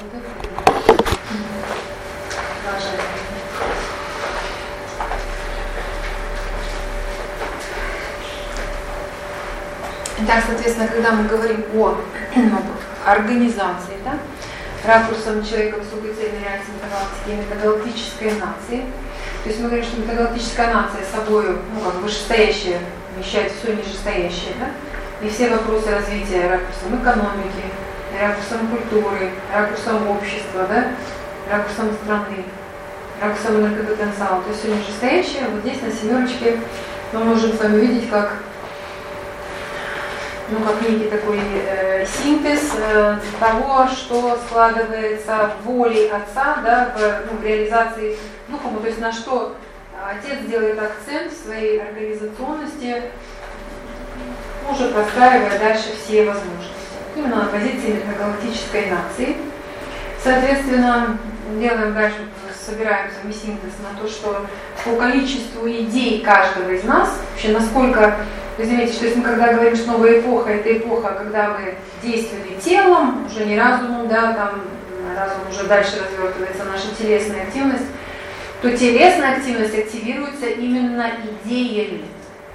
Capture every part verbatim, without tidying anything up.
Итак, соответственно, когда мы говорим о организации, да, ракурсом человека высокой цельной реальности метагалактики, метагалактической нации, то есть мы говорим, что метагалактическая нация собой, ну, как вышестоящая, вмещает все нижестоящее, да, и все вопросы развития ракурсом экономики, ракурсом культуры, ракурсом общества, да, ракурсом страны, ракурсом энергопотенциала, то есть все нижестоящее. Вот здесь на семерочке мы можем с вами увидеть, как, ну, как некий такой э, синтез э, того, что складывается в воле отца, да, в, ну, в реализации духом, то есть на что отец делает акцент в своей организационности, уже простраивая дальше все возможности. Именно на позиции метагалактической нации. Соответственно, делаем дальше, собираемся мы синтез на то, что по количеству идей каждого из нас, вообще насколько, вы заметите, что если мы когда говорим, что новая эпоха, это эпоха, когда мы действовали телом, уже не разумом, да, там разум уже дальше развертывается, наша телесная активность, то телесная активность активируется именно идеями.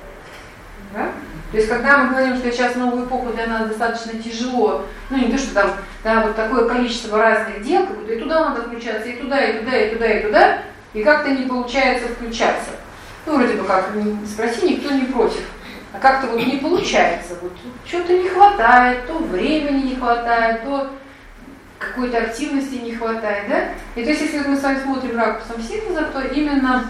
Да? То есть, когда мы говорим, что сейчас новую эпоху для нас достаточно тяжело, ну не то, что там, да, вот такое количество разных дел, как будто и туда надо включаться, и туда, и туда, и туда, и туда, и как-то не получается включаться. Ну, вроде бы как, спроси, никто не против. А как-то вот не получается, вот чего-то не хватает, то времени не хватает, то какой-то активности не хватает, да? И то есть, если мы с вами смотрим ракурсом синтеза, то именно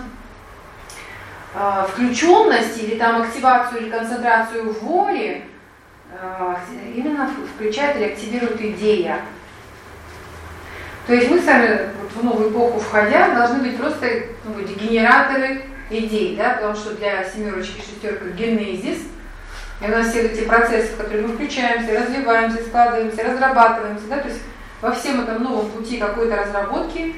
э, включенность или там активацию или концентрацию воли э, именно включает или активирует идея. То есть мы сами вот, в новую эпоху входя должны быть просто, ну, генераторы идей, да? Потому что для семерочки, шестерка генезис, и у нас все эти процессы, в которые мы включаемся, развиваемся, складываемся, разрабатываемся, да? То есть во всем этом новом пути какой-то разработки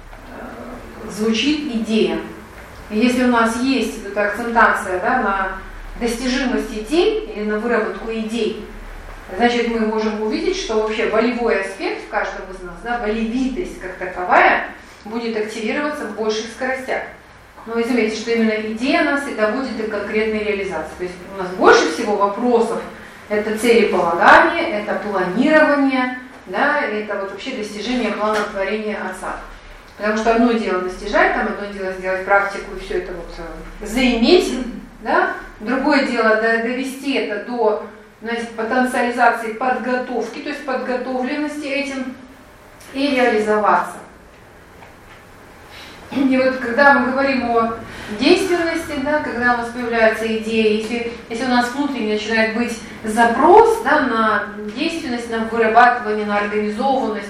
э, звучит идея. И если у нас есть вот эта акцентация, да, на достижимость идей или на выработку идей, значит, мы можем увидеть, что вообще волевой аспект в каждом из нас, да, волевитость как таковая, будет активироваться в больших скоростях. Но вы заметите, что именно идея нас и доводит до конкретной реализации. То есть у нас больше всего вопросов – это целеполагание, это планирование, да, это вот вообще достижение плана творения отца. Потому что одно дело достижать, там одно дело сделать практику и все это вот заиметь, да, другое дело довести это до, знаете, потенциализации подготовки, то есть подготовленности этим и реализоваться. И вот когда мы говорим о действенности, да, когда у нас появляются идеи, если, если у нас внутренне начинает быть запрос, да, на действенность, на вырабатывание, на организованность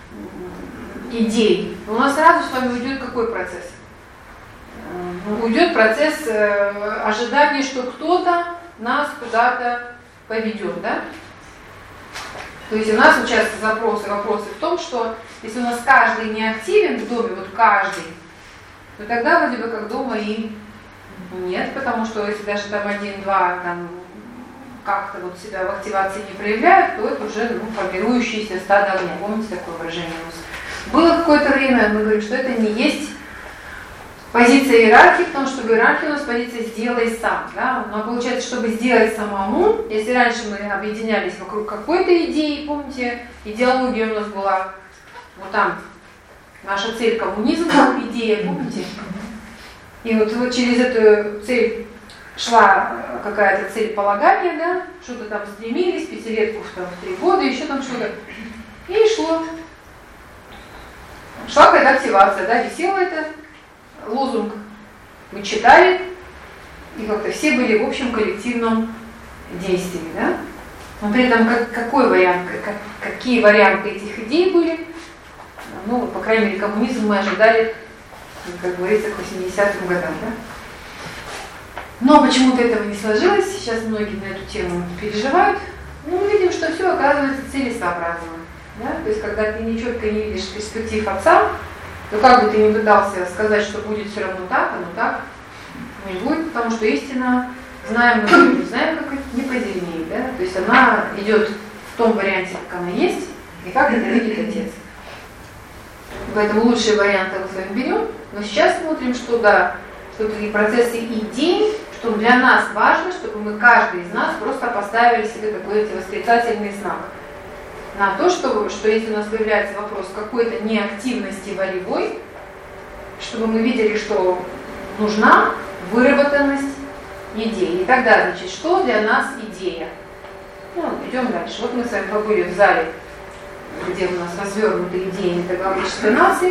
идей, у нас сразу с вами уйдет какой процесс? Уйдет процесс э, ожидания, что кто-то нас куда-то поведет, да? То есть у нас вот часто запросы, вопросы в том, что если у нас каждый не активен в доме, вот каждый, то тогда вроде бы как дома и нет, потому что если даже там один-два там как-то вот себя в активации не проявляют, то это уже, ну, формирующееся стадо огня. Помните такое выражение у нас? Было какое-то время, мы говорим, что это не есть позиция иерархии, потому что в иерархии у нас позиция «сделай сам». Да? Но получается, чтобы сделать самому, если раньше мы объединялись вокруг какой-то идеи, помните, идеология у нас была вот там, наша цель коммунизм, идея, помните? И вот, вот через эту цель шла какая-то целеполагание, да, что-то там стремились, пятилетку там, в три года, еще там что-то. И шло. Шла какая-то активация, да, висела это. Лозунг мы читали, и как-то все были в общем коллективном действии, да? Но при этом как, какой вариант, как, какие варианты этих идей были, ну, по крайней мере, коммунизм мы ожидали, как говорится, к восьмидесятым годам, да? Но почему-то этого не сложилось, сейчас многие на эту тему переживают, но мы видим, что все оказывается целесообразно, да? То есть, когда ты нечетко не видишь перспектив отца, то как бы ты ни пытался сказать, что будет все равно так, оно так не будет, потому что истина, знаем мы, не знаем, как это неподелимее, да? То есть она идет в том варианте, как она есть, и как это видит отец. поэтому лучшие варианты мы с вами берем. Но сейчас смотрим, что да, что такие процессы идей, что для нас важно, чтобы мы, каждый из нас, просто поставили себе такой восклицательный знак. На то, что, что если у нас появляется вопрос какой-то неактивности волевой, чтобы мы видели, что нужна выработанность идеи. И тогда, значит, что для нас идея? Ну, идем дальше. Вот мы с вами побыли в зале, где у нас развернуты идеи метагалактической нации.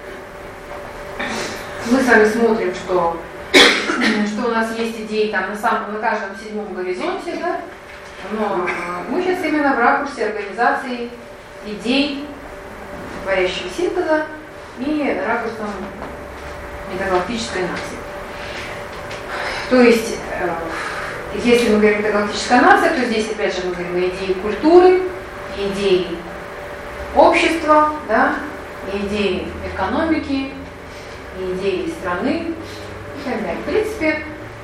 Мы с вами смотрим, что, что у нас есть идеи там на, самом, на каждом седьмом горизонте, да? Но мы сейчас именно в ракурсе организации идей творящего синтеза и ракурсом метагалактической нации. То есть, если мы говорим метагалактическая нация, то здесь опять же мы говорим о идее культуры, идеи общества, да, идеи экономики, идеи страны и так далее. В принципе,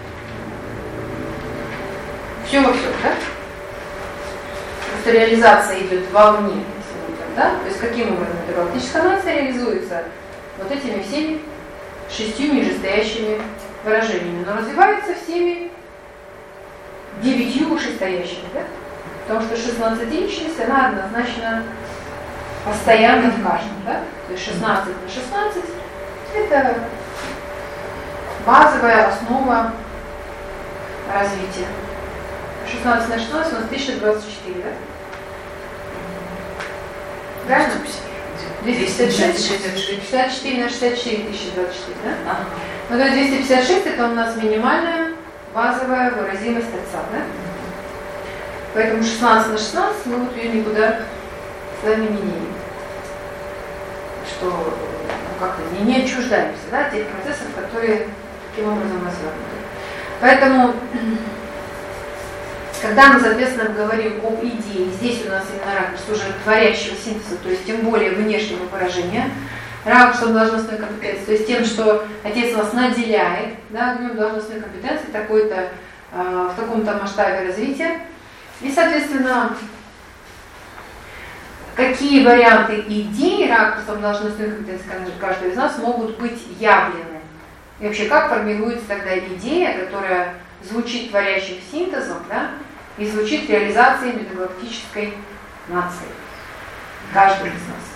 все во всем, да? Просто реализация идет вовне, да? То есть каким образом метагалактическая нация реализуется вот этими всеми шестью нижестоящими выражениями, но развивается всеми девятью вышестоящими, да? Потому что шестнадцатичность, она однозначно постоянно в каждом, да? То есть шестнадцать на шестнадцать это базовая основа развития. шестнадцать на шестнадцать у нас тысяча двадцать четыре, да? Правильно? двести пятьдесят шесть, шестьдесят четыре на шестьдесят четыре, тысяча двадцать четыре, да? Ага. Ну, то есть двести пятьдесят шесть это у нас минимальная базовая выразимость отца, да? Поэтому шестнадцать на шестнадцать мы вот ее никуда с вами не делим. Что ну, как-то не, не отчуждаемся, да, тех процессов, которые таким образом развернуты. Поэтому, когда мы, соответственно, говорим об идее, здесь у нас именно ракурс уже творящего синтеза, то есть тем более внешнего выражения, ракурсом должностной компетенции, то есть тем, что Отец нас наделяет, да, огнем должностной компетенции такой-то, э, в таком-то масштабе развития. И, соответственно, какие варианты идей ракурсом должностной компетенции каждого из нас могут быть явлены. И вообще, как формируется тогда идея, которая звучит творящим синтезом, да, и звучит реализацией метагалактической нации. Каждый из нас.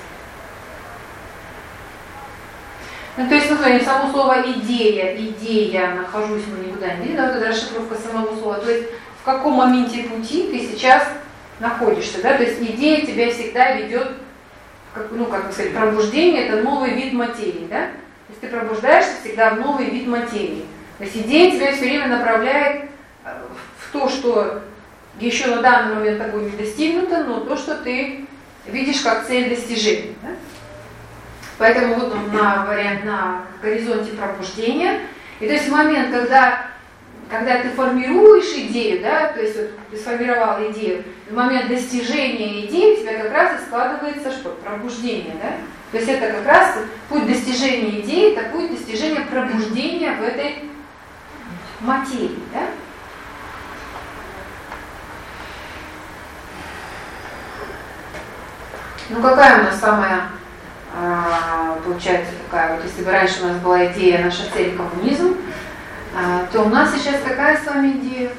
Ну, то есть, смотрите, само слово идея, идея, нахожусь, мы никуда не видим, да, вот это расшифровка самого слова. То есть, в каком моменте пути ты сейчас находишься, да, то есть идея тебя всегда ведет, как, ну, как сказать, пробуждение, это новый вид материи, да, то есть ты пробуждаешься всегда в новый вид материи. То есть идея тебя все время направляет в то, что еще на данный момент тобой не достигнуто, но то, что ты видишь как цель достижения. Да? Поэтому вот он на, вариант, на горизонте пробуждения. И то есть момент, когда, когда ты формируешь идею, да, то есть вот ты сформировал идею, в момент достижения идеи у тебя как раз и складывается что? Пробуждение. Да? То есть это как раз путь достижения идеи, это путь достижения пробуждения в этой материи. Да? Ну какая у нас самая, получается, такая, вот если бы раньше у нас была идея «наша цель коммунизм», то у нас сейчас какая с вами идея?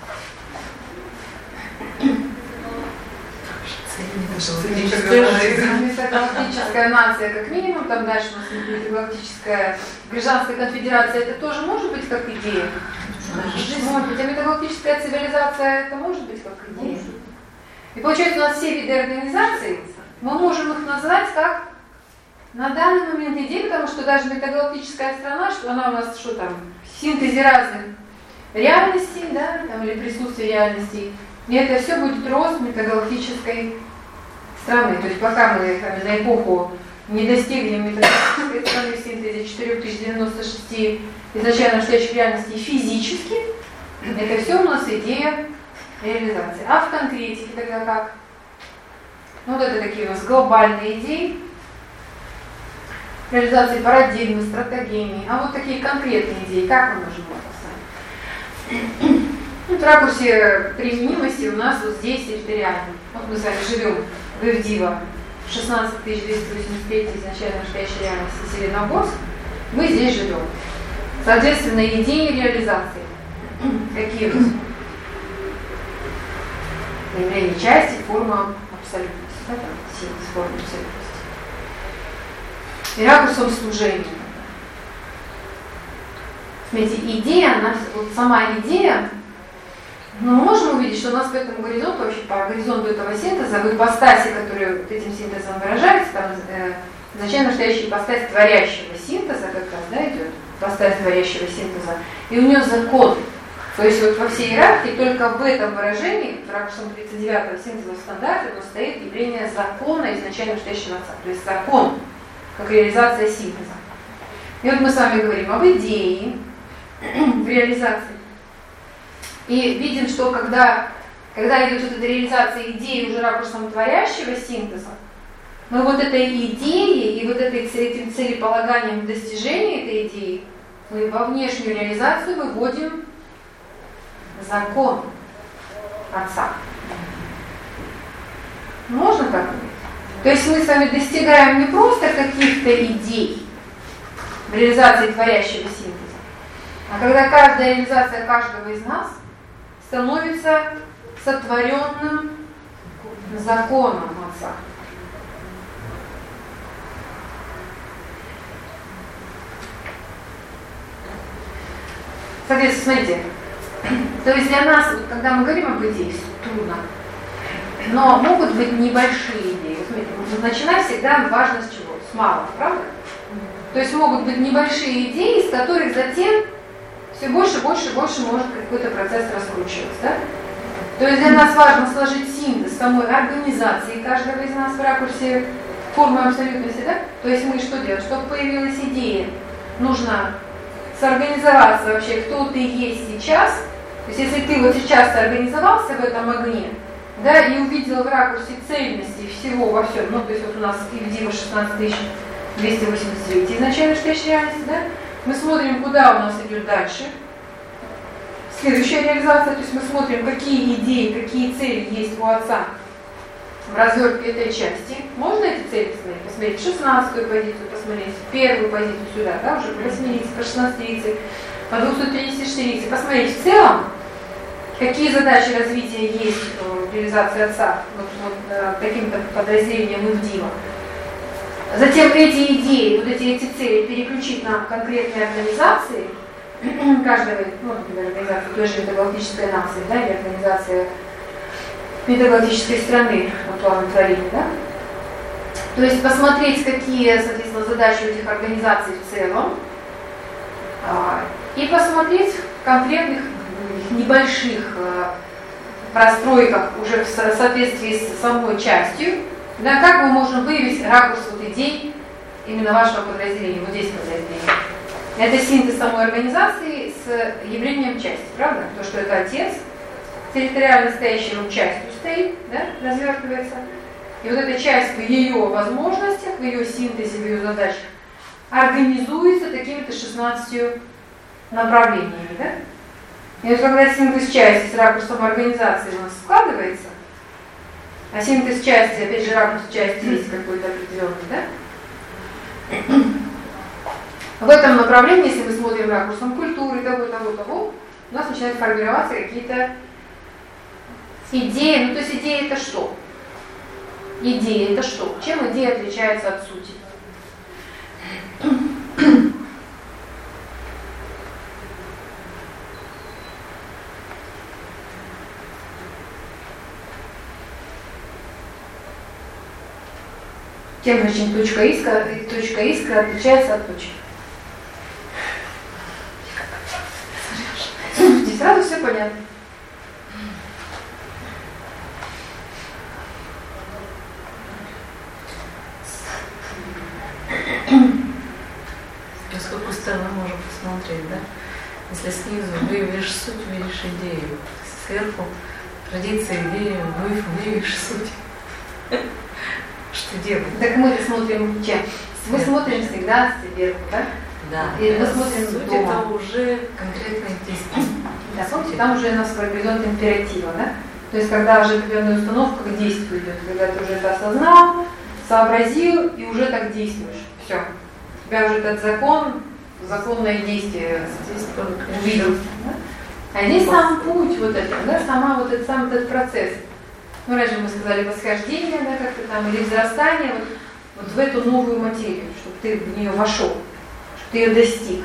Метагалактическая нация как минимум, там дальше у нас метагалактическая гражданская конфедерация, это тоже может быть как идея? Может быть, а метагалактическая цивилизация это может быть как идея? И получается у нас все виды организаций, мы можем их назвать как на данный момент идеи, потому что даже метагалактическая страна, что она у нас что там, в синтезе разных реальностей, да, там, или присутствие реальностей, и это все будет рост метагалактической страны. То есть пока мы на эпоху не достигнем метагалактической страны в синтезе четыре тысячи девяносто шесть изначально настоящих реальностей физически, это все у нас идея реализации. А в конкретике тогда как? Ну, вот это такие у нас глобальные идеи, реализации парадигмы, стратегемии. А вот такие конкретные идеи, как мы можем их описать? В ракурсе применимости у нас вот здесь территориально. Вот мы с вами живем в Ивдиво шестнадцать тысяч двести восемьдесят три изначально настоящей реальности Зеленогорск, мы здесь живем. Соответственно, идеи реализации. Какие у нас? Проявление части, форма абсолютности. Да, там, синтез формы абсолютности. И ракурсом служения. Смотрите, идея, она, вот сама идея, ну, мы можем увидеть, что у нас по этому горизонту, вообще по горизонту этого синтеза, в ипостаси, которая вот этим синтезом выражается, там э, изначально настоящая ипостась творящего синтеза как раз, да, идет, ипостась творящего синтеза, и у нее закон. То есть вот во всей иерархии только в этом выражении, в ракурсом тридцать девятого синтеза в стандарте, у нас стоит явление закона изначально настоящего отца. То есть закон, как реализация синтеза. И вот мы с вами говорим об идее в реализации. И видим, что когда, когда идет вот эта реализация идеи уже ракурсом творящего синтеза, мы вот этой идеей и вот этой, этим целеполаганием достижения этой идеи мы во внешнюю реализацию выводим закон Отца. Можно так говорить? То есть мы с вами достигаем не просто каких-то идей в реализации творящего синтеза, а когда каждая реализация каждого из нас становится сотворенным законом Отца. Соответственно, смотрите, то есть для нас, когда мы говорим об идее, трудно, но могут быть небольшие идеи. Смотрите, начинать всегда важно с чего? С малого, правда? То есть могут быть небольшие идеи, из которых затем все больше, больше, больше может какой-то процесс раскручиваться. Да? То есть для нас важно сложить синтез самой организации каждого из нас в ракурсе формы абсолютности. Да? То есть мы что делаем? Чтобы появилась идея, нужно сорганизоваться вообще, кто ты есть сейчас. То есть если ты вот сейчас организовался в этом огне, да, и увидел в ракурсе цельности всего во всем, ну, то есть вот у нас Ивдима шестнадцать тысяч двести восемьдесят девять изначально настоящей реальности, да, мы смотрим, куда у нас идет дальше. Следующая реализация, то есть мы смотрим, какие идеи, какие цели есть у Отца в развертке этой части. Можно эти цели посмотреть? Посмотреть шестнадцатую позицию, посмотреть первую позицию сюда, да, уже по восьмидесяти, по шестнадцати, по двухсот тридцати четырёхти, посмотреть в целом, какие задачи развития есть в реализации Отца вот, вот, таким-то подразделением Ивдима. Затем эти идеи, вот эти, эти цели переключить на конкретные организации, каждой, ну, например, организации той же метагалактической нации, да, или организация метагалактической страны по плану творения, да? То есть посмотреть, какие, соответственно, задачи у этих организаций в целом, и посмотреть в конкретных небольших простройках уже в соответствии с самой частью, да, как мы можем выявить ракурс вот идей именно вашего подразделения, вот здесь подразделение. Это синтез самой организации с явлением части, правда? То, что это Отец, территориально стоящий он частью стоит, да, развертывается. И вот эта часть в ее возможностях, в ее синтезе, в ее задачах организуется такими-то шестнадцатью направлениями, да? И вот когда синтез части с ракурсом организации у нас складывается, а синтез части, опять же, ракурс части есть какой-то определенный, да? В этом направлении, если мы смотрим ракурсом культуры, того, того, того, у нас начинают формироваться какие-то идеи. Ну, то есть идея это что? Идея это что? Чем идея отличается от сути? Тем же, чем точка иска, точка иска отличается от точки. Здесь сразу все понятно. С какой стороны можем посмотреть, да? Если снизу выявишь суть, видишь идею. Сверху родится идея, выявишь суть. Что делать? Так мы смотрим чем? Мы смотрим всегда сверху, да? Да. И мы смотрим суть дома. Это уже конкретные действия. Да, помните, там уже у нас горизонт императива, да? То есть когда уже определенная установка к действию идет, когда ты уже это осознал, сообразил и уже так действуешь. Все. У тебя уже этот закон, законное действие увидел. А здесь сам путь вот этот, да, сама вот этот сам этот процесс. Ну, раньше мы сказали восхождение, да, как-то там, или взрастание, вот, вот в эту новую материю, чтобы ты в нее вошел, чтобы ты ее достиг.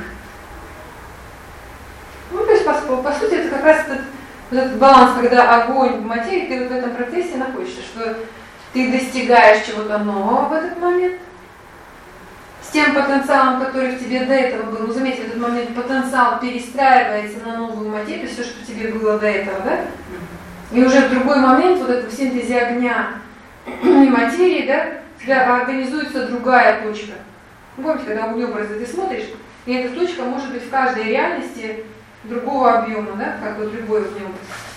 Ну, то есть, по, по сути, это как раз этот, вот этот баланс, когда огонь в материи, ты вот в этом процессе находишься, что ты достигаешь чего-то нового в этот момент, с тем потенциалом, который в тебе до этого был. Ну, заметьте, в этот момент потенциал перестраивается на новую материю, все, что в тебе было до этого, да? И уже в другой момент, вот это в синтезе огня и материи, да, у тебя организуется другая точка. Вы помните, когда углеобразы ты смотришь, и эта точка может быть в каждой реальности другого объема, да, как вот любой углеобраз.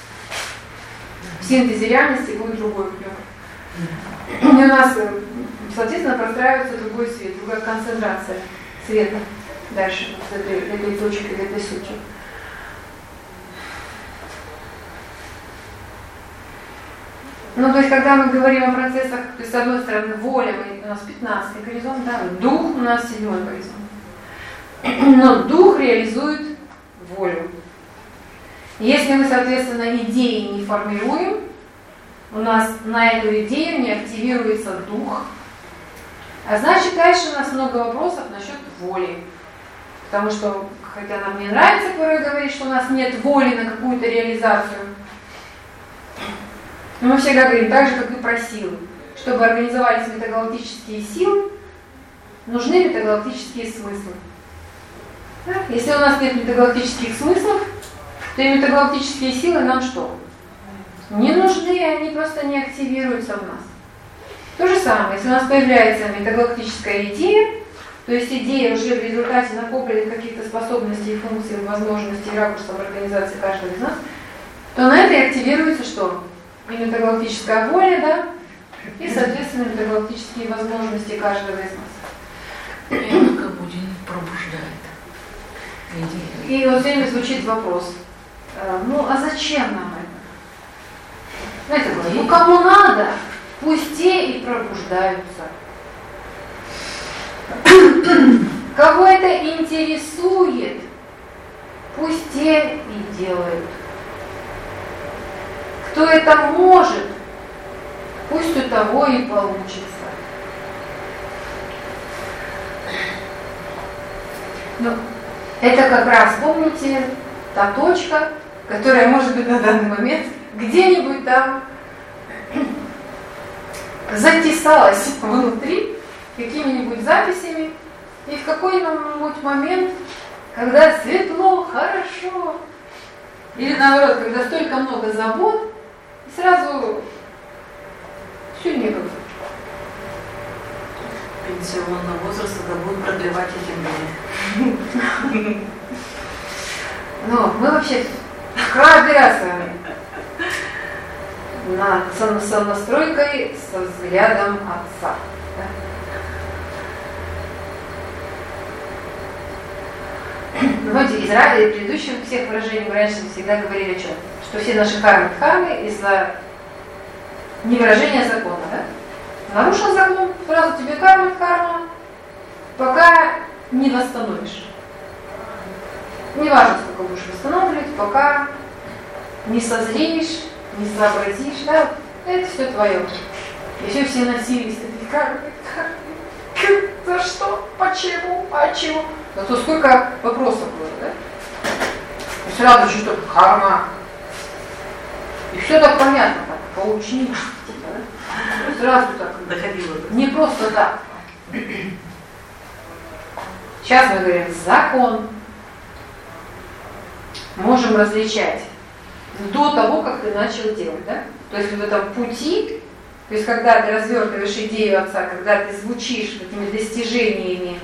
В синтезе реальности будет другой углеобраз. И у нас, соответственно, простраивается другой свет, другая концентрация света дальше, вот с этой, этой точкой, этой сутью. Ну, то есть, когда мы говорим о процессах, то есть, с одной стороны, воля, у нас пятнадцатый горизонт, да, дух у нас седьмой горизонт. Но дух реализует волю. Если мы, соответственно, идеи не формируем, у нас на эту идею не активируется дух, а значит, дальше у нас много вопросов насчет воли. Потому что, хотя нам не нравится порой говорить, что у нас нет воли на какую-то реализацию, но мы всегда говорим, так же, как и про силы. Чтобы организовались метагалактические силы, нужны метагалактические смыслы. Да? Если у нас нет метагалактических смыслов, то и метагалактические силы нам что? Не нужны, они просто не активируются в нас. То же самое, если у нас появляется метагалактическая идея, то есть идея уже в результате накопленных каких-то способностей, функций, возможностей, ракурсов организации каждого из нас, то на это и активируется что? И метагалактическая воля, да, и, соответственно, метагалактические возможности каждого из нас. И это как будильник пробуждает. И вот все время звучит вопрос, ну а зачем нам это? Знаете, ну кому надо, пусть те и пробуждаются. Кого это интересует, пусть те и делают. Кто это может, пусть у того и получится. Ну, это как раз, помните, та точка, которая может быть на данный момент где-нибудь там затесалась внутри какими-нибудь записями, и в какой-нибудь момент, когда светло, хорошо, или наоборот, когда столько много забот, и сразу все не было. Пенсионного возраста да будут продлевать эти люди. Но мы вообще каждый раз с вами на сонастройкой со взглядом отца. Да? Знаете, из ряда предыдущих всех выражений мы раньше всегда говорили о чем? Что все наши кармы кармы из-за невыражения закона. Да? Нарушил закон, сразу тебе карма карма, пока не восстановишь. Не важно, сколько будешь восстанавливать, пока не созреешь, не сообразишь, да, это все твое. Еще все носились такие кармы, за что, почему, почему. Зато сколько вопросов было, да? И сразу что-то карма. И все так понятно, так, поучнически, типа, да? Сразу так. Доходило. Не просто так. Сейчас мы говорим закон. Можем различать до того, как ты начал делать, да? То есть в этом пути, то есть когда ты развертываешь идею отца, когда ты звучишь такими достижениями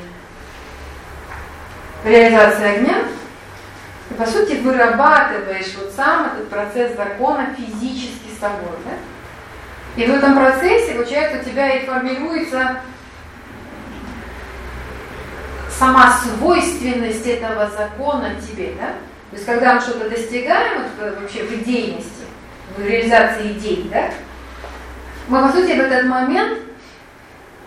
реализации огня, ты по сути вырабатываешь вот сам этот процесс закона физически с собой, да? И в этом процессе, получается, у тебя и формируется сама свойственность этого закона тебе, да? То есть, когда мы что-то достигаем, вот, вообще в идейности, в реализации идей, да, мы, по сути, в этот момент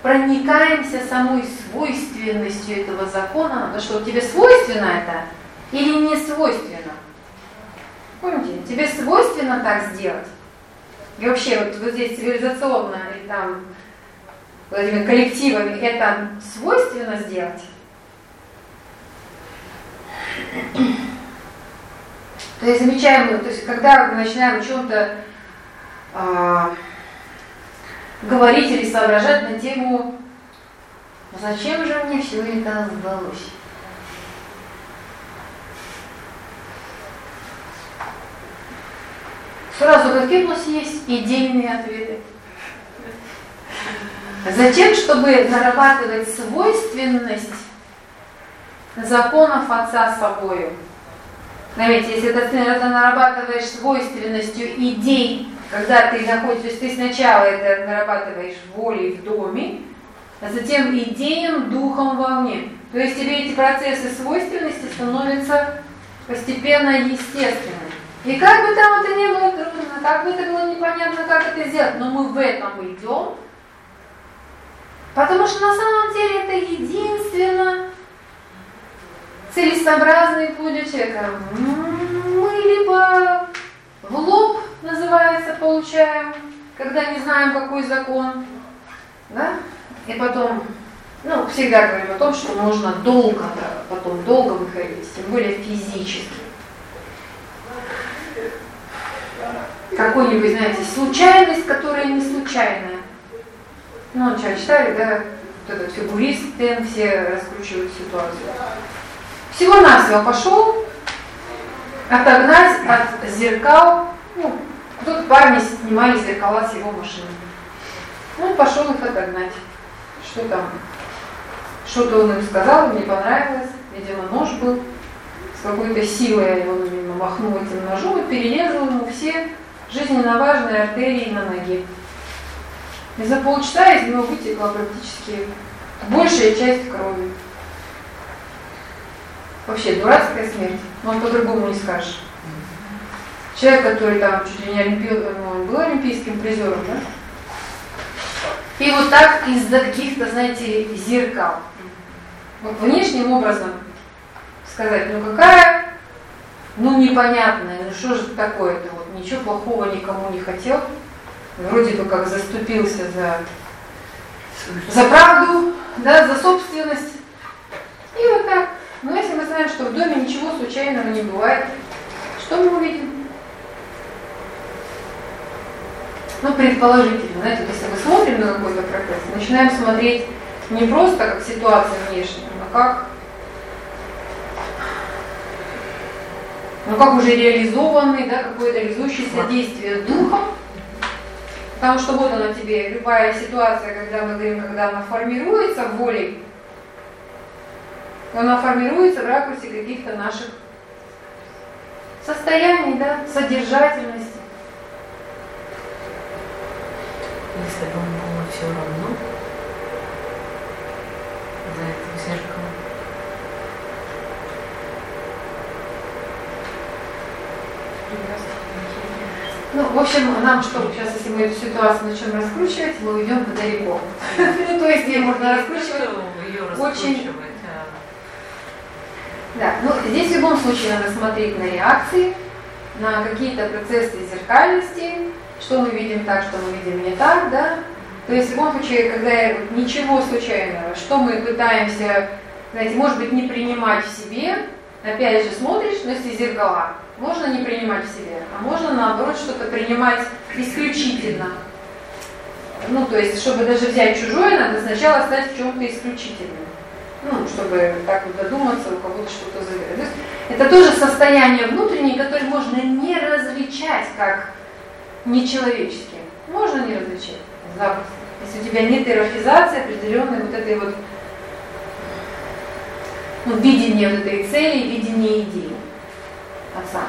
проникаемся самой свойственностью этого закона, потому что тебе свойственно это или не свойственно. Помните, тебе свойственно так сделать. И вообще, вот, вот здесь цивилизационно или там вот этими коллективами это свойственно сделать. То есть замечаем, то есть когда мы начинаем о чем-то э, говорить или соображать на тему, зачем же мне все это сдалось? Сразу какие у нас есть идейные ответы? Зачем, чтобы нарабатывать свойственность законов Отца собою? Заметьте, если ты это нарабатываешь свойственностью идей, когда ты находишься, то есть ты сначала это нарабатываешь волей в доме, а затем идеям, духом вовне. То есть тебе эти процессы свойственности становятся постепенно естественными. И как бы там это ни было трудно, как бы это было непонятно, как это сделать, но мы в этом идем, потому что на самом деле это единственно целесообразный путь для человека. Мы либо в лоб, называется, получаем, когда не знаем, какой закон, да? И потом, ну, всегда говорим о том, что можно долго, да, потом долго выходить, тем более физически. Какую-нибудь, знаете, случайность, которая не случайная. Ну, что, читали, да, вот этот фигурист, Тен, все раскручивают ситуацию. Всего-навсего пошел отогнать от зеркал, ну, тут парни снимали зеркала с его машины. Он пошел их отогнать. Что там? Что-то он им сказал, им не понравилось, видимо, нож был. С какой-то силой он именно махнул этим ножом и перерезал ему все жизненно важные артерии на ноге. И за полчаса из него вытекла практически большая часть крови. Вообще дурацкая смерть, но по-другому не скажешь. Человек, который там чуть ли не олимпи... ну, был олимпийским призером, да? И вот так из-за каких-то, знаете, зеркал. Вот внешним образом сказать, ну какая, ну непонятная, ну что же такое-то, вот ничего плохого никому не хотел, вроде бы как заступился за, за правду, да, за собственность. И вот так. Но если мы знаем, что в доме ничего случайного не бывает, что мы увидим? Ну, предположительно, знаете, если мы смотрим на какой-то процесс, начинаем смотреть не просто как ситуация внешняя, но как, ну, как уже реализованный, да, какое-то реализующееся действие духом. Потому что вот она тебе, любая ситуация, когда мы говорим, когда она формируется волей, она формируется в ракурсе каких-то наших состояний, да, содержательности. Если бы было все равно за это зеркало. Ну, в общем, нам что, сейчас, если мы эту ситуацию начнем раскручивать, мы уйдем далеко. Ну, то есть, ее можно раскручивать очень... Да, ну, здесь в любом случае надо смотреть на реакции, на какие-то процессы зеркальности, что мы видим так, что мы видим не так, да. То есть, в любом случае, когда вот, ничего случайного, что мы пытаемся, знаете, может быть, не принимать в себе, опять же, смотришь, но если зеркала, можно не принимать в себе, а можно, наоборот, что-то принимать исключительно. Ну, то есть, чтобы даже взять чужое, надо сначала стать в чем-то исключительным. Ну, чтобы так вот додуматься, у кого-то что-то забирать. То есть, это тоже состояние внутреннее, которое можно не различать как нечеловеческие. Можно не различать, запросто. Если у тебя нет иерархизации определенной вот этой вот, ну, видения вот этой цели, видения идеи Отца.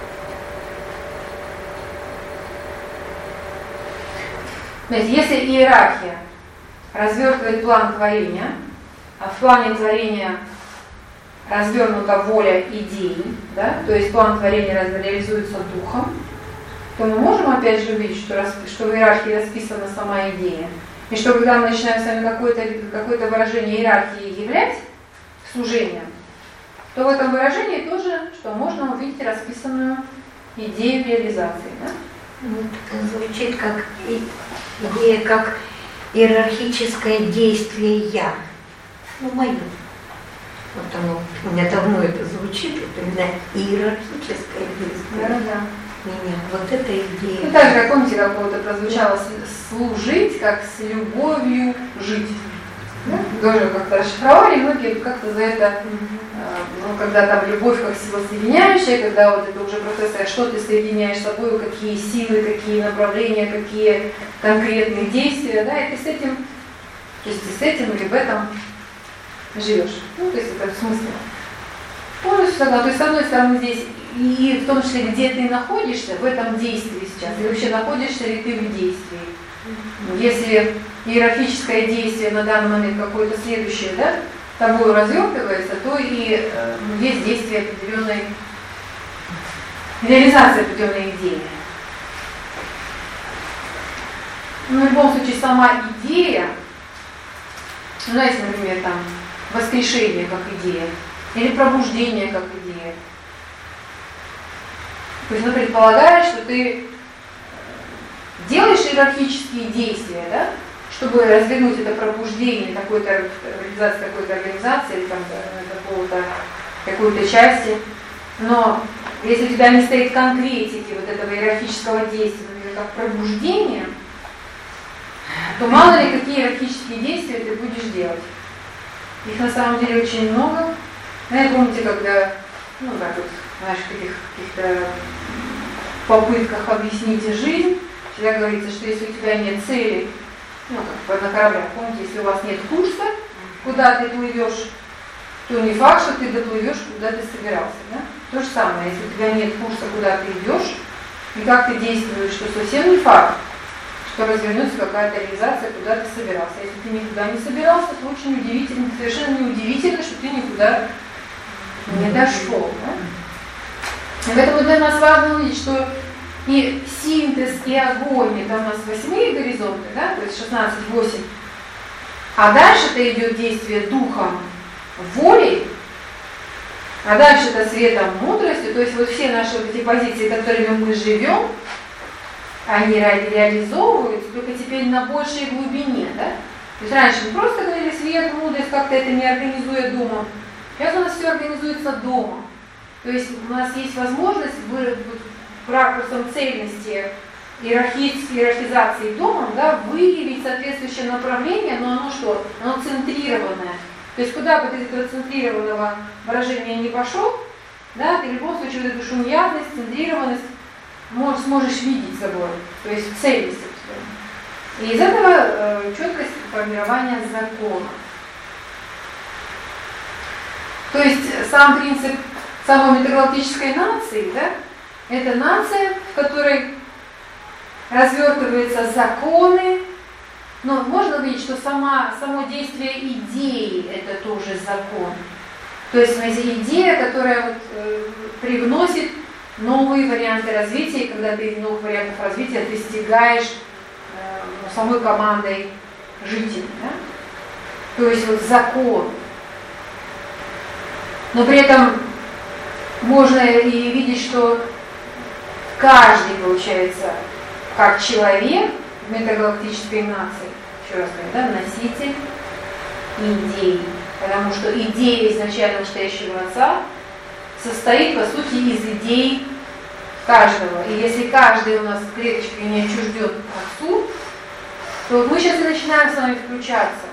Знаете, если иерархия развертывает план творения, а в плане творения развернута воля идеи, да, то есть план творения реализуется духом, то мы можем опять же увидеть, что, что в иерархии расписана сама идея. И что когда мы начинаем с вами какое-то, какое-то выражение иерархии являть служением, то в этом выражении тоже, что можно увидеть расписанную идею реализации. Да? Ну, это звучит как идея, как иерархическое действие «я». Ну, мое. Вот оно, у меня давно это звучит, это именно иерархическое действие. Да, да. Меня. Вот эта идея. Ну, так же, как помните, какого-то прозвучало служить, как с любовью жить. Да? Тоже как-то расшифровали, многие как-то за это, ну, когда там любовь как сила соединяющая, когда вот это уже процесс, что ты соединяешь с собой, какие силы, какие направления, какие конкретные действия, да, и ты с этим, то есть ты с этим или в этом живешь. Ну, то есть это в смысле. Полностью согласна. То есть, с одной стороны, здесь и в том числе, где ты находишься в этом действии сейчас, и вообще находишься ли ты в действии. Если иерархическое действие на данный момент какое-то следующее, да, тобой развертывается, то и э, есть действие определенной, реализация определенной идеи. Но в любом случае сама идея, ну, знаете, например, там, воскрешение как идея, или пробуждение как идея. То есть, ну, предполагаешь, что ты делаешь иерархические действия, да, чтобы развернуть это пробуждение какой-то реализации, какой-то организации или там, какого-то, какой-то части. Но если у тебя не стоит конкретики вот этого иерархического действия, например, как пробуждение, то мало ли какие иерархические действия ты будешь делать. Их на самом деле очень много. Наверное, помните, когда, ну да, тут, знаешь, в каких, каких-то попытках объяснить жизнь, всегда говорится, что если у тебя нет цели, ну, как на кораблях, помните, если у вас нет курса, куда ты плывешь, то не факт, что ты доплывешь, куда ты собирался. Да? То же самое, если у тебя нет курса, куда ты идешь, и как ты действуешь, что совсем не факт, что развернется какая-то реализация, куда ты собирался. Если ты никуда не собирался, то очень удивительно, совершенно неудивительно, что ты никуда не дошел. Да? И поэтому для нас важно увидеть, что и синтез, и огонь, это у нас восьмые горизонты, да, то есть шестнадцать восемь. А дальше-то идет действие духом, волей, а дальше это светом, мудростью, то есть вот все наши вот эти позиции, которыми мы живем, они реализовываются только теперь на большей глубине, да? То есть раньше мы просто говорили свет, мудрость, как-то это не организуя дома. Сейчас у нас все организуется дома. То есть у нас есть возможность ракурсом цельности иерархизации домом, да, выявить соответствующее направление, но оно что? Оно центрированное. То есть куда бы ты из этого центрированного выражения не пошел, да, ты в любом случае вот эту шумятность, центрированность можешь, сможешь видеть собой, то есть цельность. И из этого э, четкость формирования закона. То есть сам принцип самой метагалактической нации, да, это нация, в которой развертываются законы, но можно увидеть, что сама, само действие идеи – это тоже закон. То есть, смотрите, идея, которая вот, э, привносит новые варианты развития, и когда ты новых вариантов развития достигаешь э, самой командой жителей. Да? То есть вот закон. Но при этом можно и видеть, что каждый, получается, как человек в метагалактической нации, еще раз говорю, да, носитель идей. Потому что идея изначально настоящего Отца состоит, по сути, из идей каждого. И если каждый у нас клеточкой не отчужден Отцу, то вот мы сейчас и начинаем с вами включаться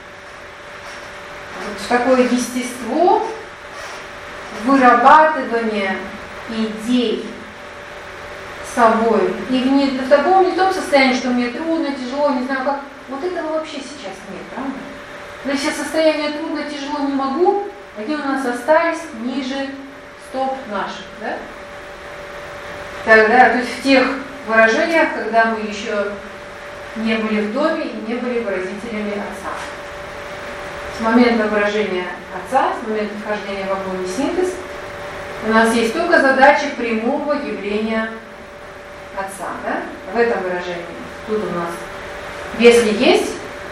вот в такое естество вырабатывания идей собой. И не, в таком не в том состоянии, что мне трудно, тяжело, не знаю как. Вот этого вообще сейчас нет, правда? Но сейчас состояние трудно, тяжело, не могу, они у нас остались ниже стоп наших, да? Тогда, то есть в тех выражениях, когда мы еще не были в доме и не были выразителями Отца. С момента выражения Отца, с момента вхождения в огонь и синтез, у нас есть только задача прямого явления Отца, да? В этом выражении. Тут у нас, если есть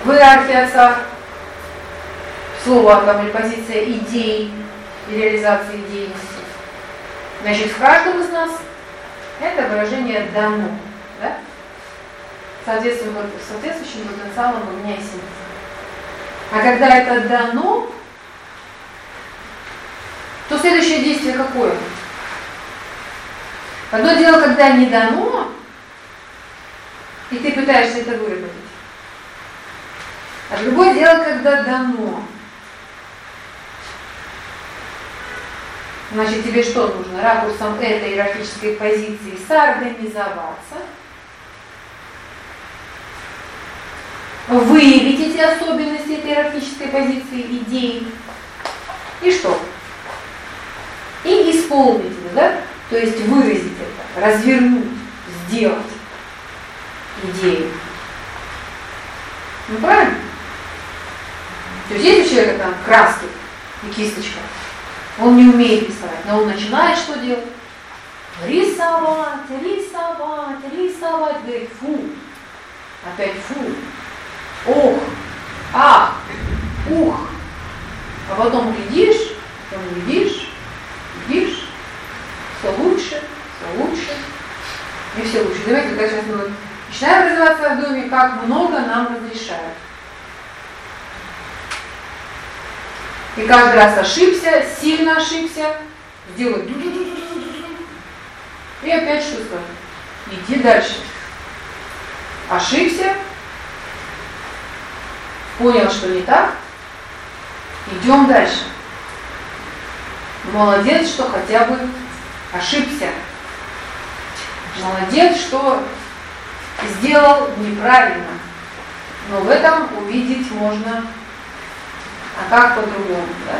в иерархии Отца, слово там или позиция идей и реализации идейности. Значит, в каждом из нас это выражение дано, да? Соответствующим потенциалом у меня и синтеза. А когда это дано, то следующее действие какое? Одно дело, когда не дано, и ты пытаешься это выработать. А другое дело, когда дано. Значит, тебе что нужно? Ракурсом этой иерархической позиции соорганизоваться, выявить эти особенности этой иерархической позиции, идеи, и что? И исполнить это, да? То есть выразить это, развернуть, сделать идею. Ну правильно? То есть есть у человека там краски и кисточка, он не умеет рисовать, но он начинает что делать? Рисовать, рисовать, рисовать, говорит, фу, опять фу, ох, ах, ух, а потом глядишь, потом глядишь, глядишь, все лучше, все лучше, и все лучше. Заметьте, когда сейчас мы начинаем развиваться в доме, как много нам разрешают. И каждый раз ошибся, сильно ошибся, сделай и опять что сказать? Иди дальше. Ошибся, понял, что не так, идем дальше. Молодец, что хотя бы ошибся. Молодец, что сделал неправильно. Но в этом увидеть можно, а как по-другому, да?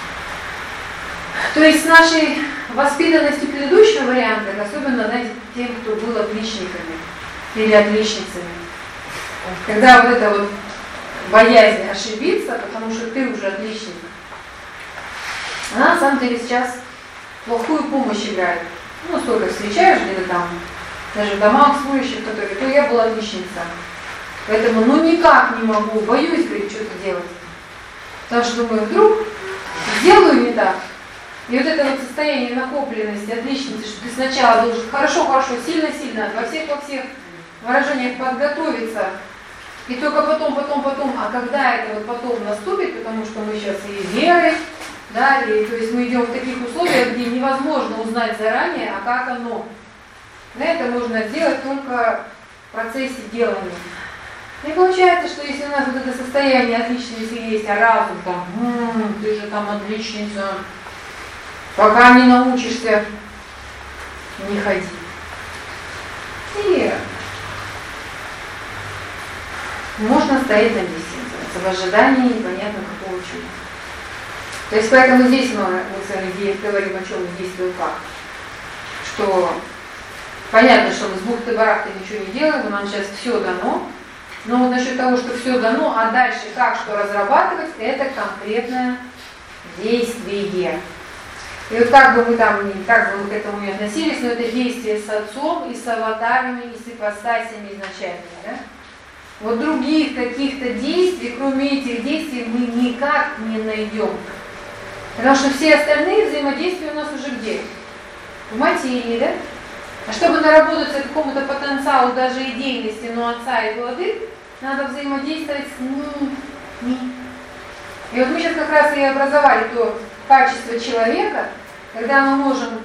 То есть с нашей воспитанностью предыдущего варианта, особенно, знаете, тем, кто был отличниками или отличницами, когда вот это вот боязнь ошибиться, потому что ты уже отличник, она на самом деле сейчас плохую помощь играет. Ну, сколько встречаешь где-то там, даже в домах служащих, которые, то я была отличница. Поэтому, ну, никак не могу, боюсь, говорит, что-то делать. Потому что думаю, вдруг сделаю не так. И вот это вот состояние накопленности, отличницы, что ты сначала должен хорошо-хорошо, сильно-сильно, во всех, во всех выражениях подготовиться, и только потом, потом, потом, а когда это вот потом наступит, потому что мы сейчас и верой, да, и то есть мы идем в таких условиях, где невозможно узнать заранее, а как оно. На это можно сделать только в процессе делания. И получается, что если у нас вот это состояние отличницы есть, а разум там, м-м, ты же там отличница, пока не научишься, не ходи. И можно стоять на месте, в ожидании непонятно какого чуда. То есть поэтому здесь мы, мы с вами говорим о чем действует как. Что понятно, что мы с бухты-барахты ничего не делаем, нам сейчас все дано. Но вот насчет того, что все дано, а дальше как что разрабатывать, это конкретное действие. И вот как бы мы там, как бы мы к этому не относились, но это действие с Отцом и с аватарами, и с ипостасями изначально. Да? Вот других каких-то действий, кроме этих действий, мы никак не найдем. Потому что все остальные взаимодействия у нас уже где? В материи, да? А чтобы наработаться какому-то потенциалу даже идейности, но Отца и Владык, надо взаимодействовать с ними. И вот мы сейчас как раз и образовали то качество человека, когда мы можем,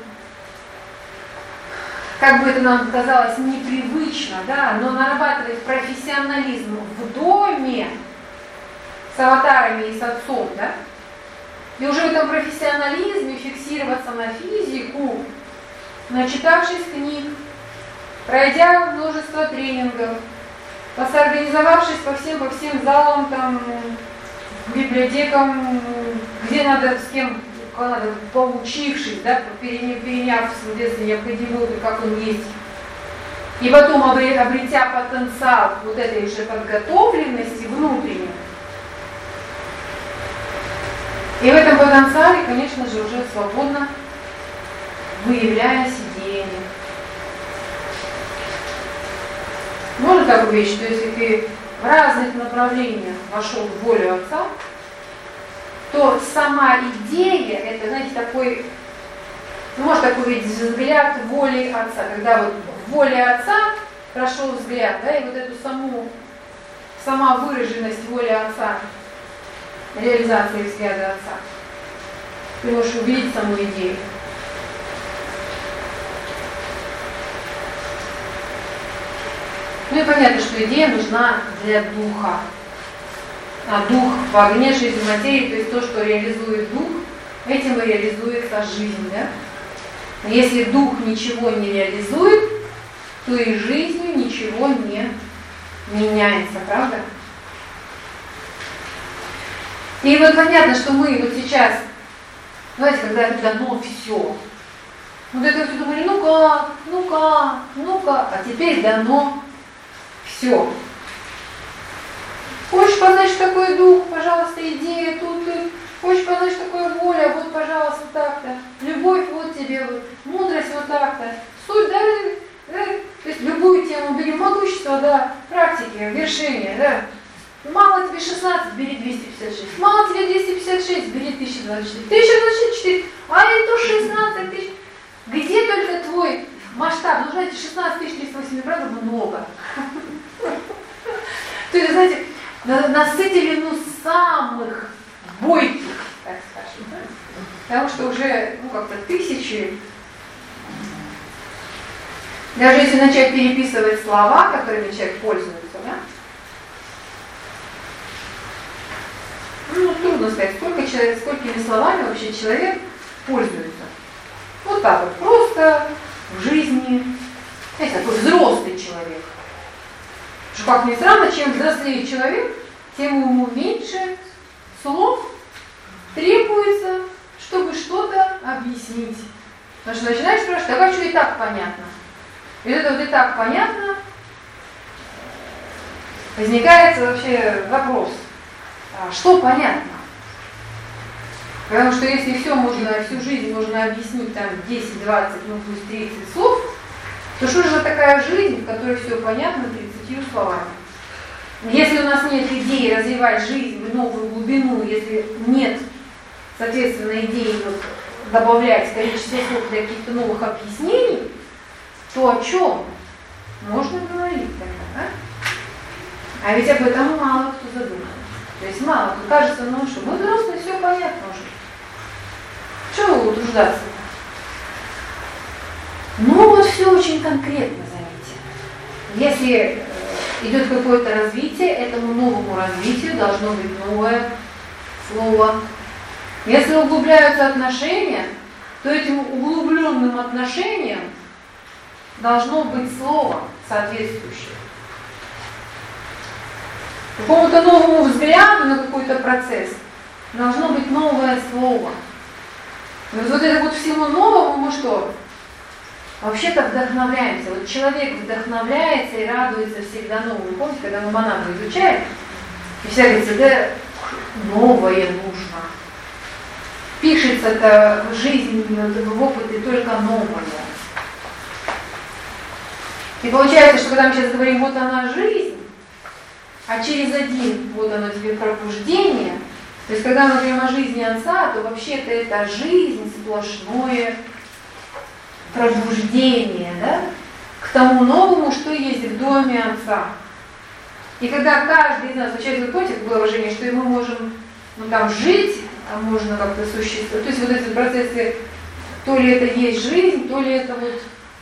как бы это нам казалось непривычно, да, но нарабатывать профессионализм в доме с аватарами и с Отцом, да, и уже в этом профессионализме фиксироваться на физику, начитавшись книг, пройдя множество тренингов, посоорганизовавшись по всем, по всем залам, там, библиотекам, где надо, с кем надо, поучившись, да, переняв в соответствии необходимый опыт, как он есть, и потом обретя потенциал вот этой уже подготовленности внутренней. И в этом потенциале, конечно же, уже свободно выявляясь идеями. Можно такую вещь, что если ты в разных направлениях вошел в волю Отца, то сама идея, это, знаете, такой, ну, может такой видеть взгляд воли Отца, когда вот в воле Отца прошел взгляд, да, и вот эту саму, сама выраженность воли Отца, реализация взгляда Отца, ты можешь увидеть саму идею. Ну и понятно, что идея нужна для духа. А дух в огне, жизнь в материи, то есть то, что реализует дух, этим и реализуется жизнь. Да? Но если дух ничего не реализует, то и жизнью ничего не меняется, правда? И вот понятно, что мы вот сейчас, знаете, когда это дано все, вот это все думали, ну как, ну как, ну как, а теперь дано все. Хочешь познать, что такое дух, пожалуйста, идея тут, тут. Хочешь познать, что такое воля, вот, пожалуйста, так-то. Любовь, вот тебе, вот. Мудрость, вот так-то. Суть, да, да, то есть любую тему бери, могущество, да, практики, вершения, да. Мало тебе шестнадцать, бери двести пятьдесят шесть. Мало тебе двести пятьдесят шесть, бери тысяча двадцать четыре. тысяча двадцать четыре, а это шестнадцать тысяч. Где только твой масштаб? Ну, знаете, шестнадцать тысяч триста восемь много. То есть, знаете, насытили, ну, самых бойких, так скажем, да? Потому что уже, ну, как-то тысячи, даже если начать переписывать слова, которыми человек пользуется, да? Ну, трудно сказать, сколько человек, сколькими словами вообще человек пользуется. Вот так вот, просто в жизни, знаете, такой взрослый человек. Что, как ни странно, чем взрослее человек, тем ему меньше слов требуется, чтобы что-то объяснить. Потому что начинаешь спрашивать, а как что и так понятно? И это вот и так понятно, возникает вообще вопрос, а что понятно? Потому что если все можно, всю жизнь можно объяснить там десять, двадцать, ну плюс тридцать слов, то что же за такая жизнь, в которой все понятно тридцатью словами? Если у нас нет идеи развивать жизнь в новую глубину, если нет, соответственно, идеи вот, добавлять количество слов для каких-то новых объяснений, то о чем можно говорить тогда, да? А ведь об этом мало кто задумывается. То есть мало кто кажется, ну что, мы взрослые, все понятно уже. Чего утруждаться? Ну вот все очень конкретно, заметьте. Если идет какое-то развитие, этому новому развитию должно быть новое слово. Если углубляются отношения, то этим углубленным отношениям должно быть слово соответствующее. Какому-то новому взгляду на какой-то процесс должно быть новое слово. И вот, вот это вот всему новому мы что? Вообще-то вдохновляемся. Вот человек вдохновляется и радуется всегда новому. Помните, когда мы Монаду изучаем, и всегда говорится, да, новое нужно. Пишется-то в жизни, в опыте только новое. И получается, что когда мы сейчас говорим, вот она жизнь, а через один, вот оно тебе пробуждение, то есть когда мы говорим о жизни Отца, то вообще-то это жизнь сплошное пробуждение, да, к тому новому, что есть в доме Отца. И когда каждый из нас, сейчас вы помните, было выражение, что мы можем, ну, там, жить, а можно как-то существовать. То есть вот эти процессы, то ли это есть жизнь, то ли это вот,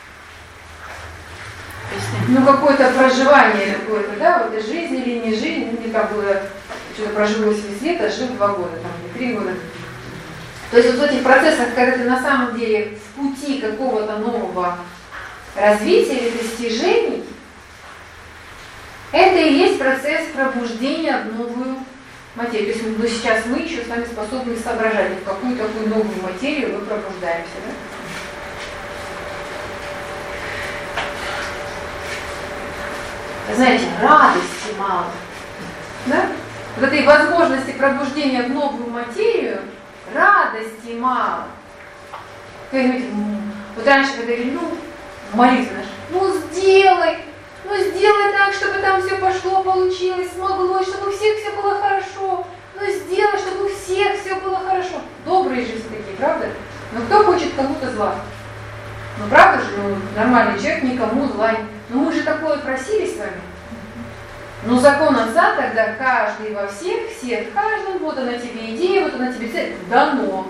ну, какое-то проживание какое-то, да, вот это жизнь или не жизнь. Ну, мне как было, что-то прожил восемьдесят лет, а жил два года, там, или три года. То есть вот в этих процессах, когда ты на самом деле в пути какого-то нового развития или достижений, это и есть процесс пробуждения в новую материю. То есть ну, сейчас мы еще с вами способны соображать, в какую такую новую материю мы пробуждаемся. Да? Знаете, радости мало. Да? Вот этой возможности пробуждения в новую материю радости мало. Вот раньше говорили, ну, молитва наша, ну сделай, ну сделай так, чтобы там все пошло, получилось, смоглось, чтобы у всех все было хорошо, ну сделай, чтобы у всех все было хорошо. Добрые же все такие, правда? Но кто хочет кому-то зла? Ну правда же, ну, нормальный человек никому зла не... Ну мы же такое просили с вами. Но закон Отца тогда каждый во всех, все в каждом, вот она тебе идея, вот она тебе цель, дано.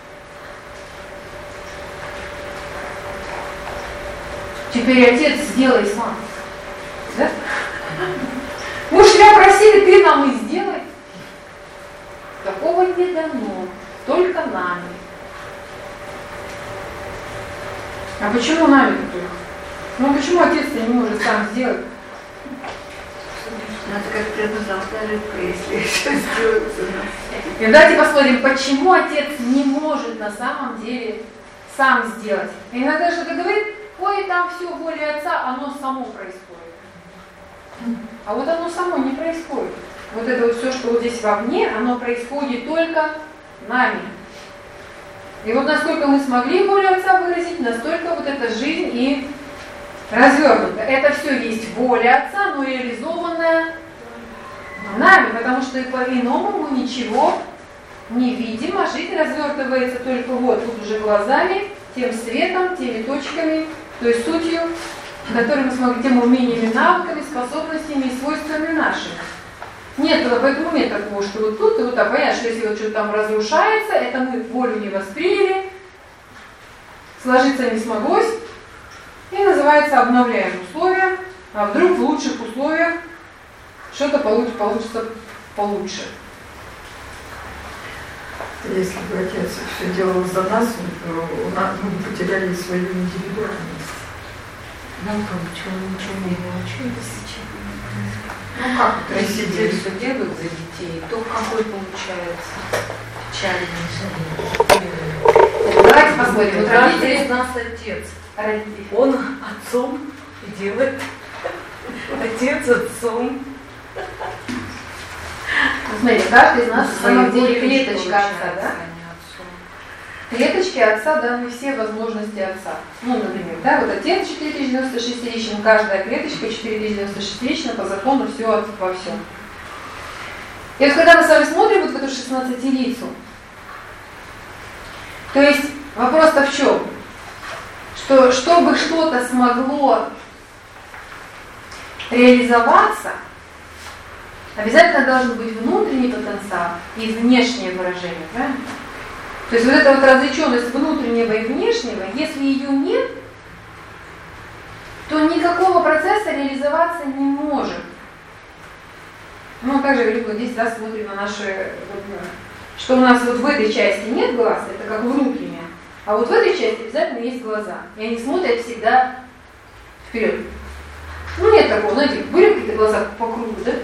Теперь Отец, сделай сам. Да? Мы же тебя просили, ты нам и сделай. Такого не дано, только нами. А почему нами только? Ну почему Отец-то не может сам сделать? Надо как предназначенная рыбка, если что сделается. И давайте посмотрим, почему Отец не может на самом деле сам сделать. И иногда что-то говорит, ой, там все воля Отца, оно само происходит. А вот оно само не происходит. Вот это вот все, что вот здесь вовне, оно происходит только нами. И вот насколько мы смогли волю Отца выразить, настолько вот эта жизнь и развернута. Это все есть воля Отца, но реализованная нами, потому что и по-иному мы ничего не видим, а жизнь развертывается только вот тут уже глазами, тем светом, теми точками, той сутью, которую мы смогли, тем умениями, навыками, способностями и свойствами нашими. Нет, поэтому нет такого, что вот тут и вот так. Понятно, что если вот что-то там разрушается, это мы волю не восприняли, сложиться не смоглось, и называется обновляем условия, а вдруг в лучших условиях что-то получится, получится получше. Если бы Отец все делал за нас, мы бы потеряли свою индивидуальность. Нам почему ничего не научились? Ну как, то есть сидели, что делают за детей, то какой получается печальный. Давайте посмотрим. Вот родители из нас Отец. Родители. Он отцом делает. Отец отцом. Смотрите, каждый из нас на самом деле клеточка Отца, да? Клеточки Отца даны все возможности Отца. Ну, например, да, вот Отец четыре тысячи девяносто шестиричен, каждая клеточка четыре тысячи девяносто шестирична, по закону все во всем. И вот когда мы с вами смотрим вот в эту шестнадцатилицу, то есть вопрос-то в чем? Что чтобы что-то смогло реализоваться, обязательно должен быть внутренний потенциал и внешнее выражение, правильно? То есть вот эта вот различенность внутреннего и внешнего, если ее нет, то никакого процесса реализоваться не может. Ну, также говорю, вот здесь раз смотрим на наши, что у нас вот в этой части нет глаз, это как внутреннее, а вот в этой части обязательно есть глаза, и они смотрят всегда вперед. Ну, нет такого, знаете, были какие-то глаза по кругу, да?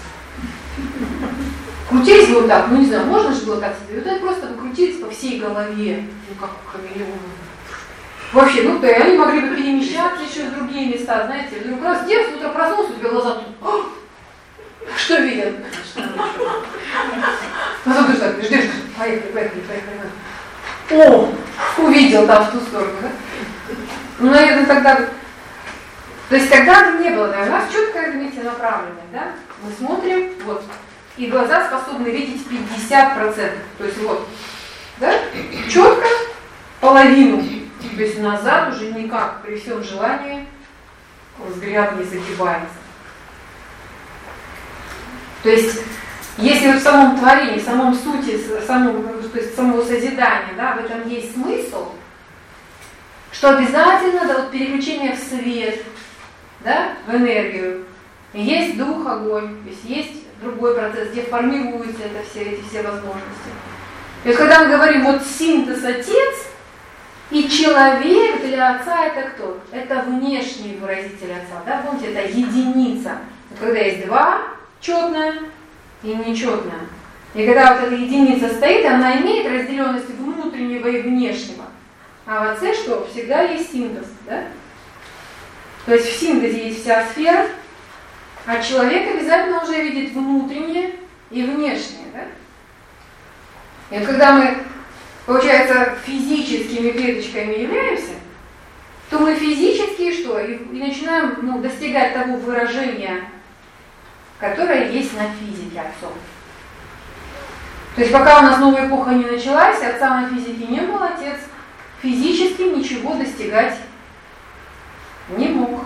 Крутились бы вот так, ну не знаю, можно же было так себе, вот это просто покрутились по всей голове, ну как у хамелеона. Вообще, ну то и они могли бы перемещаться еще в другие места, знаете, вдруг раз дед с утра проснулся, у тебя глаза тут, что видел? Потом ты так, ждешь, поехали, поехали, поехали. О, увидел там в ту сторону, да? Ну, наверное, тогда, то есть тогда не было, да, у нас четкое, заметьте, направленное, да? Мы смотрим, вот. И глаза способны видеть пятьдесят процентов. То есть вот, да, четко половину. То есть назад уже никак, при всем желании, взгляд не загибается. То есть, если вот в самом творении, в самом сути, самом, то есть самого созидания, да, в этом есть смысл, что обязательно, да, вот переключение в свет, да, в энергию, есть дух, огонь, то есть есть другой процесс, где формируются это все, эти все возможности. И вот когда мы говорим вот синтез Отец, и человек для Отца это кто? Это внешний выразитель Отца, да, помните, это единица. Вот когда есть два, четное и нечетное. И когда вот эта единица стоит, она имеет разделенность внутреннего и внешнего. А в Отце что? Всегда есть синтез, да? То есть в синтезе есть вся сфера, а человек обязательно уже видит внутреннее и внешнее, да? И вот когда мы, получается, физическими клеточками являемся, то то мы физически что? И, и начинаем ну, достигать того выражения, которое есть на физике отцов. То есть пока у нас новая эпоха не началась, отца на физике не было, отец физически ничего достигать не мог.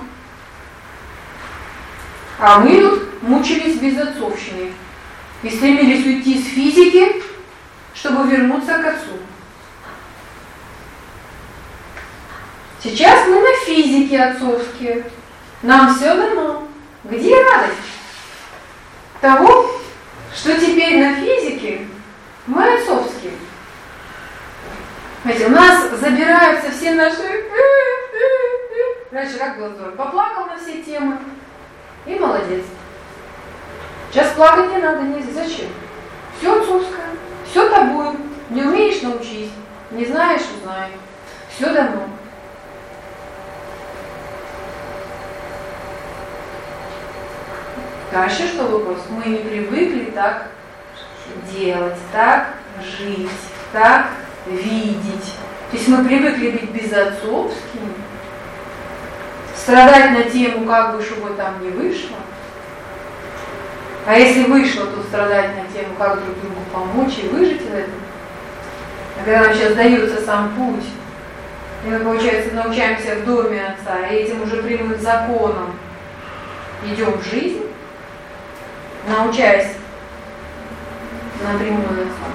А мы тут мучились безотцовщиной и стремились уйти с физики, чтобы вернуться к отцу. Сейчас мы на физике отцовские. Нам все дано. Где радость того, что теперь на физике мы отцовские? Знаете, у нас забираются все наши... Раньше как было здорово? Поплакал на все темы и молодец. Сейчас плакать не надо, не зачем? Все отцовское, все тобой. Не умеешь — научись, не знаешь — узнай. Все дано. Дальше что вопрос? Мы не привыкли так делать, так жить, так видеть. То есть мы привыкли быть безотцовскими, страдать на тему, как бы что там не вышло. А если вышло, то страдать на тему, как друг другу помочь и выжить в этом. А когда нам сейчас дается сам путь, и мы, получается, научаемся в доме отца, и этим уже прямым законом идем в жизнь, научаясь напрямую отцу.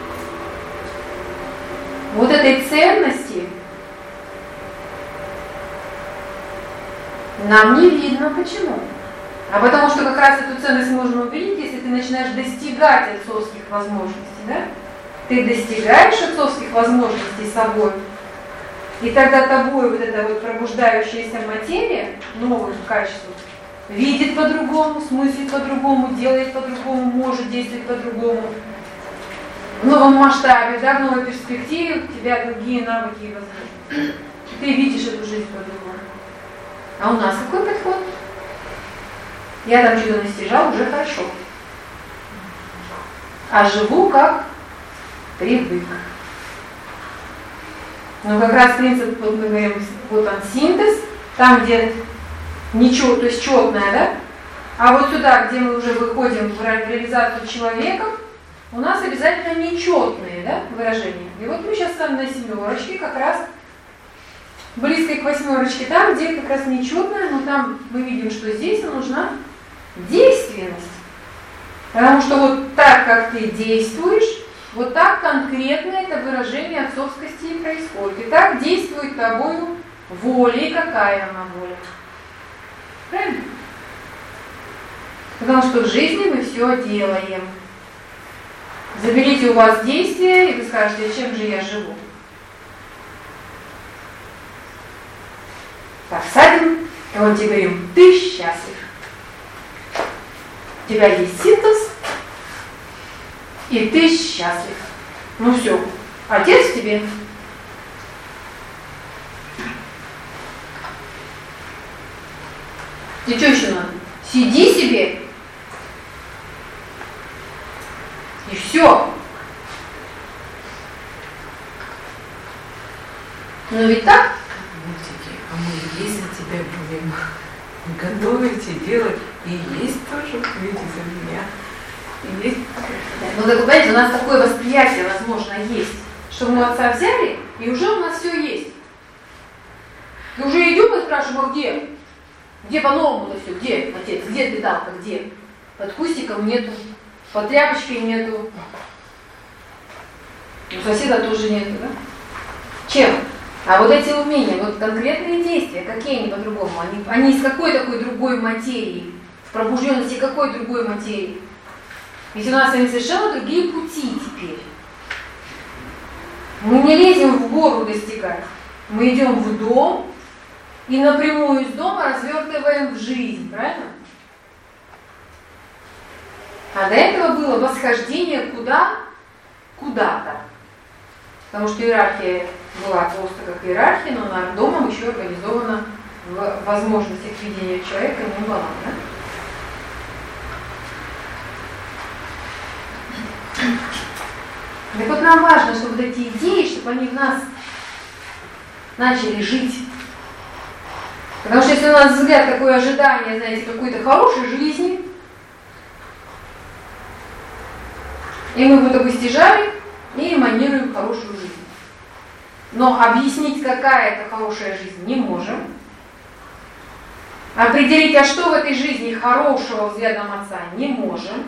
Вот этой ценности нам не видно. Почему? А потому что как раз эту ценность можно увидеть, если ты начинаешь достигать отцовских возможностей. Да? Ты достигаешь отцовских возможностей собой, и тогда тобой вот эта вот пробуждающаяся материя новых качеств видит по-другому, смыслит по-другому, делает по-другому, может действовать по-другому. В новом масштабе, да, в новой перспективе у тебя другие навыки и возможности. Ты видишь эту жизнь по-другому. А у нас какой подход? Я там чудо достижал, уже хорошо. А живу как привык. Но как раз принцип, вот мы говорим, вот он синтез, там, где ничего, то есть четное, да? А вот сюда, где мы уже выходим в реализацию человека, у нас обязательно нечетные, да, выражения. И вот мы сейчас с вами на семерочке, как раз близко к восьмерочке, там, где как раз нечетное, но там мы видим, что здесь нужна действенность. Потому что вот так, как ты действуешь, вот так конкретно это выражение отцовскости и происходит. И так действует тобою воля, и какая она воля. Правильно? Потому что в жизни мы все делаем. Заберите у вас действие, и вы скажете, чем же я живу. Так, садим, и вот тебе говорим, ты счастлив. У тебя есть синтез, и ты счастлив. Ну все, отец тебе. И что еще надо? Сиди себе. И все. Но ведь так? А мы есть за тебя будем готовить и делать, и есть тоже, видите, за меня. И есть. Ну так, понимаете, у нас такое восприятие, возможно, есть, что мы отца взяли, и уже у нас все есть. И уже идем и спрашиваем, а где? Где по-новому-то все? Где, отец? Где ты там-то? Где? Под кустиком нету, под тряпочкой нету. У соседа тоже нету, да? Чем? А вот эти умения, вот конкретные действия, какие они по-другому? Они, они из какой такой другой материи? В пробужденности какой другой материи? Ведь у нас с вами совершенно другие пути теперь. Мы не лезем в гору достигать. Мы идем в дом и напрямую из дома развертываем в жизнь, правильно? А до этого было восхождение куда? Куда-то. Потому что иерархия была просто как иерархия, но над домом еще организована в возможностях видения человека не была. Да? Так вот нам важно, чтобы вот эти идеи, чтобы они в нас начали жить. Потому что если у нас взгляд такое ожидание, знаете, какой-то хорошей жизни, и мы будто бы стяжаем и эманируем хорошую жизнь. Но объяснить, какая это хорошая жизнь, не можем. Определить, а что в этой жизни хорошего взглядом отца, не можем.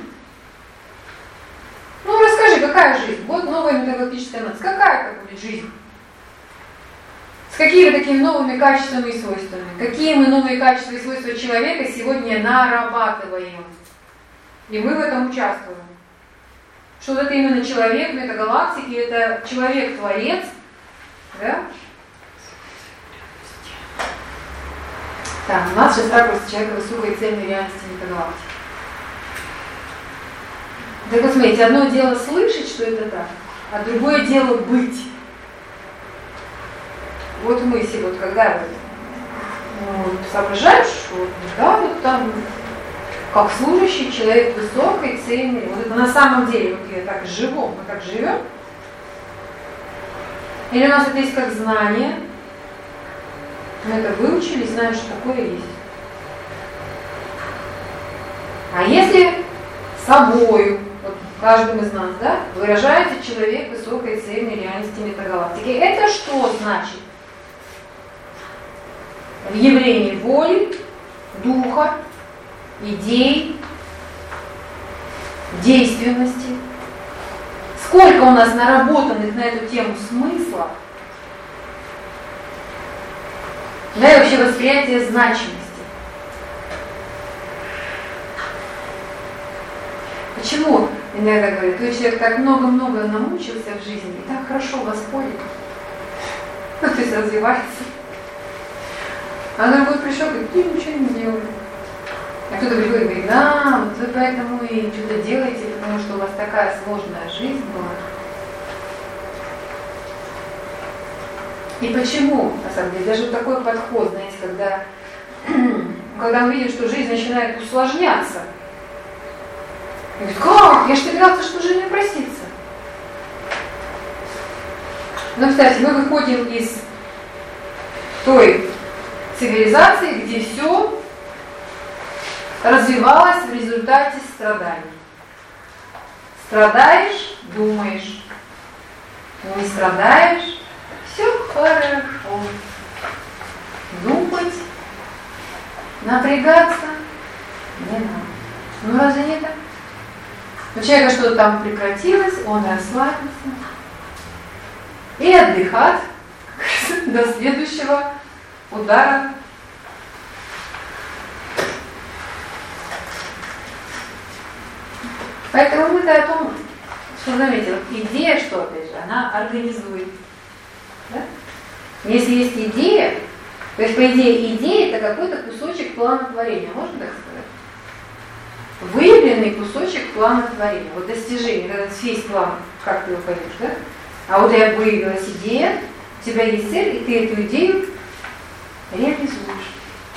Ну, расскажи, какая жизнь? Вот новая метагалактическая нация. Какая это будет жизнь? С какими такими новыми качествами и свойствами? Какие мы новые качества и свойства человека сегодня нарабатываем? И мы в этом участвуем. Что это именно человек, метагалактики, это человек-творец, да? Так, у нас сейчас ракурс человека высокой цельной реальности метагалактики. Так вот, смотрите, одно дело слышать, что это так, а другое дело быть. Вот мысль, вот когда ну, соображаешь, что да, вот там, как служащий человек высокой, цельной, вот это на самом деле, вот я так живу, мы так живем. Или у нас это есть как знание, мы это выучили, знаем, что такое есть. А если собою, вот каждым из нас, да, выражается человек высокой цельной реальности метагалактики, это что значит? В явлении воли, духа, идей, действенности. Сколько у нас наработанных на эту тему смысла, да, и вообще восприятие значимости. Почему иногда говорят, твой человек так много-много намучился в жизни и так хорошо вас понял, ну, то есть развивается. А другой пришел и говорит, ты ничего не делаешь. А кто-то приходит и говорит, да, вот вы поэтому и что-то делаете, потому что у вас такая сложная жизнь была. И почему, на самом деле, даже вот такой подход, знаете, когда, когда мы видим, что жизнь начинает усложняться. И говорит, как? Я же собирался, что жизнь не простится. Ну, кстати, мы выходим из той цивилизации, где все развивалось в результате страданий. Страдаешь, думаешь. Не страдаешь, все хорошо. Думать, напрягаться не надо. Ну разве не так? У человека что-то там прекратилось, он расслабился и отдыхает до следующего удара. Поэтому мы-то о том, что, заметьте, вот идея, что, опять же, она организует. Да? Если есть идея, то есть, по идее, идея – это какой-то кусочек плана творения, можно так сказать? Выявленный кусочек плана творения. Вот достижение, когда весь план, как ты его поймешь, да? А вот я выявилась идея, у тебя есть цель, и ты эту идею реализуешь.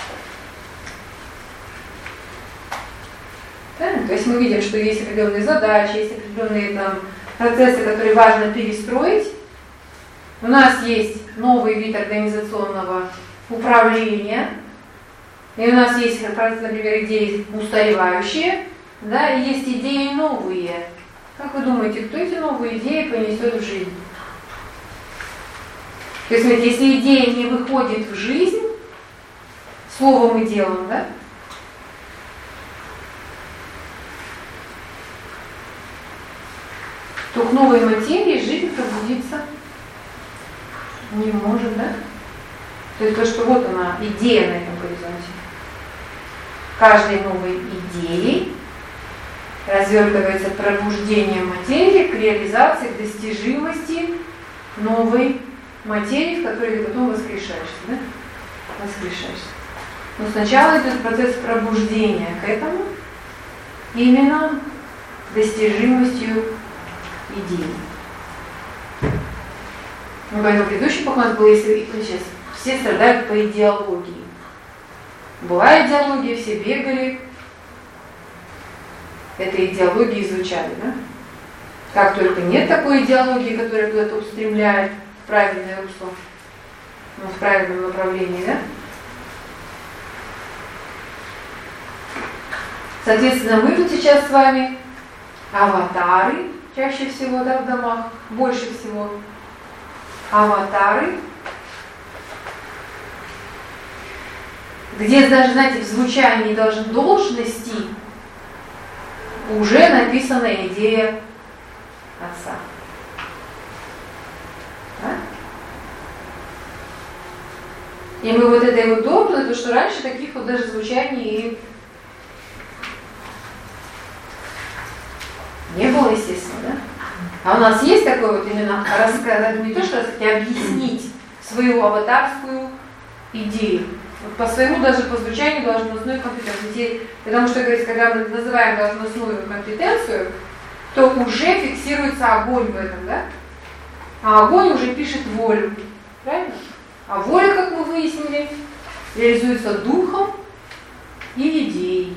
Правильно? То есть мы видим, что есть определенные задачи, есть определенные там, процессы, которые важно перестроить. У нас есть новый вид организационного управления, и у нас есть, например, идеи устаревающие, да, и есть идеи новые. Как вы думаете, кто эти новые идеи понесет в жизнь? То есть, смотрите, если идея не выходит в жизнь, словом и делом, да, то к новой материи жизнь пробудиться не может, да? То есть то, что вот она, идея на этом горизонте. Каждой новой идеей развертывается пробуждение материи к реализации, к достижимости новой материи, в которой ты потом воскрешаешься, да? Воскрешаешься. Но сначала идет процесс пробуждения к этому, именно достижимостью идеи. Ну, поэтому предыдущий показ был, если сейчас все страдают по идеологии. Была идеология, все бегали, этой идеологии изучали, да? Как только нет такой идеологии, которая куда-то устремляет в правильное русло, ну, в правильном направлении, да? Соответственно, мы тут сейчас с вами аватары, чаще всего, да, в домах, больше всего. Аватары, где даже, знаете, в звучании должен, должности уже написана идея Отца. Да? И мы вот этой вот должности, потому что раньше таких вот даже звучаний и не было, естественно, да? А у нас есть такое вот именно рассказать, не то что рассказать, а объяснить свою аватарскую идею. Вот по своему даже по звучанию должностной компетенции. Потому что, говорится, когда мы называем должностную компетенцию, то уже фиксируется огонь в этом, да? А огонь уже пишет волю. Правильно? А воля, как мы выяснили, реализуется духом и идеей.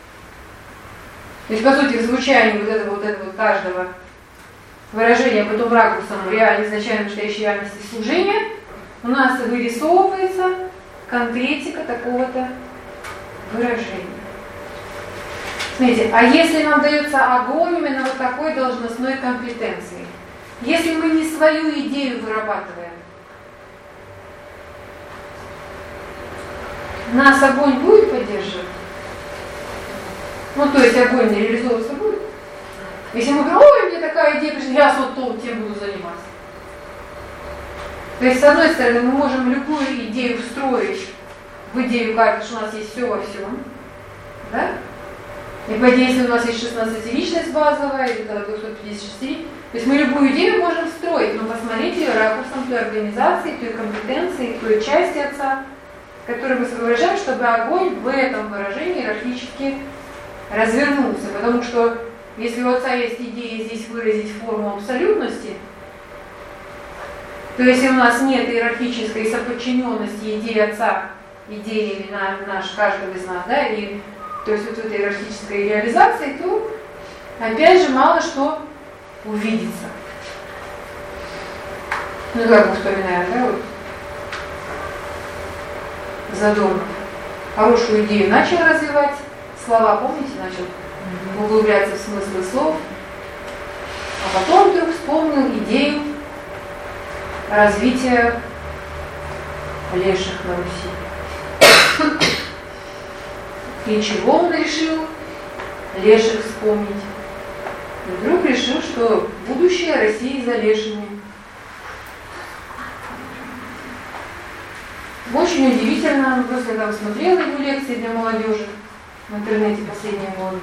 То есть, по сути, в звучании вот этого вот, этого вот каждого выражения, потом ракурсом реально, изначально настоящей реальности служения, у нас вырисовывается конкретика такого-то выражения. Смотрите, а если нам дается огонь именно вот такой должностной компетенции, если мы не свою идею вырабатываем, нас огонь будет поддерживать? Ну, то есть огонь не реализовываться будет? Если мы говорим, ой, мне такая идея пришла, я вот то, тем буду заниматься. То есть, с одной стороны, мы можем любую идею встроить в идею карты, что у нас есть все во всем. Да? И по идее, если у нас есть шестнадцатиличность базовая, или двести пятьдесят шесть, то есть мы любую идею можем встроить, но посмотреть ее ракурсом той организации, той компетенции, той части Отца, которую мы выражаем, чтобы огонь в этом выражении иерархически развернулся. Потому что если у Отца есть идея здесь выразить форму абсолютности, то если у нас нет иерархической соподчиненности идеи Отца, идеями на, наш, каждого из нас, да, и то есть вот в этой иерархической реализации, то опять же мало что увидится. Ну как мы вспоминаем, да, вот Задорнов хорошую идею начал развивать, слова, помните, начал углубляться в смыслы слов, а потом вдруг вспомнил идею развития леших на Руси. И чего он решил? Леших вспомнить. И вдруг решил, что будущее России за лешими. Очень удивительно, просто я там смотрела его лекции для молодежи в интернете последние годы.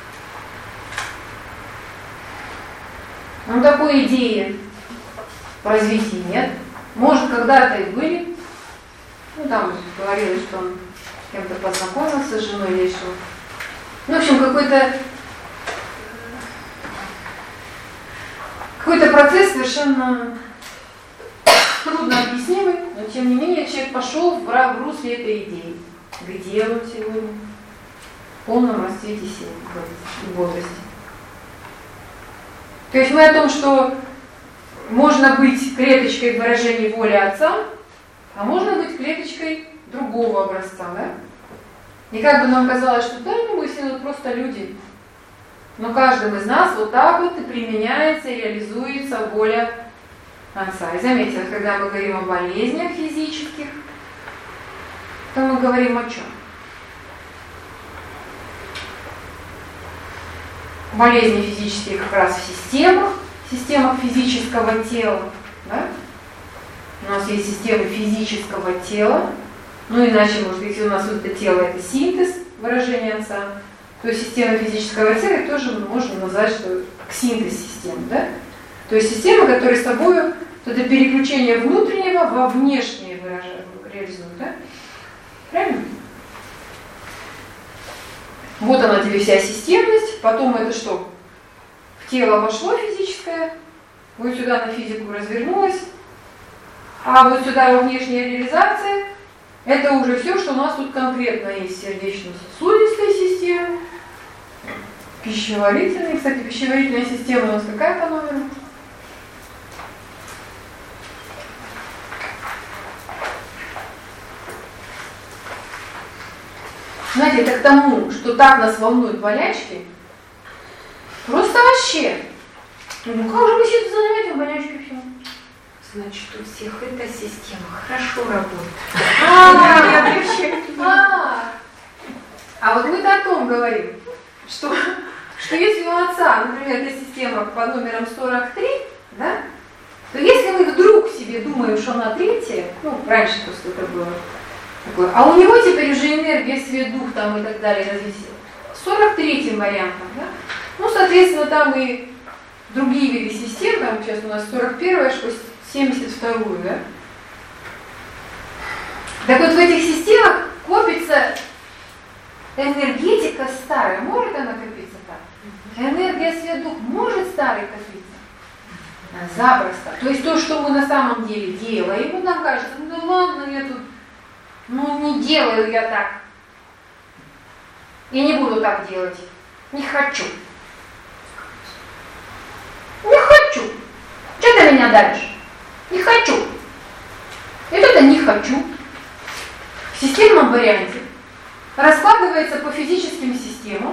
Ну, такой идеи по развитию нет. Может, когда-то и были. Ну, там говорилось, что он с кем-то познакомился, с женой Лешего. Ну, в общем, какой-то какой-то процесс совершенно трудно объяснимый, но тем не менее человек пошел в, в русле этой идеи. Где он сегодня? В полном расцвете сил и бодрости. То есть мы о том, что можно быть клеточкой выражения воли Отца, а можно быть клеточкой другого образца, да? И как бы нам казалось, что да, ну мы все вот просто люди. Но каждым из нас вот так вот и применяется, и реализуется воля Отца. И заметьте, когда мы говорим о болезнях физических, то мы говорим о чем? Болезни физические как раз в системах, в системах физического тела. Да? У нас есть системы физического тела, ну иначе, может быть, если у нас вот это тело это синтез выражения Отца, то система физического тела тоже мы можем назвать, что синтез системы. Да? То есть система, которая с собой это переключение внутреннего во внешнее выражение реализует. Да? Правильно? Вот она тебе вся системность, потом это что? В тело вошло физическое, вот сюда на физику развернулось, а вот сюда во внешняя реализация, это уже все, что у нас тут конкретно есть. Сердечно-сосудистая система, пищеварительная. Кстати, пищеварительная система у нас какая по номеру? Знаете, понимаете, это к тому, что так нас волнуют болячки, просто вообще. Ну как же мы себе занимаем болячки все? Значит, у всех эта система хорошо работает. А, а вот мы-то о том говорим, что, что если у отца, например, эта система под номером сорок три, да, то если мы вдруг себе думаем, что она третья, ну, раньше просто это было такое, а у него теперь уже энергия, свет, дух там и так далее развитие, сорок третьим вариантом, да, ну, соответственно, там и другие виды систем, там сейчас у нас сорок первая, что семьдесят вторую, да? Так вот в этих системах копится энергетика старая. Может она копиться так? Энергия свет дух может старой копиться? Запросто. То есть то, что мы на самом деле делаем, вот нам кажется, ну ладно, я тут, ну не делаю я так. И не буду так делать. Не хочу. Не хочу. Что ты меня давишь? Не хочу. И вот это не хочу. В системном варианте раскладывается по физическим системам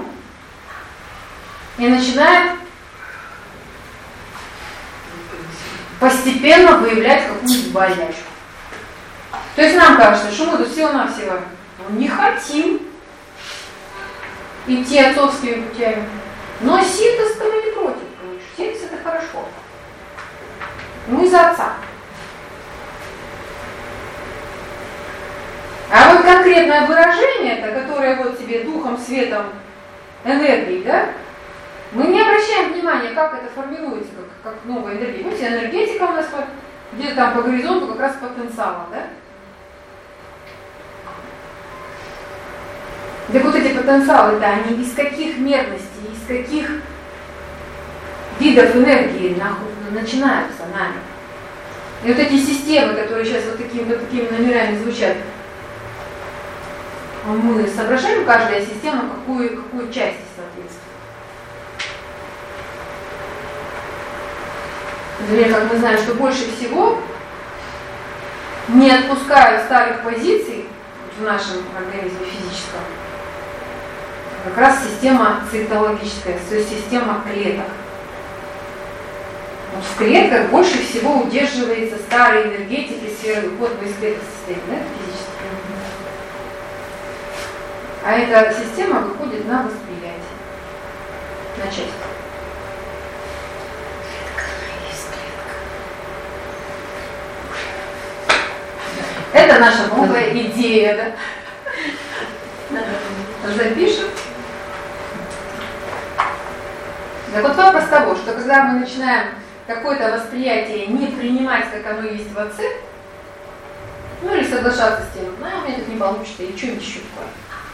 и начинает постепенно выявлять какую-нибудь болячку. То есть нам кажется, что мы тут всего-навсего не хотим идти отцовскими путями. Но синтез-то мы не против, конечно. Синтез это хорошо. Мы за отца. А вот конкретное выражение, которое вот тебе духом, светом, энергией, да, мы не обращаем внимания, как это формируется, как, как новая энергия. Видите, энергетика у нас где-то там по горизонту как раз потенциала, да? Так вот эти потенциалы, да, они из каких мерностей, из каких видов энергии начинаются нами. И вот эти системы, которые сейчас вот такими, вот такими номерами звучат, мы соображаем, каждая система, какую, какую часть соответствует. Например, как мы знаем, что больше всего, не отпуская старых позиций в нашем организме физическом, как раз система цитологическая, то есть система клеток. Вот в клетках больше всего удерживается старой энергетики сферы, вот мы из клеток состоим, да, физически. А эта система выходит на восприятие, на часть. Это наша новая идея, да? Запишем. Так вот вопрос того, что когда мы начинаем какое-то восприятие не принимать, как оно есть в отце, ну или соглашаться с тем, ну, у меня тут не получится, или что-нибудь еще такое,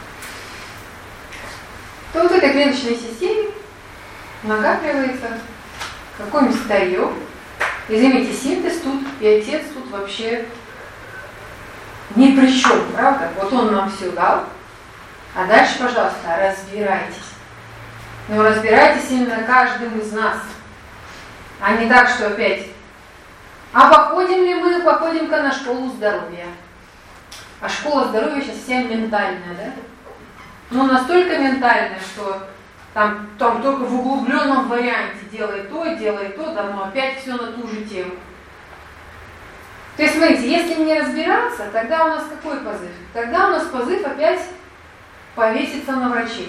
то вот в этой клеточной системе накапливается какое-нибудь старье. И заметьте, синтез тут и отец тут вообще ни при чем, правда? Вот он нам все дал, а дальше, пожалуйста, разбирайтесь. Но разбирайтесь именно каждым из нас, а не так, что опять, а походим ли мы, походим-ка на школу здоровья. А школа здоровья сейчас вся ментальная, да? Ну, настолько ментальная, что там, там только в углубленном варианте делай то, делай то, да, но опять все на ту же тему. То есть, смотрите, если не разбираться, тогда у нас какой позыв? Тогда у нас позыв опять повеситься на врачей.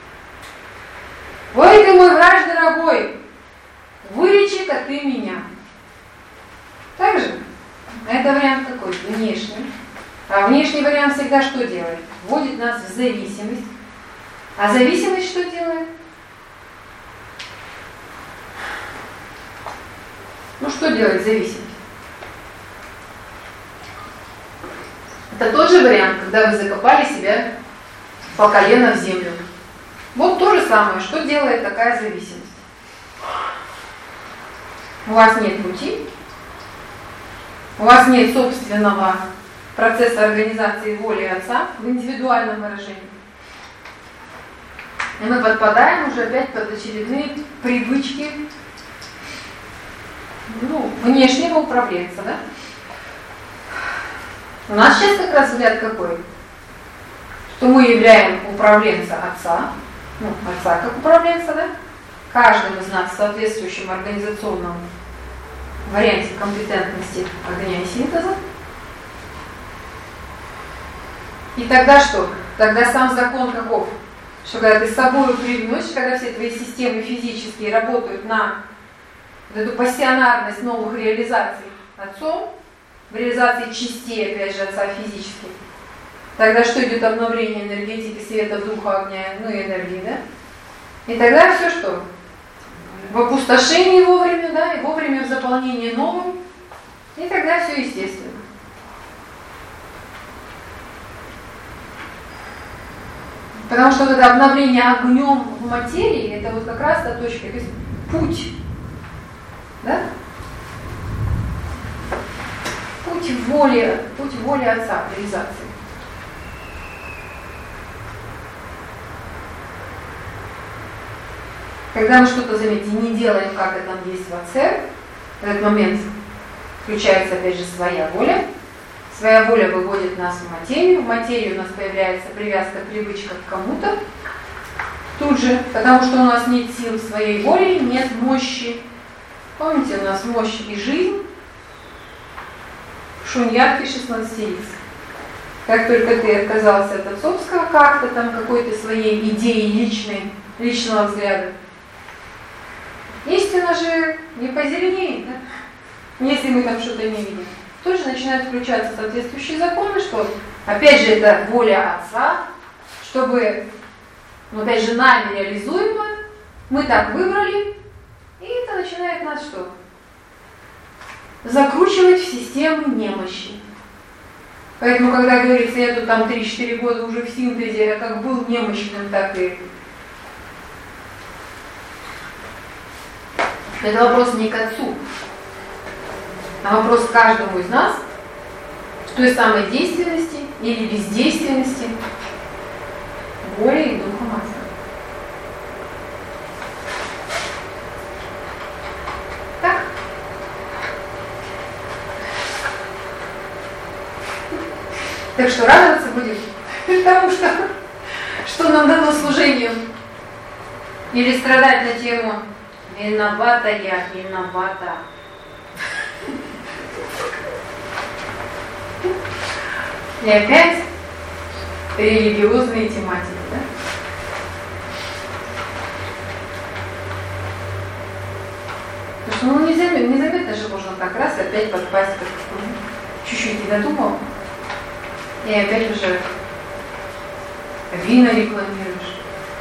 Ой, ты мой врач дорогой, вылечи-ка ты меня. Так же? Это вариант какой? Внешний. А внешний вариант всегда что делает? Вводит нас в зависимость. А зависимость что делает? Ну что делает зависимость? Это тот же вариант, когда вы закопали себя по колено в землю. Вот то же самое, что делает такая зависимость. У вас нет пути, у вас нет собственного процесса организации воли Отца в индивидуальном выражении. И мы подпадаем уже опять под очередные привычки, ну, внешнего управленца, да? У нас сейчас как раз взгляд какой? то мы являем управленца Отца, ну, Отца как управленца, да? Каждым из нас в соответствующем организационном варианте компетентности огня и синтеза. И тогда что? Тогда сам закон каков? Что когда ты с собой привносишь, когда все твои системы физические работают на вот эту пассионарность новых реализаций Отцом, в реализации частей, опять же, Отца физических, тогда что идет обновление энергетики, света, духа, огня, ну и энергии, да? И тогда все что? В опустошении вовремя, да, и вовремя в заполнении новым, и тогда все естественно. Потому что вот это обновление огнем в материи, это вот как раз та точка, то есть путь, да? Путь воли, путь воли Отца в реализации. Когда мы что-то, заметьте, не делаем, как это там есть в Отце, в этот момент включается, опять же, своя воля. Своя воля выводит нас в материю. В материи у нас появляется привязка, привычка к кому-то. Тут же, потому что у нас нет сил своей воли, нет мощи. Помните, у нас мощь и жизнь. Шуньятки шестнадцатиец. Как только ты отказался от отцовского как-то, там какой-то своей идеи личной, личного взгляда, истина же не позеленеет, да? Если мы там что-то не видим. Тут же начинают включаться соответствующие законы, что, опять же, это воля Отца, чтобы, ну, опять же, нами реализуемо, мы так выбрали, и это начинает нас что? Закручивать в систему немощи. Поэтому, когда говорится, я тут там три-четыре года уже в синтезе, я как был немощным, так и... Это вопрос не к Отцу, а вопрос к каждому из нас в той самой действенности или бездейственности воли и духа Отца. Так? Так что радоваться будем тому, что, что нам дано служением. Или страдать на тему «Виновата я, виновата». И опять религиозные тематики, да? Потому что ну, незаметно, незаметно же можно так раз опять подпасть, как чуть-чуть не додумал, и опять уже вина рекламируешь.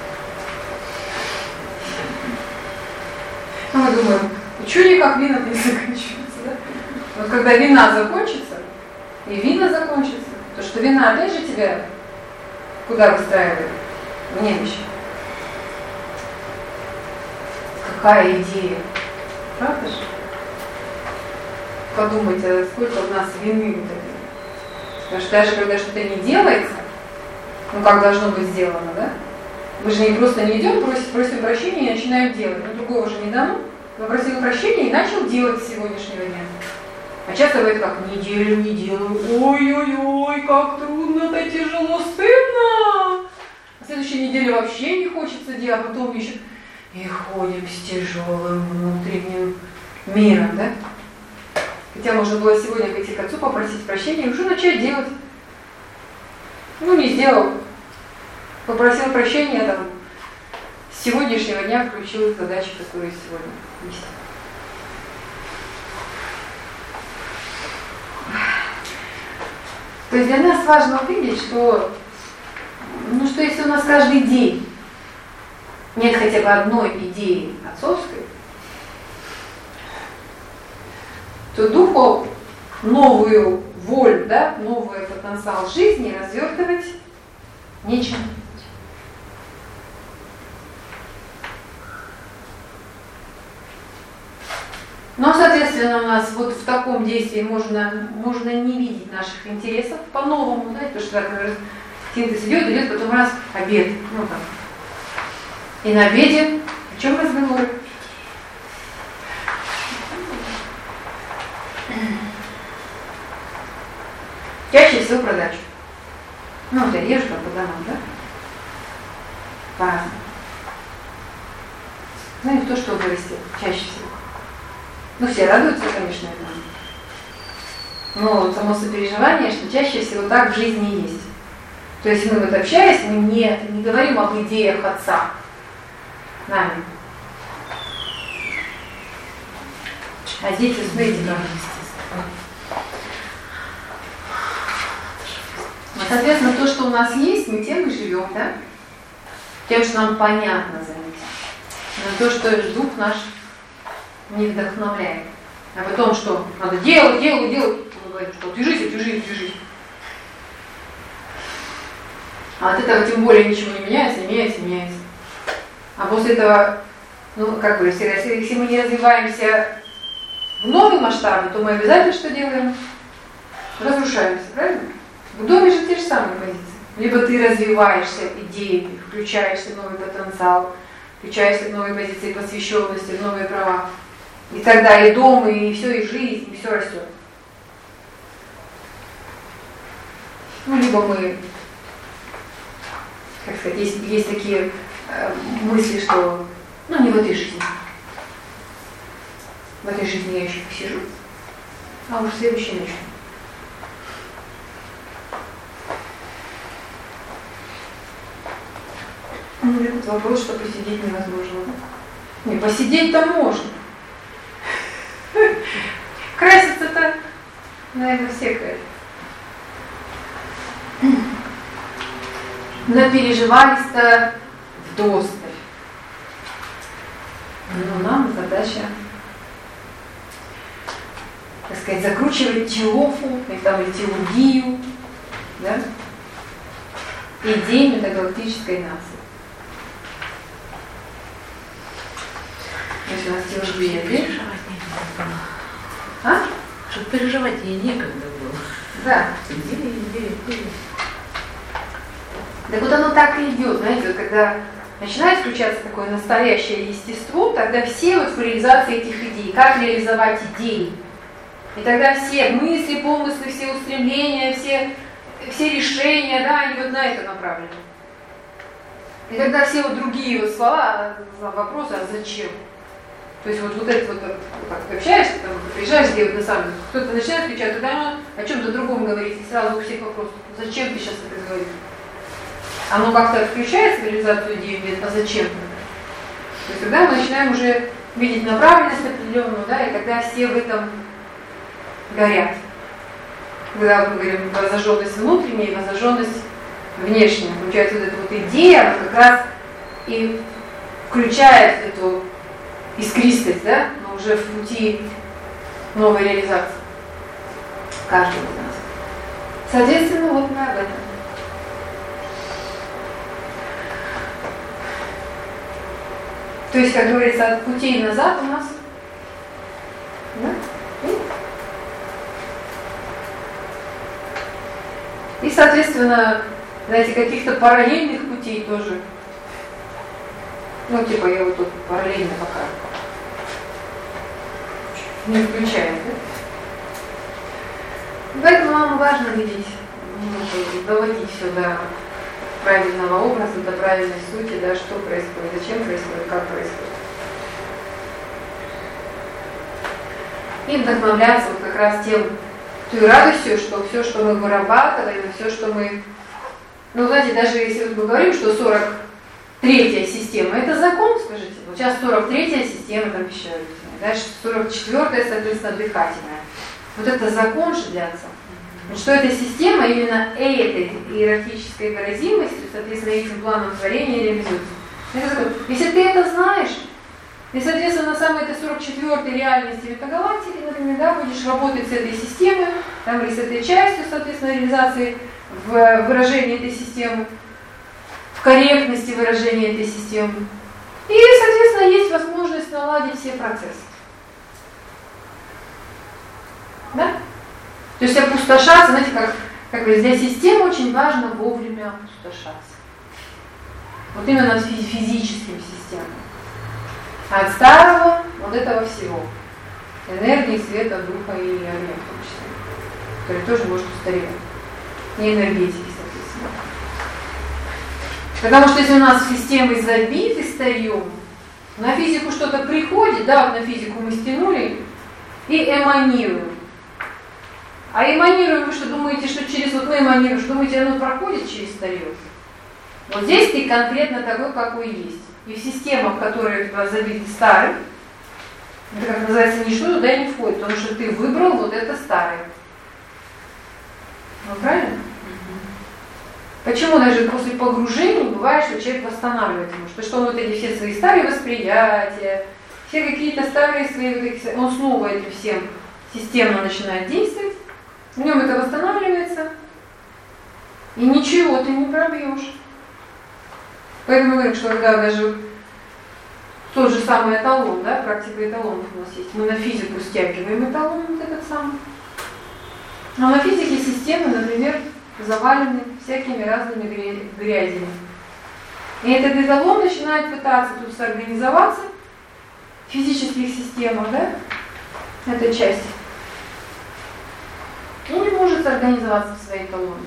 Ну, мы думаем, и что никак вина не заканчивается, да? Вот когда вина закончится, и вина закончится, то что вина опять же тебя куда выстраивает? В немощь. Какая идея? Правда же? Подумайте, сколько у нас вины вот этой. Потому что даже когда что-то не делается, ну как должно быть сделано, да? Мы же не просто не идем, просим, просим прощения и начинаем делать. Ну другого же не дано. Попросил прощения и начал делать с сегодняшнего дня. А часто бывает как, неделю не делаю, ой-ой-ой, как трудно, так тяжело, стыдно. А следующей неделе вообще не хочется делать, а потом еще и ходим с тяжелым внутренним миром, да? Хотя можно было сегодня пойти к Отцу, попросить прощения и уже начать делать. Ну, не сделал. Попросил прощения, там, с сегодняшнего дня включил задачи, которые сегодня есть. То есть для нас важно увидеть, что, ну, что если у нас каждый день нет хотя бы одной идеи отцовской, то духу новую волю, да, новый потенциал жизни развертывать нечем. Но, соответственно, у нас вот в таком действии можно, можно не видеть наших интересов по-новому, да, потому что, например, синтез идет, идет, потом раз обед, ну там. И на обеде о чем разговоры? Чаще всего про дачу. Ну, вот я езжу там по домам, да? По-разному. Ну, и кто что вырастет, чаще всего. Ну, все радуются, конечно, этому. Но вот само сопереживание, что чаще всего так в жизни есть. То есть мы вот общаясь, мы не, не говорим об идеях отца нами. А дети, смотрите, как. Соответственно, то, что у нас есть, мы тем и живем, да? Тем, что нам понятно за них. Но то, что дух наш не вдохновляет. А потом что? Надо делать, делать, делать. Он говорит, что движись, движись, движись. А от этого тем более ничего не меняется, не меняется, не меняется. А после этого, ну, как бы, если, если мы не развиваемся в новые масштабы, то мы обязательно что делаем? Разрушаемся, правильно? В доме же те же самые позиции. Либо ты развиваешься идеями, включаешься в новый потенциал, включаешься в новые позиции посвященности, в новые права. И тогда и дом, и все, и жизнь, и все растет. Ну, либо мы, как сказать, есть, есть такие э, мысли, что, ну, не в этой жизни. В этой жизни я еще посижу, а уж в следующей начну. Ну, этот вопрос, что посидеть невозможно. Не, посидеть-то можно. Краситься-то, наверное, все красят. Но переживались-то вдосталь. Но нам задача, так сказать, закручивать теофу, или там, или теологию, да? Идеи метагалактической нации. Если у нас теология, переживать некогда. А? Чтобы переживать ей некогда было. Да. Идея, идея, идея. Так вот оно так и идет, знаете, вот когда начинает включаться такое настоящее естество, тогда все вот в реализации этих идей, как реализовать идеи. И тогда все мысли, помыслы, все устремления, все, все решения, да, они вот на это направлены. И тогда все вот другие вот слова, вопросы, а зачем? То есть вот, вот это вот, вот так ты общаешься, там, приезжаешь делать на самом деле, кто-то начинает кричать, тогда о чем-то другом говорить, и сразу у всех вопрос, зачем ты сейчас это говоришь? Оно как-то включается в реализацию идеи, нет, а зачем? То есть тогда мы начинаем уже видеть направленность определенную, да, и тогда все в этом горят. Когда мы говорим про зажженность внутренняя и про зажженность внешняя, получается вот эта вот идея, она как раз и включает эту искристость, да, но уже в пути новой реализации каждого из нас. Соответственно, вот мы об этом. То есть, как говорится, от путей назад у нас, да? И, соответственно, знаете, каких-то параллельных путей тоже. Ну, типа, я вот тут параллельно пока не включаю, да? Поэтому нам важно видеть, ну, доводить все до правильного образа, до правильной сути, да, что происходит, зачем происходит, как происходит. И вдохновляться вот как раз тем, той радостью, что все, что мы вырабатываем, все, что мы... Ну, знаете, даже если вот мы говорим, что сорок третья система, это закон, скажите. Вот сейчас сорок третья система там пищевая, дальше сорок четвёртая, соответственно, дыхательная. Вот это закон же для отца. Что эта система именно этой иерархической выразимостью, соответственно, этим планом творения реализуется. Если ты это знаешь, и, соответственно, на самой этой сорок четвёртой реальности метагалактики, например, да, будешь работать с этой системой, там, или с этой частью, соответственно, реализации в выражении этой системы, в корректности выражения этой системы. И, соответственно, есть возможность наладить все процессы. Да? То есть опустошаться, знаете, как, как говорится, для системы очень важно вовремя опустошаться. Вот именно физическим системам. От старого вот этого всего. Энергии, света, духа и огня в том числе. Который тоже может устаревать. И энергетики, соответственно. Потому что если у нас системы забиты старьем, на физику что-то приходит, да, вот на физику мы стянули и эманируем. А эманируем, вы что думаете, что через, вот мы эманируем, что думаете, оно проходит через старье? Вот здесь ты конкретно такой, какой есть. И в системах, которые у вас забиты старым, это, как называется, ничто туда не входит, потому что ты выбрал вот это старое. Ну, правильно? Почему даже после погружения бывает, что человек восстанавливает ему? Что, что он вот эти все свои старые восприятия, все какие-то старые свои, вот эти, он снова этим всем системно начинает действовать, в нем это восстанавливается, и ничего ты не пробьешь. Поэтому мы говорим, что когда даже тот же самый эталон, да, практика эталонов у нас есть, мы на физику стягиваем эталон вот этот самый, а на физике системы, например, завалены всякими разными грязями. И этот эталон начинает пытаться тут соорганизоваться в физических системах, да, эта часть, и не может соорганизоваться в своей эталонности.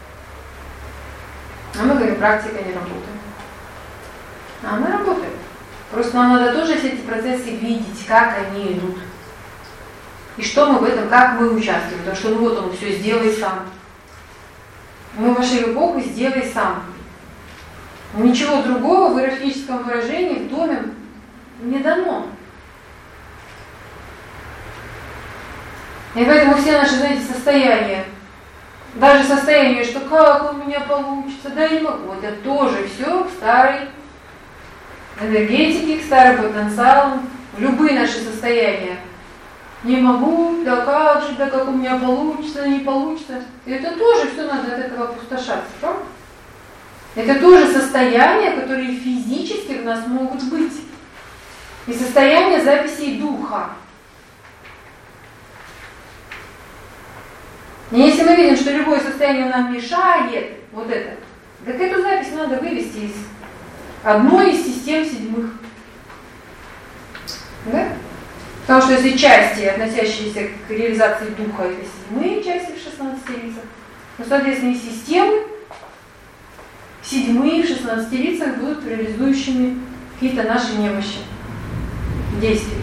А мы говорим, практика не работает. А она работает. Просто нам надо тоже все эти процессы видеть, как они идут. И что мы в этом, как мы участвуем. Потому что ну вот он все, сделай сам. Мы вошли в эпоху «сделай сам». Ничего другого в иерархическом выражении в доме не дано. И поэтому все наши, знаете, состояния, даже состояние, что как у меня получится, да не могу, это тоже все к старой энергетике, к старым потенциалам, любые наши состояния. Не могу, да как же, да как у меня получится, не получится. И это тоже все надо от этого опустошаться, правда? Это тоже состояния, которые физически в нас могут быть. И состояние записей духа. И если мы видим, что любое состояние нам мешает, вот это, так эту запись надо вывести из одной из систем седьмых. Да? Потому что если части, относящиеся к реализации духа, это седьмые части в шестнадцати лицах, то, соответственно, и системы седьмые в шестнадцати лицах будут реализующими какие-то наши немощи, действия.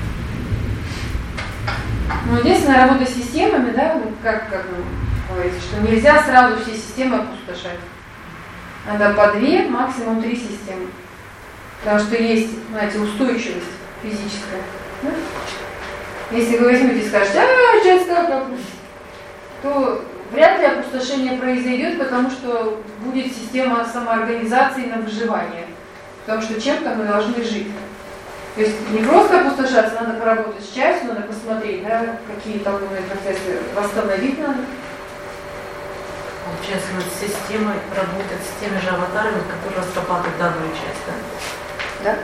Но единственная работа с системами, да, как, как говорится, что нельзя сразу все системы опустошать. Надо по две, максимум три системы. Потому что есть, знаете, устойчивость физическая. Да? Если вы возьмете и скажете, а, сейчас как, то вряд ли опустошение произойдет, потому что будет система самоорганизации на выживание. Потому что чем-то мы должны жить. То есть не просто опустошаться, надо поработать с частью, надо посмотреть, да, какие эталонные процессы восстановить надо. Получается, над системой работать с теми же аватарами, которые разрабатывают данную часть, да? Да.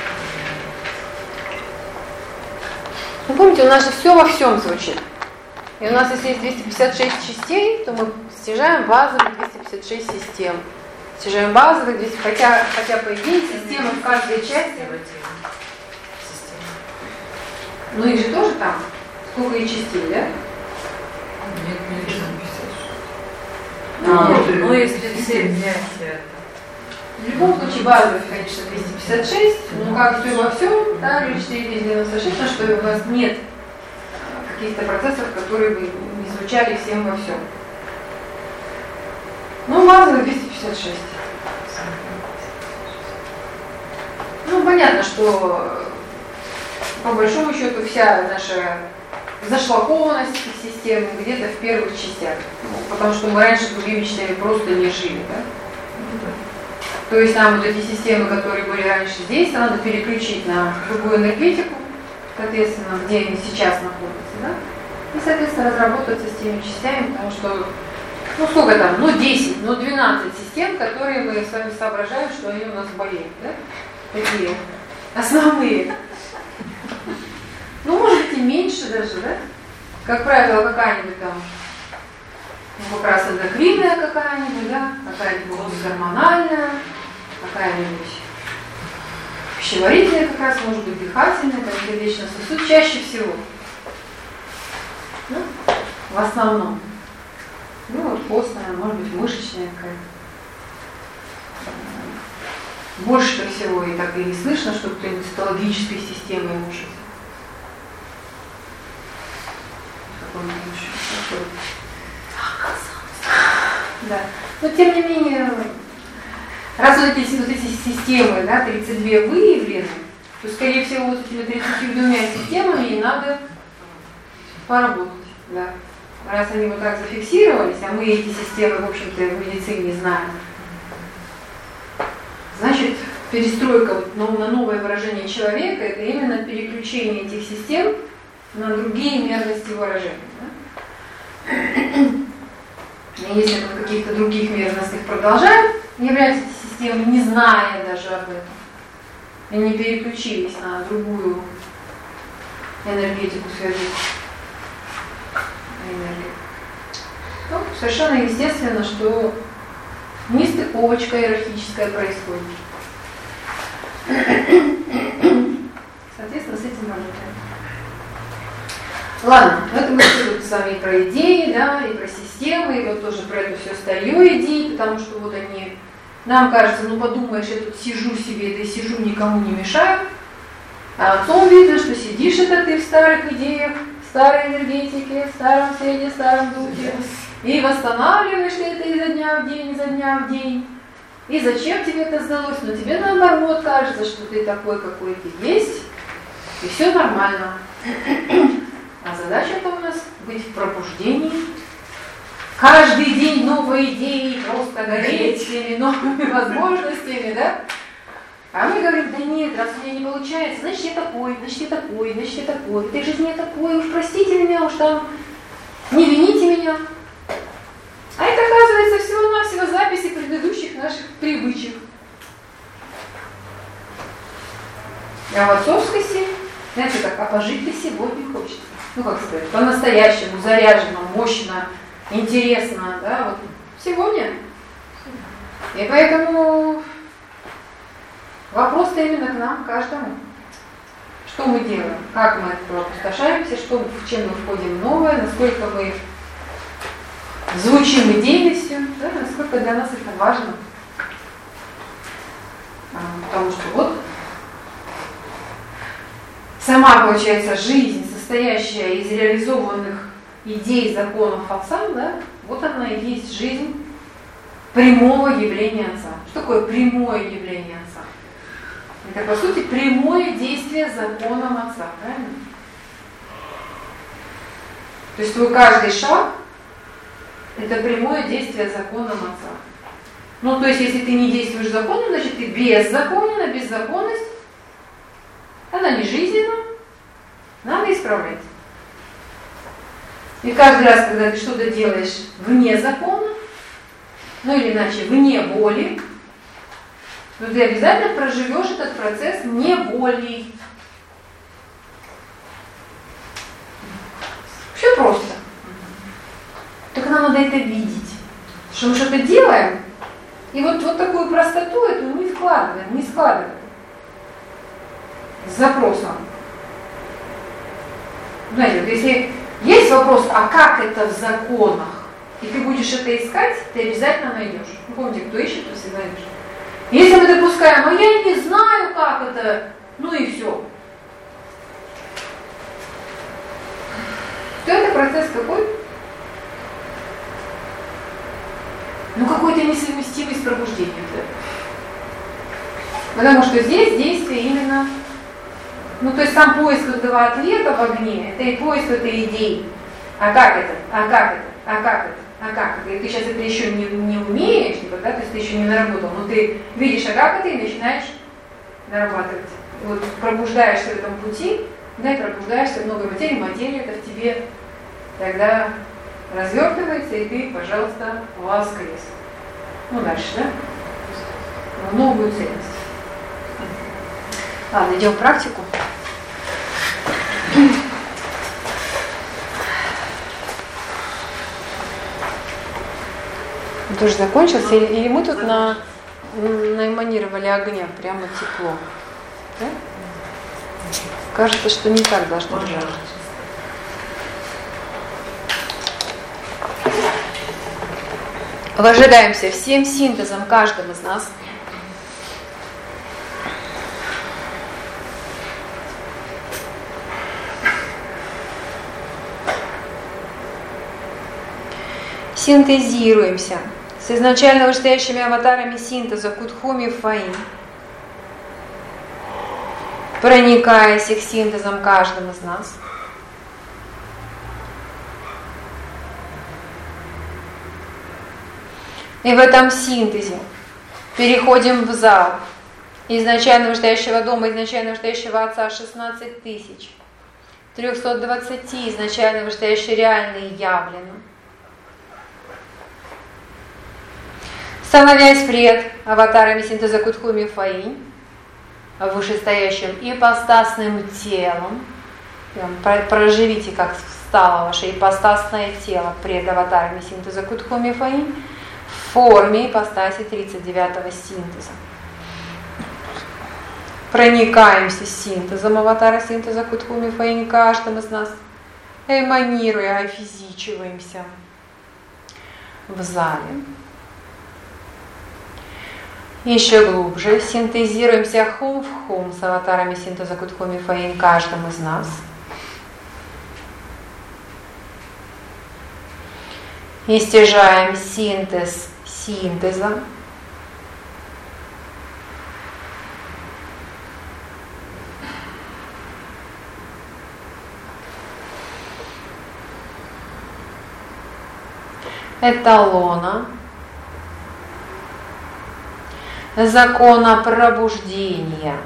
Ну, помните, у нас же все во всем звучит. И у нас, если есть двести пятьдесят шесть частей, то мы стяжаем базовые двести пятьдесят шесть систем. Стяжаем базовые двести, хотя, хотя по идее, система в каждой части. Ну их же тоже там. Сколько и частей, да? Нет, нет, А, ну, если все взять это. В любом случае базовых, конечно, двести пятьдесят шесть, но как все во всем, да, четыре девяносто шесть, потому что у нас нет каких-то процессов, которые бы не звучали всем во всем. Ну, базовых двести пятьдесят шесть. Ну, понятно, что по большому счету вся наша зашлакованность системы где-то в первых частях. Ну, потому что мы раньше другими частями просто не жили, да? То есть нам вот эти системы, которые были раньше здесь, надо переключить на другую энергетику, соответственно, где они сейчас находятся, да? И, соответственно, разработаться с теми частями, потому что, ну сколько там, ну десять, ну двенадцать систем, которые мы с вами соображаем, что они у нас болеют, да? Такие основные. Ну, может быть, и меньше даже, да? Как правило, какая-нибудь там, ну, как раз эндокринная какая-нибудь, да? Какая-нибудь гормональная, какая-нибудь пищеварительная как раз, может быть, дыхательная, там, сердечный сосуд, чаще всего. Ну, в основном. Ну, вот костная, может быть, мышечная какая-то. больше всего и так и не слышно, что кто-нибудь цитологической системой может. Да. Но тем не менее, раз вот эти, вот эти системы, да, тридцать две выявлены, то, скорее всего, вот этими тридцатью двумя системами и надо поработать. Да. Раз они вот так зафиксировались, а мы эти системы, в общем-то, в медицине знаем, значит, перестройка вот на новое выражение человека – это именно переключение этих систем на другие мерности выражения. Да? И если мы в каких-то других мерностях продолжаем являться эти системы, не зная даже об этом, и не переключились на другую энергетику связи, энергию, то совершенно естественно, что нестыковочка иерархическая происходит. Соответственно, с этим работаем. Ладно, это мы тут с вами и про идеи, да, и про системы, и вот тоже про это все старье идей, потому что вот они, нам кажется, ну подумаешь, я тут сижу себе, да и сижу, никому не мешаю. А отцом видно, что сидишь это ты в старых идеях, в старой энергетике, в старом свете, в старом духе, и восстанавливаешь ты это изо дня в день, изо дня в день. И зачем тебе это сдалось? Но тебе наоборот кажется, что ты такой, какой ты есть, и все нормально. А задача-то у нас быть в пробуждении. Каждый день новые идеи, просто гореть всеми новыми возможностями, да? А мы говорим, да нет, раз у меня не получается, значит я такой, значит я такой, значит я такой. В этой жизни я такой, уж простите меня, уж там, не вините меня. А это, оказывается, всего-навсего записи предыдущих наших привычек. А в отцовскости, знаете как, а пожить-то сегодня хочется. Ну, как сказать, по-настоящему, заряженно, мощно, интересно, да, вот сегодня. И поэтому вопрос-то именно к нам, каждому. Что мы делаем, как мы опустошаемся, что, в чем мы входим в новое, насколько мы звучим идейностью, да, насколько для нас это важно. Потому что вот сама, получается, жизнь, состоящая из реализованных идей, законов Отца, да, вот она и есть жизнь прямого явления Отца. Что такое прямое явление Отца? Это, по сути, прямое действие законом Отца, правильно? То есть твой каждый шаг – это прямое действие законом Отца. Ну, то есть, если ты не действуешь законом, значит, ты беззаконен, а беззаконность, она не жизненна, надо исправлять. И каждый раз, когда ты что-то делаешь вне закона, ну или иначе, вне воли, то ты обязательно проживешь этот процесс неволей. Все просто. Только нам надо это видеть. Что мы что-то делаем, и вот, вот такую простоту эту не вкладываем, не складываем. С запросом. Знаете, вот если есть вопрос, а как это в законах, и ты будешь это искать, ты обязательно найдешь. Ну, помните, кто ищет, то всегда найдешь. Если мы допускаем, а я не знаю, как это, ну и все. То это процесс какой? Ну какой-то несовместимый с пробуждением. Да? Потому что здесь действие именно, ну то есть сам поиск этого ответа в огне, это и поиск этой идеи. А как это? А как это? А как это? А как это? И ты сейчас это еще не, не умеешь, типа, да? То есть ты еще не наработал, но ты видишь, а как это, и начинаешь нарабатывать. И вот пробуждаешься в этом пути, да, и пробуждаешься в много материи, материя это в тебе тогда развертывается, и ты, пожалуйста, ласкаясь. Ну, дальше, да? В новую ценность. Ладно, идем в практику. Он тоже закончился, или мы тут на, наэманировали огня, прямо тепло. Да? Кажется, что не так должно быть. Выжигаемся всем синтезом, каждым из нас. синтезируемся с изначально вышестоящими аватарами синтеза Кутхуми Фаин, проникаясь их синтезом каждым из нас. И в этом синтезе переходим в зал изначально вышестоящего дома, изначально вышестоящего Отца шестнадцать тысяч триста двадцать изначально вышестоящие реальные явлены. Становясь пред аватарами синтеза Кутхуми Фаин, вышестоящим ипостасным телом, проживите, как стало ваше ипостасное тело пред аватарами синтеза Кутхуми Фаин в форме ипостаси тридцать девятого синтеза. Проникаемся синтезом аватара синтеза Кутхуми Фаин каждым из нас, эманируя, офизичиваемся в зале. Еще глубже синтезируемся хум в хум с аватарами синтеза Кутхуми Фаин каждым из нас. И стяжаем синтез синтеза. Эталона закона пробуждения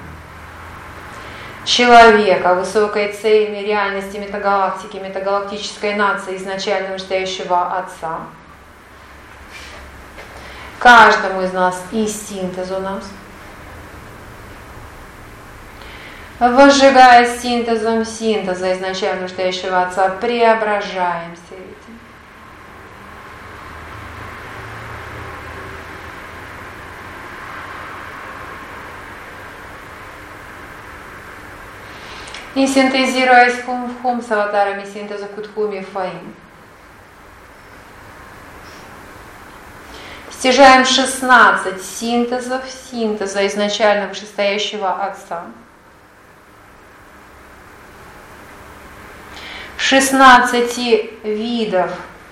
человека, высокой цельной реальности метагалактики, метагалактической нации изначально вышестоящего Отца, каждому из нас и синтезу нас, возжигая синтезом синтеза изначально вышестоящего Отца, преображаемся этим. И синтезируясь хум в хум с аватарами синтеза Кутхуми Фаин, стяжаем шестнадцать синтезов синтеза изначально вышестоящего Отца, шестнадцати видов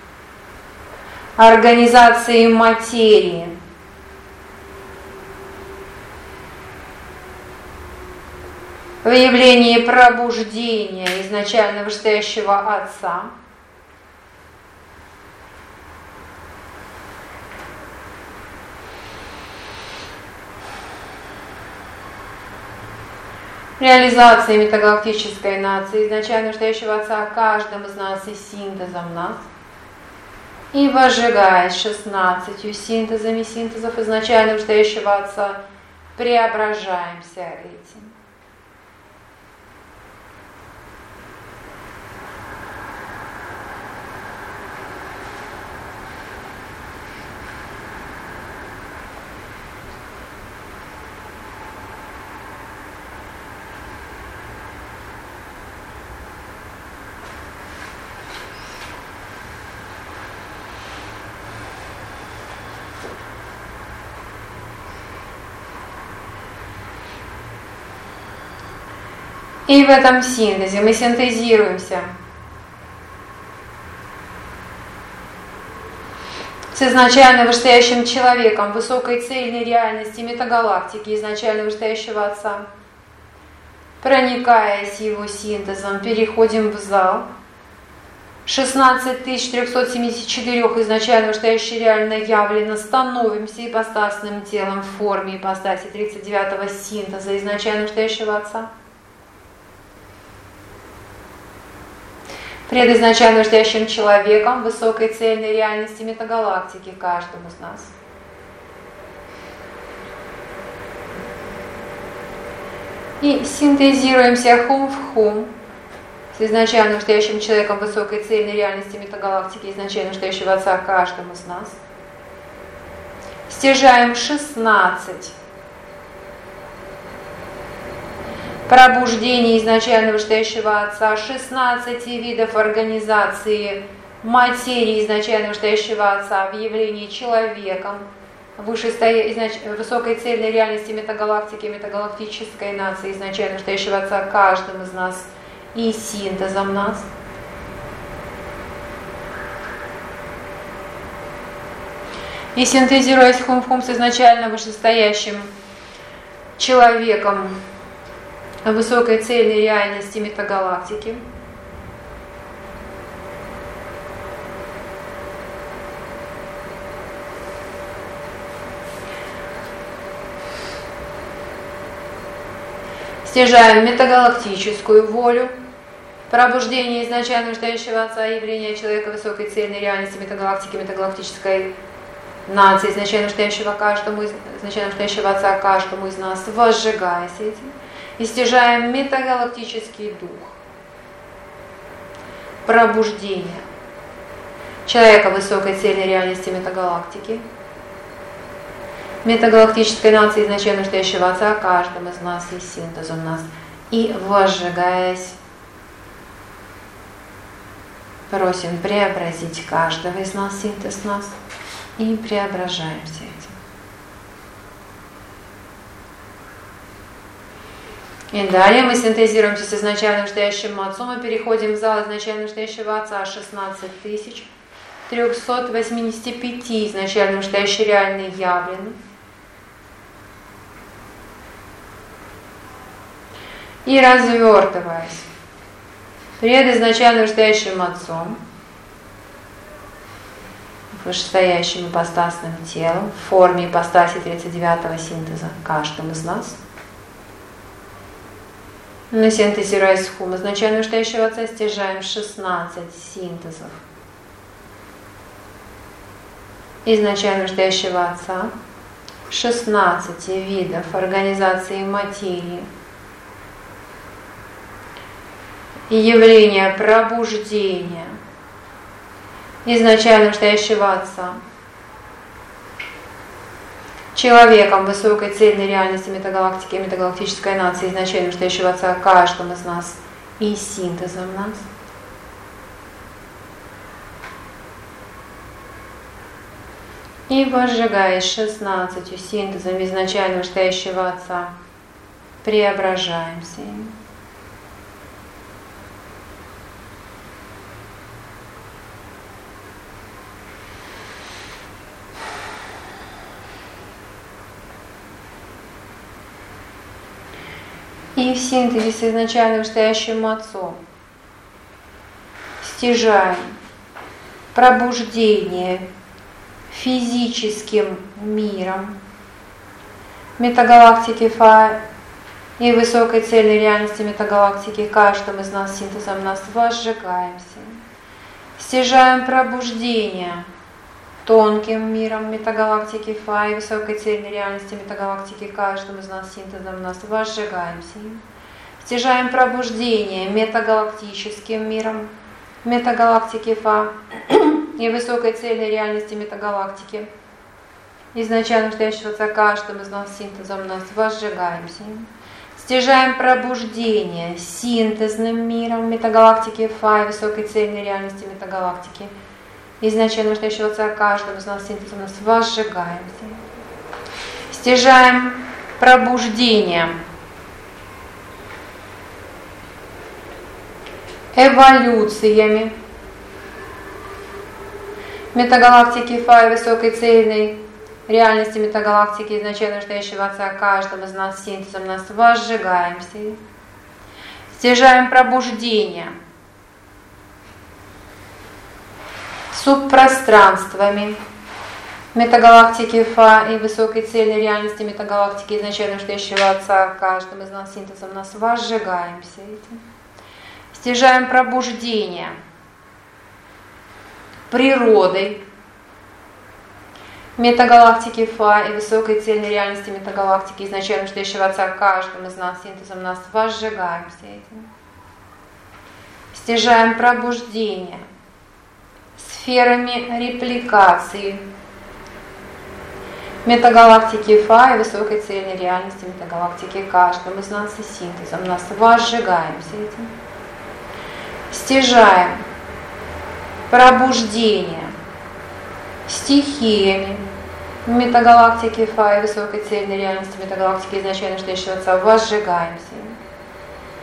организации материи, в явлении пробуждения изначально вышестоящего Отца, реализации метагалактической нации изначально вышестоящего Отца каждым из нас и синтезом нас, и возжигаясь шестнадцатью синтезами синтезов изначально вышестоящего Отца, преображаемся этим. И в этом синтезе мы синтезируемся с изначально вышестоящим человеком высокой цельной реальности метагалактики изначально вышестоящего Отца. Проникаясь его синтезом, переходим в зал. шестнадцать тысяч триста семьдесят четыре изначально вышестоящие реально явлено, становимся ипостасным телом в форме ипостаси тридцать девятого синтеза изначально вышестоящего Отца. Пред изначально вышестоящим человеком высокой цельной реальности метагалактики каждому из нас. И синтезируемся хум в хум с изначально вышестоящим человеком высокой цельной реальности метагалактики изначально вышестоящего Отца каждому из нас. Стяжаем шестнадцать пробуждение изначально вышестоящего Отца, шестнадцати видов организации материи изначально вышестоящего Отца в явлении человеком, вышестоя... изнач... высокой цельной реальности метагалактики, метагалактической нации изначально вышестоящего Отца каждым из нас и синтезом нас. И синтезируясь хум-хум с изначально вышестоящим человеком высокой цельной реальности метагалактики, стяжаем метагалактическую волю, пробуждение изначально вышестоящего Отца, явление человека высокой цельной реальности метагалактики, метагалактической нации, изначально вышестоящего каждому, изначально вышестоящего Отца каждому из нас, возжигаясь этим, и стяжаем метагалактический дух, пробуждение человека высокой цельной реальности метагалактики, метагалактической нации, изначально вышестоящего Отца каждому из нас и синтезом нас, и возжигаясь, просим преобразить каждого из нас, синтез нас, и преображаемся этим. И далее мы синтезируемся с изначально вышестоящим Отцом и переходим в зал изначально вышестоящего Отца шестнадцать тысяч триста восемьдесят пять изначально вышестоящий реальный явленный. И развертываясь пред изначально вышестоящим Отцом, вышестоящим ипостасным телом, в форме ипостаси тридцать девятого синтеза каждым из нас, мы, синтезируясь в хум изначально вышестоящего Отца, стяжаем шестнадцать синтезов изначально вышестоящего Отца, шестнадцать видов организации материи и явления пробуждения изначально вышестоящего Отца человеком высокой цельной реальности метагалактики и метагалактической нации, изначально вышестоящего Отца каждым из нас и синтезом нас. И возжигаясь шестнадцатью синтезами изначально вышестоящего Отца, преображаемся им. И в синтезе с изначально вышестоящим Отцом стяжаем пробуждение физическим миром метагалактики Фа и высокой цельной реальности метагалактики каждым из нас синтезом нас возжигаемся. Стяжаем пробуждение тонким миром метагалактики Фа и высокой цельной реальности метагалактики каждым из нас синтезом нас возжигаемся. Стяжаем пробуждение метагалактическим миром метагалактики Фа и высокой цельной реальности метагалактики изначально вышестоящего Отца каждым из нас синтезом нас возжигаемся. Стяжаем пробуждение синтезным миром метагалактики Фа и высокой цельной реальности метагалактики изначально вышестоящего Отца каждым из нас синтезом нас возжигаемся. Стяжаем пробуждение эволюциями метагалактики Фа и высокой цельной реальности метагалактики изначально вышестоящего Отца каждым из нас синтезом нас возжигаемся. Стяжаем пробуждение субпространствами метагалактики Фа и высокой цельной реальности метагалактики изначально вышестоящего Отца каждым из нас синтезом нас возжигаемся этим. Стяжаем пробуждение природой метагалактики Фа и высокой цельной реальности метагалактики изначально вышестоящего Отца каждым из нас синтезом нас возжигаемся этим. Стяжаем пробуждение сферами репликации метагалактики Фа и высокой цельной реальности метагалактики каждым из нас и синтезом нас возжигаемся этим. Стяжаем пробуждение стихиями метагалактики Фа и высокой цельной реальности метагалактики изначально вышестоящего Отца возжигаемся.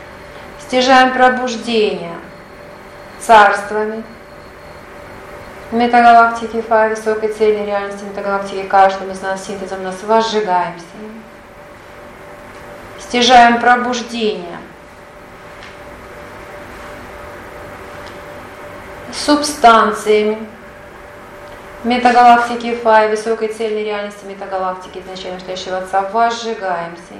Стяжаем пробуждение царствами Метагалактики Фа, высокой цельной реальности метагалактики, каждым из нас синтезом нас возжигаемся. Стяжаем пробуждение. Субстанциями метагалактики Фа и высокой цельной реальности метагалактики изначально настоящего Отца возжигаемся.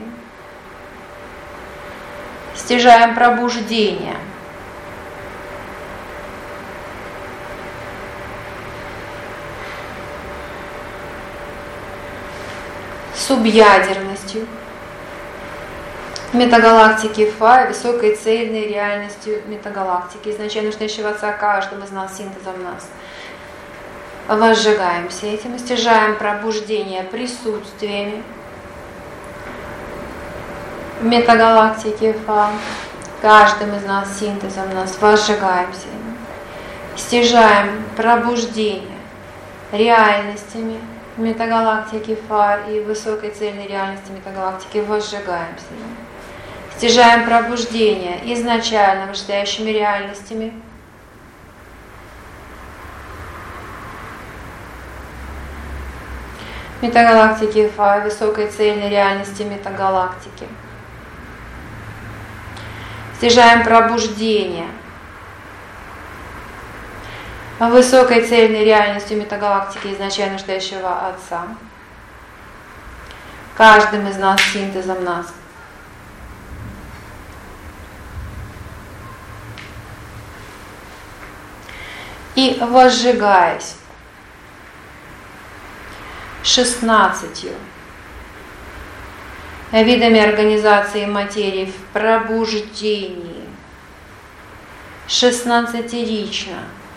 Стяжаем пробуждение. Субъядерностью метагалактики Фа и высокой цельной реальностью метагалактики изначально настоящего Отца, каждым из нас синтезом нас возжигаемся этим, стяжаем пробуждение присутствиями метагалактики Фа, каждым из нас синтезом нас возжигаемся, стяжаем пробуждение реальностями метагалактики Фа и высокой цельной реальности метагалактики возжигаемся, стяжаем пробуждение изначально вышестоящими реальностями метагалактики Фа, высокой цельной реальности метагалактики. Стяжаем пробуждение высокой цельной реальностью метагалактики изначально настоящего Отца, каждым из нас синтезом нас. И возжигаясь шестнадцатью видами организации материи в пробуждении, шестнадцатирично,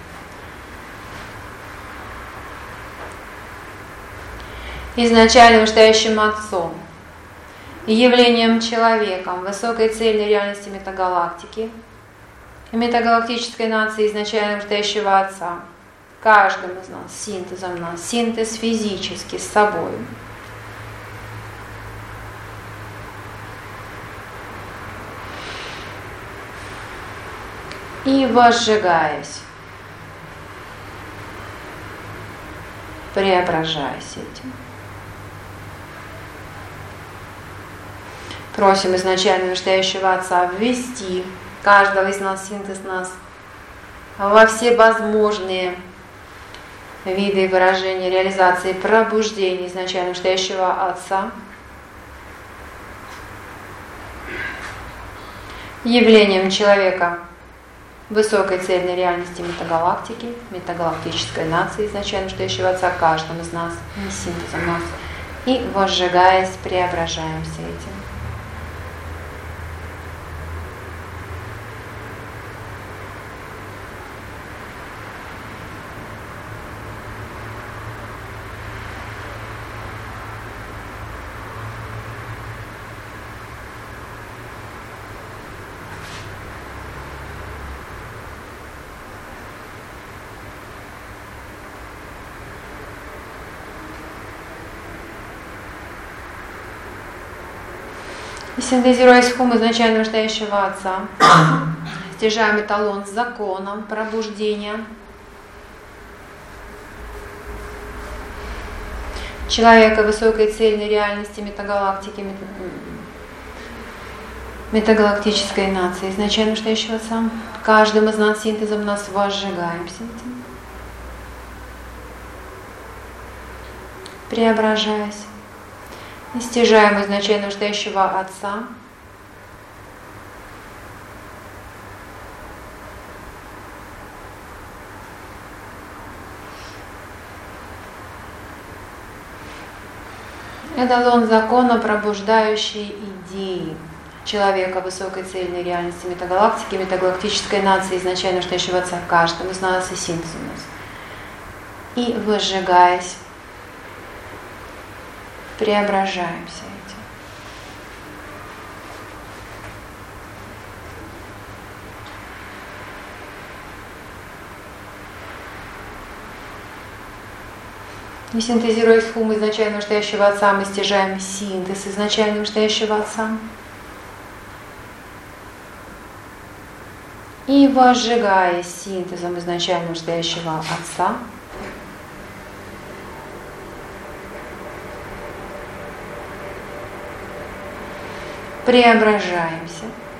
изначально настоящим Отцом, явлением человеком, высокой цельной реальности метагалактики, метагалактической нации изначально настоящего Отца, каждым из нас, синтезом нас, синтез физически с собой. И возжигаясь, преображаясь этим. Просим изначально настоящего Отца ввести каждого из нас, синтез нас, во все возможные виды выражения, реализации, пробуждения изначально настоящего Отца, явлением человека высокой цельной реальности метагалактики, метагалактической нации изначально настоящего Отца, каждым из нас, и синтезом нас, и возжигаясь, преображаемся этим. И синтезируясь в хум изначально настоящего Отца, стяжаем эталон с законом пробуждения человека высокой цельной реальности метагалактики, метагалактической нации изначально настоящего Отца. Каждым из нас синтезом нас возжигаемся этим, преображаясь. И стяжаем изначально настоящего Отца, эталон закона, пробуждающий идеи человека высокой цельной реальности метагалактики, метагалактической нации изначально настоящего Отца, каждым из нас и синтезом нас. И возжигаясь, преображаемся этим. И синтезируя с хум изначально настоящего Отца, мы стяжаем синтез изначально настоящего Отца. И возжигая синтезом изначально настоящего Отца, преображаемся.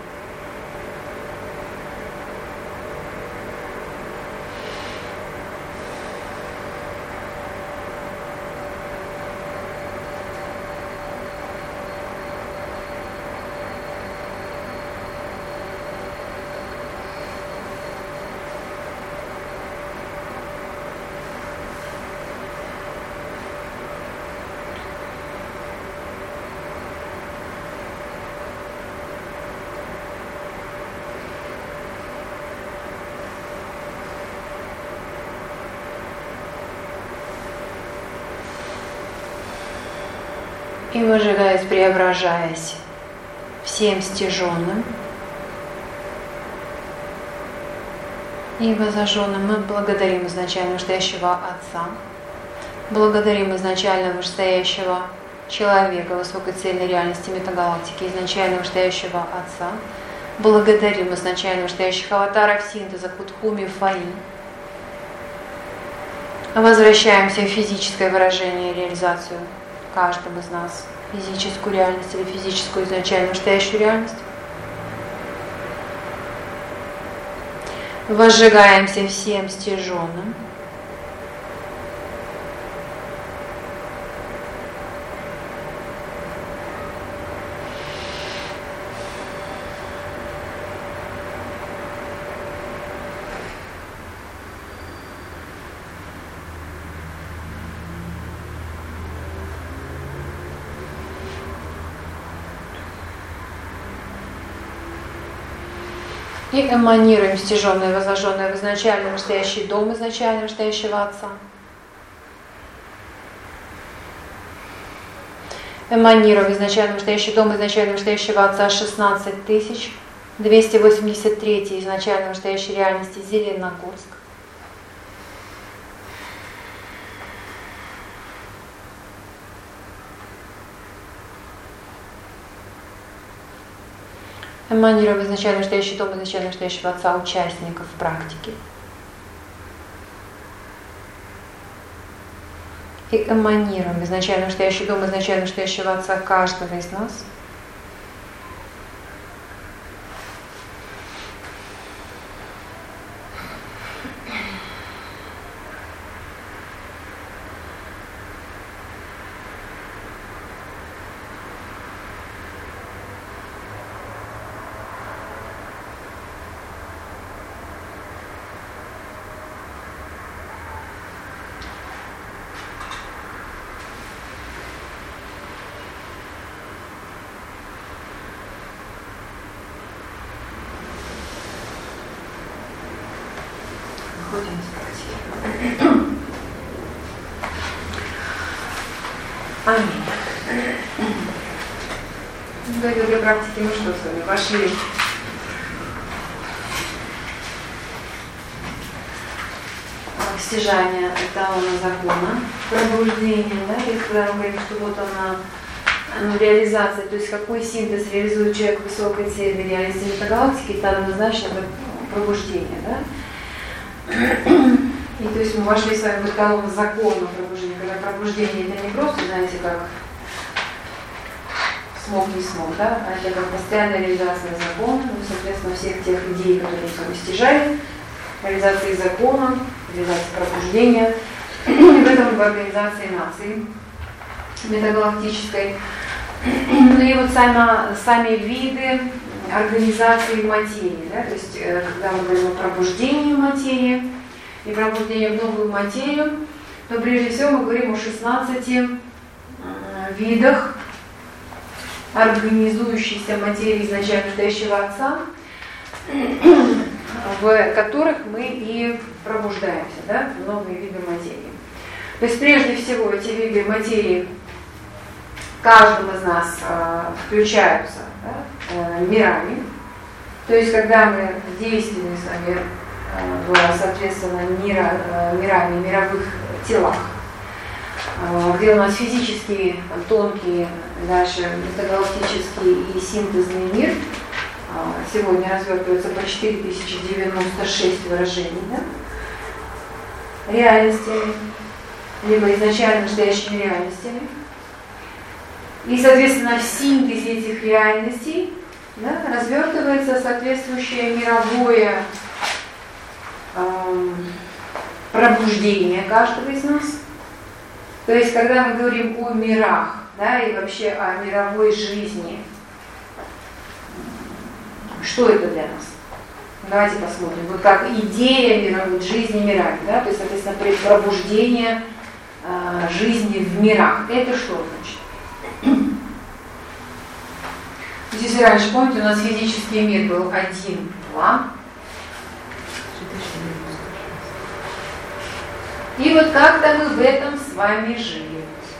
И выжигаясь, преображаясь всем стяженным и возожженным, мы благодарим изначально вышестоящего Отца, благодарим изначально вышестоящего человека высокой цельной реальности метагалактики, изначально вышестоящего Отца, благодарим изначально вышестоящих аватаров синтеза Кутхуми Фаи. Возвращаемся в физическое выражение и реализацию каждым из нас, физическую реальность или физическую изначально настоящую реальность. Возжигаемся всем стяженным. И эманируем стяженное и возложенное в изначально настоящий дом изначально настоящего Отца. Эманируем изначально настоящий дом изначально настоящего Отца шестнадцать тысяч двести восемьдесят три изначально настоящей реальности Зеленогорск. Эманируем изначально настоящий дом изначально настоящего Отца участников практики. И эманируем изначально настоящий дом изначально настоящего Отца каждого из нас. Аминь. До йоги практики мы что с вами? Вошли в стяжание эталона закона, пробуждение, да, и когда мы говорим, что вот она, ну, реализация, то есть какой синтез реализует человек высокой цели реальности метагалактики, там однозначно пробуждение, да? И то есть мы вошли с вами в эталон закона пробуждения, когда пробуждение это не просто, знаете, как смог, не смог, да, а это как постоянная реализация закона, ну, соответственно, всех тех идей, которые мы с вами стяжали, реализации закона, реализации пробуждения, и в этом в организации нации метагалактической. Ну и вот сами, сами виды организации материи, да, то есть когда мы говорим о пробуждении материи и пробуждении в новую материю, то прежде всего мы говорим о шестнадцати видах организующейся материи изначально настоящего Отца, в которых мы и пробуждаемся, да, в новые виды материи. То есть прежде всего эти виды материи каждым из нас э, включаются, да, э, мирами. То есть когда мы действуем с вами э, в, соответственно, мира, э, мирами, мировых телах, э, где у нас физический, тонкий, дальше метагалактический и синтезный мир, э, сегодня развертывается по четыре тысячи девяносто шесть выражений, да, реальностями, либо изначально настоящими реальностями. И, соответственно, в синтезе этих реальностей, да, развертывается соответствующее мировое э, пробуждение каждого из нас. То есть, когда мы говорим о мирах, да, и вообще о мировой жизни, что это для нас? Давайте посмотрим. Вот как идея мировой жизни мирами, да, то есть, соответственно, пробуждение э, жизни в мирах. Это что значит? Здесь раньше, помните, у нас физический мир был один, два. И вот как-то мы в этом с вами жили.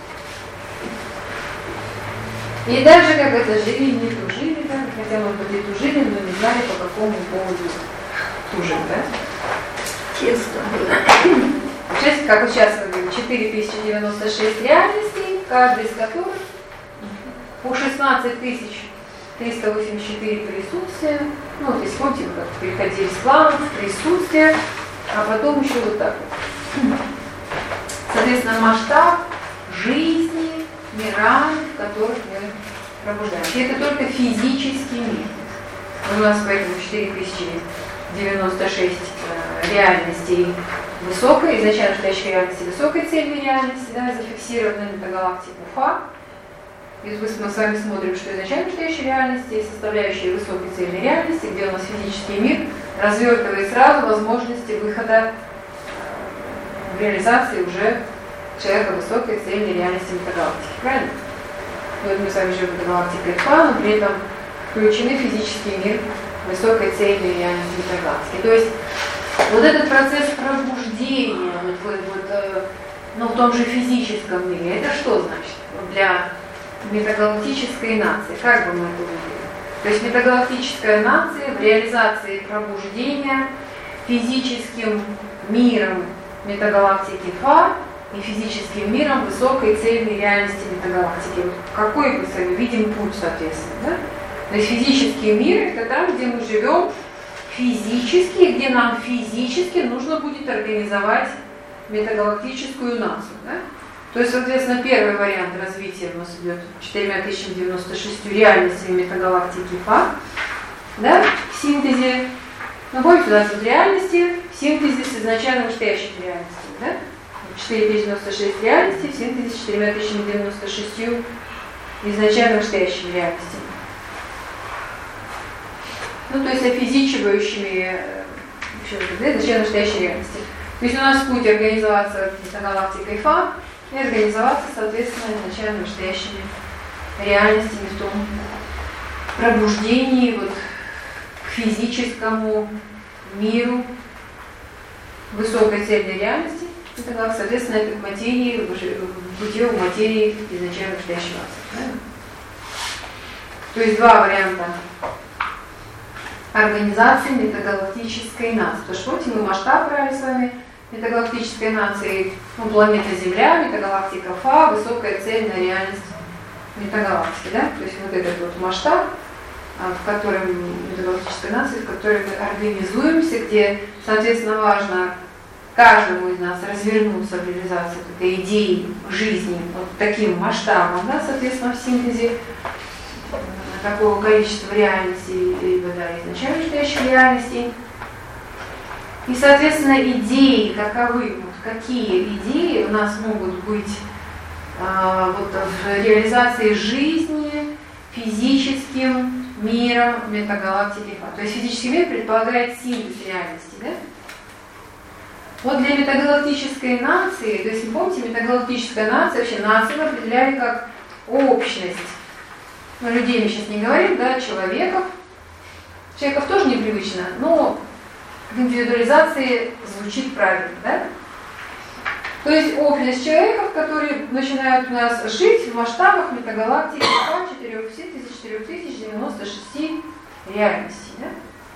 И даже как это жили, не тужили, да? Хотя, может быть, и тужили, но не знали, по какому поводу тужим, да? Тесно было. Шесть, как вот сейчас мы говорим, четыре тысячи девяносто шесть реальностей, каждый из которых по шестнадцать тысяч триста восемьдесят четыре присутствия. Ну, то есть, помните, мы как переходили с планов, присутствия, а потом еще вот так вот. Соответственно, масштаб жизни, мирами, в которых мы пробуждаемся. И это только физический мир. У нас поэтому четыре тысячи девяносто шесть э, реальностей высокой, изначально настоящей реальности, высокой цельной реальности, да, зафиксированы метагалактику Уфа. И мы с вами смотрим, что изначально настоящей реальности, составляющие высокой цельной реальности, где у нас физический мир развертывает сразу возможности выхода в реализации уже человека высокой цельной реальности метагалактики. Правильно? Вот мы с вами живем в метагалактике Уфа, но при этом включены физический мир высокой цельной реальности метагалактики. То есть вот этот процесс пробуждения вот, вот, вот, ну, в том же физическом мире, это что значит для метагалактической нации? Как бы мы это увидели? То есть метагалактическая нация в реализации пробуждения физическим миром метагалактики Фа и физическим миром высокой цельной реальности метагалактики. Вот какой мы с вами видим путь, соответственно, да? То есть физический мир — это там, где мы живем физически, где нам физически нужно будет организовать метагалактическую нацию. Да? То есть, соответственно, первый вариант развития у нас идет четыре тысячи девяносто шесть реальностями метагалактики Фа, да, в синтезе. Ну, помните, у нас вот реальности в синтезе с изначально вышестоящих реальностей. Да? четыре тысячи девяносто шесть реальностей в синтезе с четыре тысячи девяносто шесть изначально вышестоящими реальностями. Ну, то есть офизичивающими да, изначально вышестоящей реальности. То есть у нас путь организоваться метагалактикой Фа и организоваться, соответственно, изначально вышестоящими реальностями в том пробуждении вот, к физическому миру высокой цельной реальности, это, соответственно, это к материи, к бытию материи изначально вышестоящей нации. То есть два варианта организации метагалактической нации. Потому что помните, мы масштаб брали с вами метагалактической нации, ну, планета Земля, метагалактика Фа, высокая цельная реальность метагалактики. Да? То есть вот этот вот масштаб, в котором метагалактической нации, в которой мы организуемся, где, соответственно, важно каждому из нас развернуться в реализации этой идеи жизни вот таким масштабом, да, соответственно, в синтезе такого количества реальностей, либо да, изначально вышестоящих реальностей. И, соответственно, идеи каковы, вот какие идеи у нас могут быть э, вот, в реализации жизни физическим миром метагалактики Фа. То есть физический мир предполагает синтез реальности, да? Вот для метагалактической нации, то есть, помните, метагалактическая нация, вообще нацию определяли как общность. Ну, людей мы сейчас не говорим, да, человеков. Человеков тоже непривычно, но в индивидуализации звучит правильно, да? То есть общность человеков, которые начинают у нас жить в масштабах метагалактики Фа четыре тысячи девяносто шесть реальностей, да?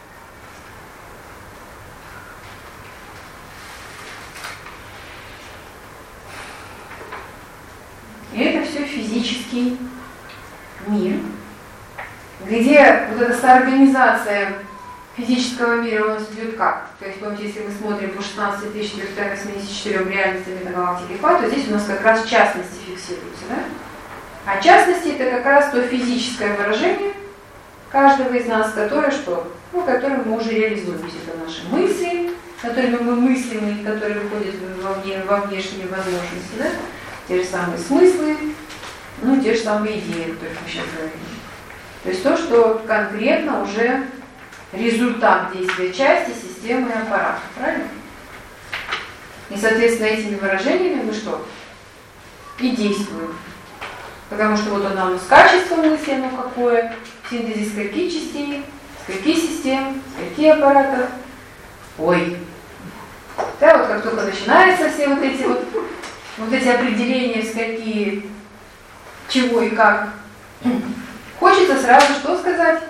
И это все физический мир, где вот эта соорганизация физического мира у нас идет как? То есть, помните, если мы смотрим по шестнадцать тысяч четыреста восемьдесят четыре реальностям метагалактики Фа, то здесь у нас как раз частности фиксируются, да? А в частности, это как раз то физическое выражение каждого из нас, которое что? Ну, которое мы уже реализуем. Это наши мысли, которыми мы мыслим, и которые выходят во, вне, во внешние возможности, да? Те же самые смыслы, ну, те же самые идеи, о которых мы сейчас говорим. То есть то, что конкретно уже результат действия части системы и аппарата, правильно? И, соответственно, этими выражениями мы что? И действуем. Потому что вот оно у нас качество мысли, оно какое, синтезис каких частей, каких систем, каких аппаратов. Ой. Да, вот как только начинаются все вот эти вот, вот эти определения, с какие, чего и как, хочется сразу что сказать?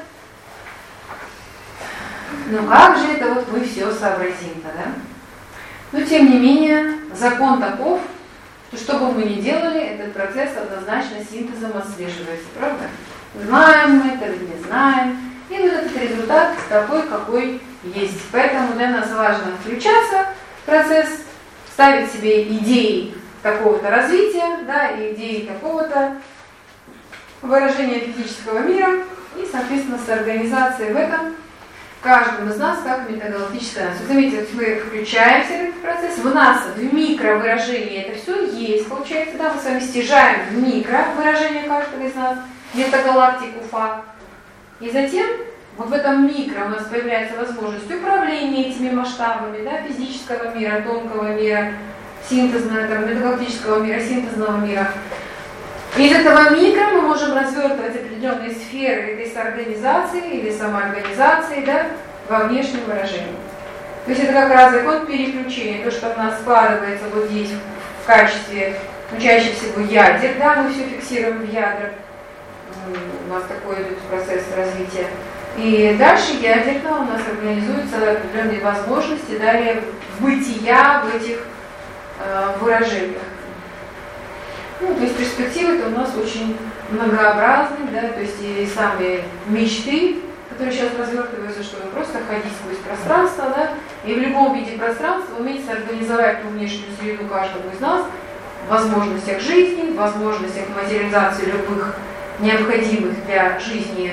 Ну как же это вот мы все сообразим-то, да? Но тем не менее, закон таков, что что бы мы ни делали, этот процесс однозначно синтезом отслеживается, правда? Знаем мы это или не знаем. И вот этот результат такой, какой есть. Поэтому для нас важно включаться в процесс, ставить себе идеи такого-то развития, да, идеи какого-то выражения физического мира и, соответственно, с организацией в этом каждому из нас как метагалактическая нация. Заметьте, мы включаемся в этот процесс, в нас, в микровыражении это все есть, получается, да, мы с вами стяжаем в микровыражение каждого из нас, метагалактику факт. И затем вот в этом микро у нас появляется возможность управления этими масштабами, да, физического мира, тонкого мира, синтезного, там, метагалактического мира, синтезного мира. Из этого микро мы можем развертывать определенные сферы этой организации или самоорганизации, да, во внешнем выражении. То есть это как раз закон переключения, то, что у нас складывается вот здесь в качестве, ну, чаще всего ядер, да, мы все фиксируем в ядрах, у нас такой идет процесс развития. И дальше ядерно у нас организуются определенные возможности далее бытия в этих э, выражениях. Ну, то есть перспективы-то у нас очень многообразны, да, то есть и самые мечты, которые сейчас развертываются, чтобы просто ходить сквозь пространство, да, и в любом виде пространства уметь соорганизовать ту внешнюю среду каждого из нас, в возможностях жизни, в возможностях материализации любых необходимых для жизни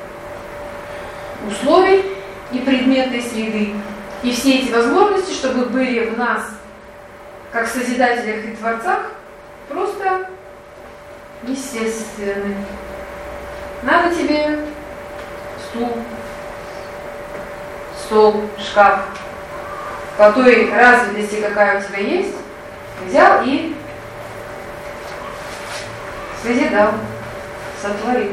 условий и предметной среды. И все эти возможности, чтобы были в нас, как созидателях и творцах, просто естественны. Надо тебе стул, стол, шкаф. По той развитости, какая у тебя есть, взял и созидал, сотворил.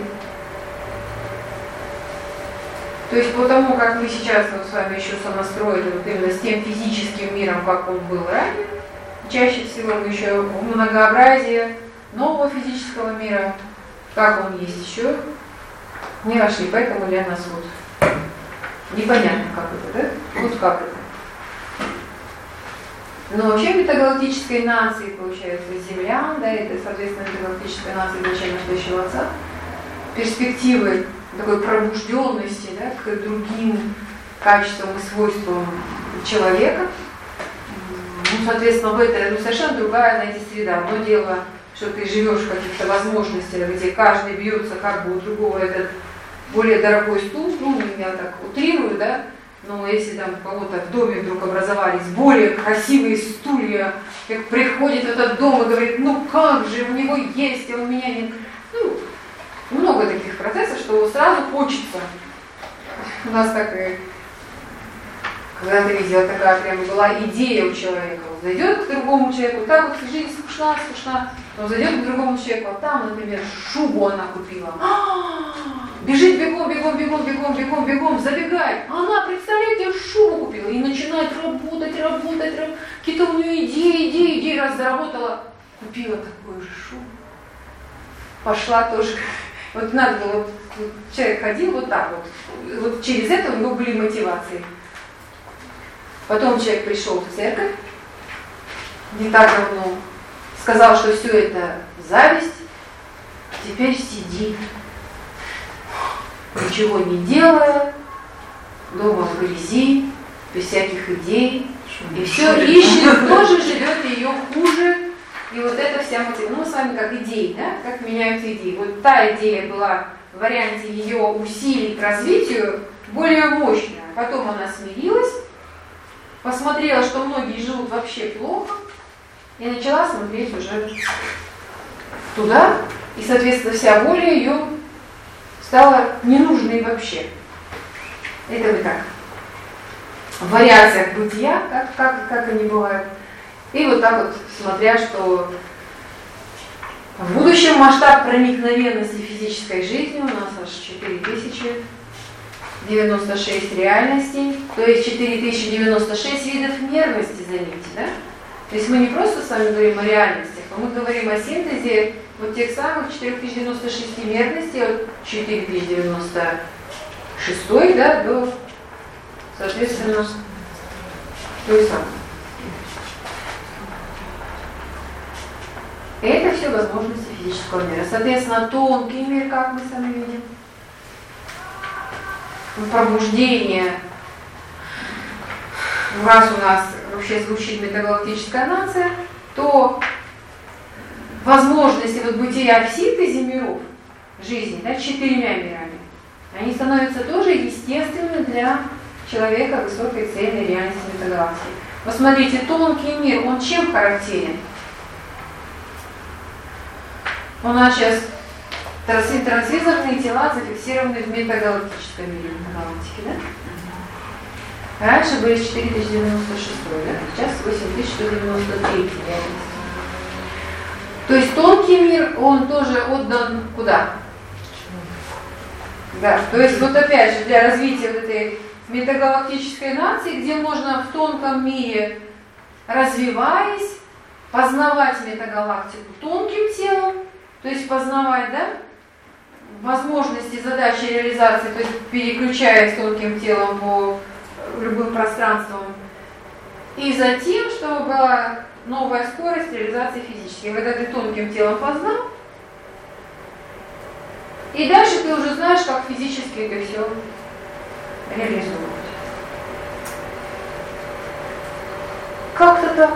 То есть по тому, как мы сейчас вот с вами еще сонастроили вот именно с тем физическим миром, как он был ранее, чаще всего мы еще в многообразие нового физического мира, как он есть еще, не вошли. Поэтому для нас вот непонятно, как это, да? Вот как это. Но вообще метагалактической нации, получается, землян, да, это, соответственно, метагалактическая нация изначально стоящего отца, перспективы такой пробужденности, да, к другим качествам и свойствам человека. Ну, соответственно, в этой, ну, совершенно другая, знаете, среда. Одно дело, что ты живешь в каких-то возможностях, где каждый бьется как бы у другого этот более дорогой стул, ну, я так утрирую, да, но если там у кого-то в доме вдруг образовались более красивые стулья, как приходит в этот дом и говорит, ну как же, у него есть, а у меня нет. Ну, много таких процессов, что сразу хочется. У нас так и когда-то видела, такая прям была идея у человека. Он зайдет к другому человеку, так вот жизнь скучна, скучна, он зайдет к другому человеку, а там, например, шубу она купила. Бежит бегом, бегом, бегом, бегом, бегом, бегом, забегает. А она, представляете, шубу купила и начинает работать, работать, работать. Какие-то у нее идеи, идеи, идеи, раз заработала, купила такую же шубу. Пошла тоже. Вот надо было, вот, вот, человек ходил вот так вот, вот через это у него были мотивации. Потом человек пришел в церковь, не так давно, сказал, что все это зависть, теперь сидит, ничего не делая, дома в грязи, без всяких идей, и все ищет, тоже живет ее хуже, И вот эта вся мотивация, ну, мы с вами как идеи, да, как меняются идеи. Вот та идея была в варианте ее усилий к развитию более мощная. Потом она смирилась, посмотрела, что многие живут вообще плохо, и начала смотреть уже туда, и, соответственно, вся воля ее стала ненужной вообще. Это вы так. В вариациях бытия, как, как, как они бывают. И вот так вот, смотря, что в будущем масштаб проникновенности физической жизни у нас аж четыре тысячи девяносто шесть реальностей, то есть четыре тысячи девяносто шесть видов мерности, заметьте, да? То есть мы не просто с вами говорим о реальностях, а мы говорим о синтезе вот тех самых четыре тысячи девяносто шесть мерностей, от четыре тысячи девяносто шесть, да, до, соответственно, той самой. Это все возможности физического мира. Соответственно, тонкий мир, как мы с вами видим, пробуждение. Раз у нас вообще звучит метагалактическая нация, то возможности вот бытия в синтезе миров жизни, да, четырьмя мирами, они становятся тоже естественны для человека высокой цельной реальности метагалактики. Посмотрите, тонкий мир, он чем характерен? У нас сейчас трансвизорные тела зафиксированы в метагалактическом мире галактики, да? Раньше были четыре тысячи девяносто шесть, да? Сейчас восемь тысяч сто девяносто три. То есть тонкий мир, он тоже отдан куда? Да, то есть вот опять же для развития вот этой метагалактической нации, где можно в тонком мире, развиваясь, познавать метагалактику тонким телом, то есть познавать, да, возможности, задачи реализации, то есть переключаясь тонким телом по любым пространствам, и затем, чтобы была новая скорость реализации физической. Когда ты тонким телом познал, и дальше ты уже знаешь, как физически это все реализовывать. Как-то так.